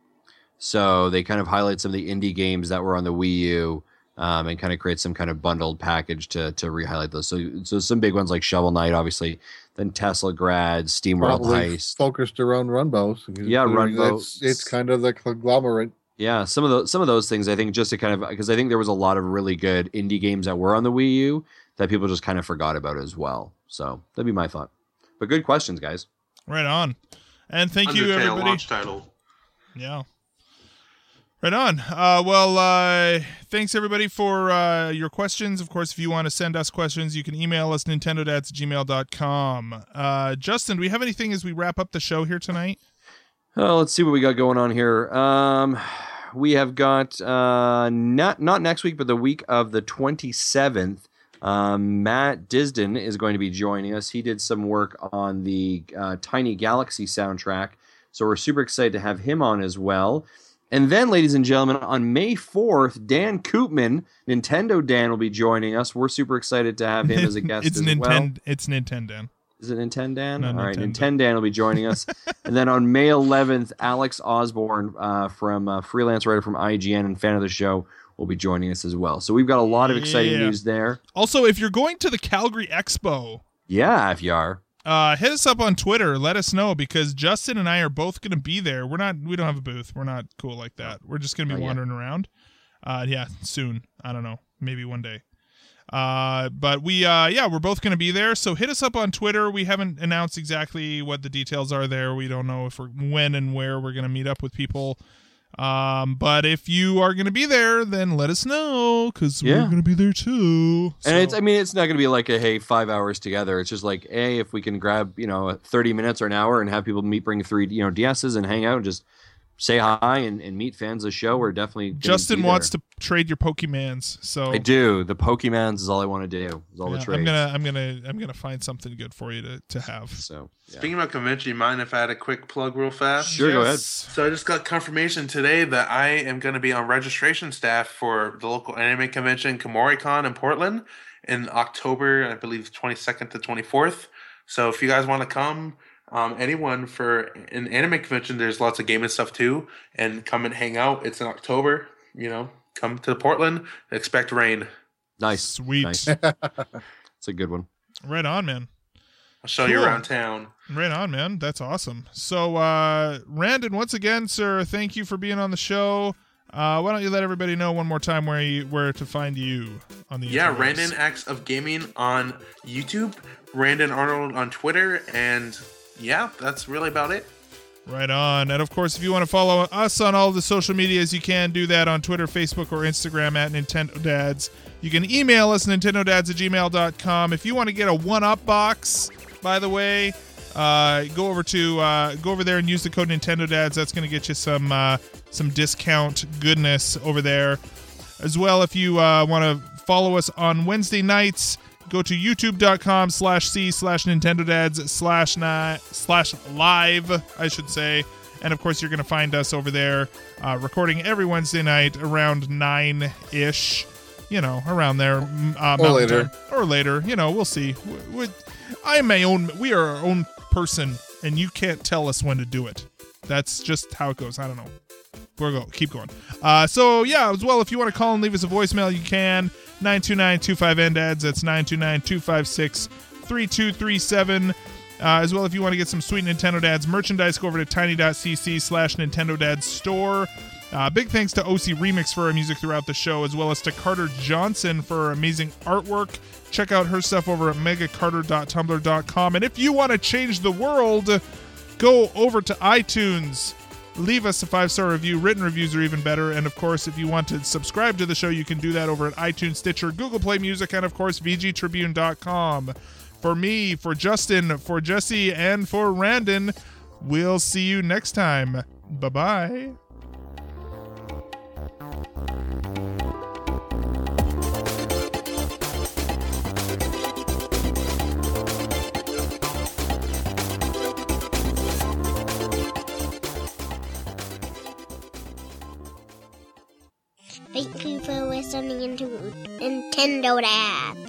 So they kind of highlight some of the indie games that were on the Wii U um, and kind of create some kind of bundled package to to re-highlight those. So so some big ones like Shovel Knight, obviously. Then Tesla Grad, SteamWorld Probably Heist. focused around Runbow. because Yeah, Runbow. It's, it's kind of the conglomerate. Yeah, some of those some of those things I think just to kind of because I think there was a lot of really good indie games that were on the Wii U that people just kind of forgot about as well. So that'd be my thought. But good questions, guys. right on. And thank you, Undertale everybody. launch title. Yeah. Right on. Uh, well, uh, thanks everybody for uh, your questions. Of course, if you want to send us questions, you can email us nintendo dads at gmail dot com. Uh, Justin, do we have anything as we wrap up the show here tonight? Oh, let's see what we got going on here. Um, we have got uh, not not next week, but the week of the twenty-seventh. Um, Matt Disden is going to be joining us. He did some work on the uh, Tiny Galaxy soundtrack, so we're super excited to have him on as well. And then, ladies and gentlemen, on May fourth, Dan Koopman, Nintendo Dan, will be joining us. We're super excited to have him as a guest it's as Nintendo. well. It's Nintendo. Is it Nintendo Dan? No, All right, Nintendo. Nintendo Dan will be joining us. And then on May eleventh, Alex Osborne uh, from uh, freelance writer from I G N and fan of the show will be joining us as well. So we've got a lot of exciting Yeah. news there. Also, if you're going to the Calgary Expo, Yeah, if you are. uh, hit us up on Twitter. Let us know because Justin and I are both going to be there. We're not. We don't have a booth. We're not cool like that. We're just going to be Not yet. wandering around. Uh, yeah, soon. I don't know. Maybe one day. Uh, but we, uh, yeah, we're both going to be there. So hit us up on Twitter. We haven't announced exactly what the details are there. We don't know if we're when and where we're going to meet up with people. Um, but if you are going to be there, then let us know because Yeah. we're going to be there too. So- And it's, I mean, it's not going to be like a, hey, five hours together. It's just like, hey, if we can grab, you know, thirty minutes or an hour and have people meet, bring three, you know, D S's and hang out and just say hi and, and meet fans of the show. We're definitely gonna Justin be wants there. to trade your Pokemans, so I do. The Pokemans is all I want to do. Is all yeah, the trades. I'm gonna, I'm gonna, I'm gonna find something good for you to, to have. So, yeah. Speaking about convention, you mind if I had a quick plug real fast? Sure, go ahead. Yes. So I just got confirmation today that I am going to be on registration staff for the local anime convention, KomoriCon in Portland, in October, I believe twenty-second to twenty-fourth. So if you guys want to come, um, anyone for an anime convention, there's lots of gaming stuff too, and come and hang out. It's in October. You know, come to Portland. Expect rain. Nice. Sweet. Nice. It's a good one. Right on, man. I'll show you Cool. around town. Right on, man. That's awesome. So, uh, Randon, once again, sir, thank you for being on the show. Uh, why don't you let everybody know one more time where you, where to find you on the Yeah, interwebs? Randon Acts of Gaming on YouTube, Randon Arnold on Twitter, and yeah, that's really about it. Right on. And of course, if you want to follow us on all the social medias, you can do that on Twitter, Facebook, or Instagram at Nintendo Dads. You can email us, nintendo dads at gmail dot com. If you want to get a one-up box, by the way, uh, go over to uh, go over there and use the code Nintendo Dads. That's going to get you some uh, some discount goodness over there. As well, if you uh, want to follow us on Wednesday nights, go to youtube.com slash c slash Nintendo Dads slash na slash live, I should say. And of course, you're going to find us over there uh, recording every Wednesday night around nine-ish. You know, around there. Uh, or later. Time. Or later. You know, we'll see. We, we, I am my own, we are our own person, and you can't tell us when to do it. That's just how it goes. I don't know. We're go. Keep going. Uh, so, yeah, as well, if you want to call and leave us a voicemail, you can. nine two nine two five N D A D S. That's nine two nine two five six three two three seven. Uh, as well, if you want to get some sweet Nintendo Dads merchandise, go over to tiny.cc slash Nintendo Dads store. Uh, big thanks to O C Remix for our music throughout the show, as well as to Carter Johnson for her amazing artwork. Check out her stuff over at mega carter dot tumblr dot com. And if you want to change the world, go over to iTunes. Leave us a five-star review. Written reviews are even better. And, of course, if you want to subscribe to the show, you can do that over at iTunes, Stitcher, Google Play Music, and, of course, v g tribune dot com. For me, for Justin, for Jesse, and for Randon, we'll see you next time. Bye-bye. Thank you for listening to Nintendo Dads.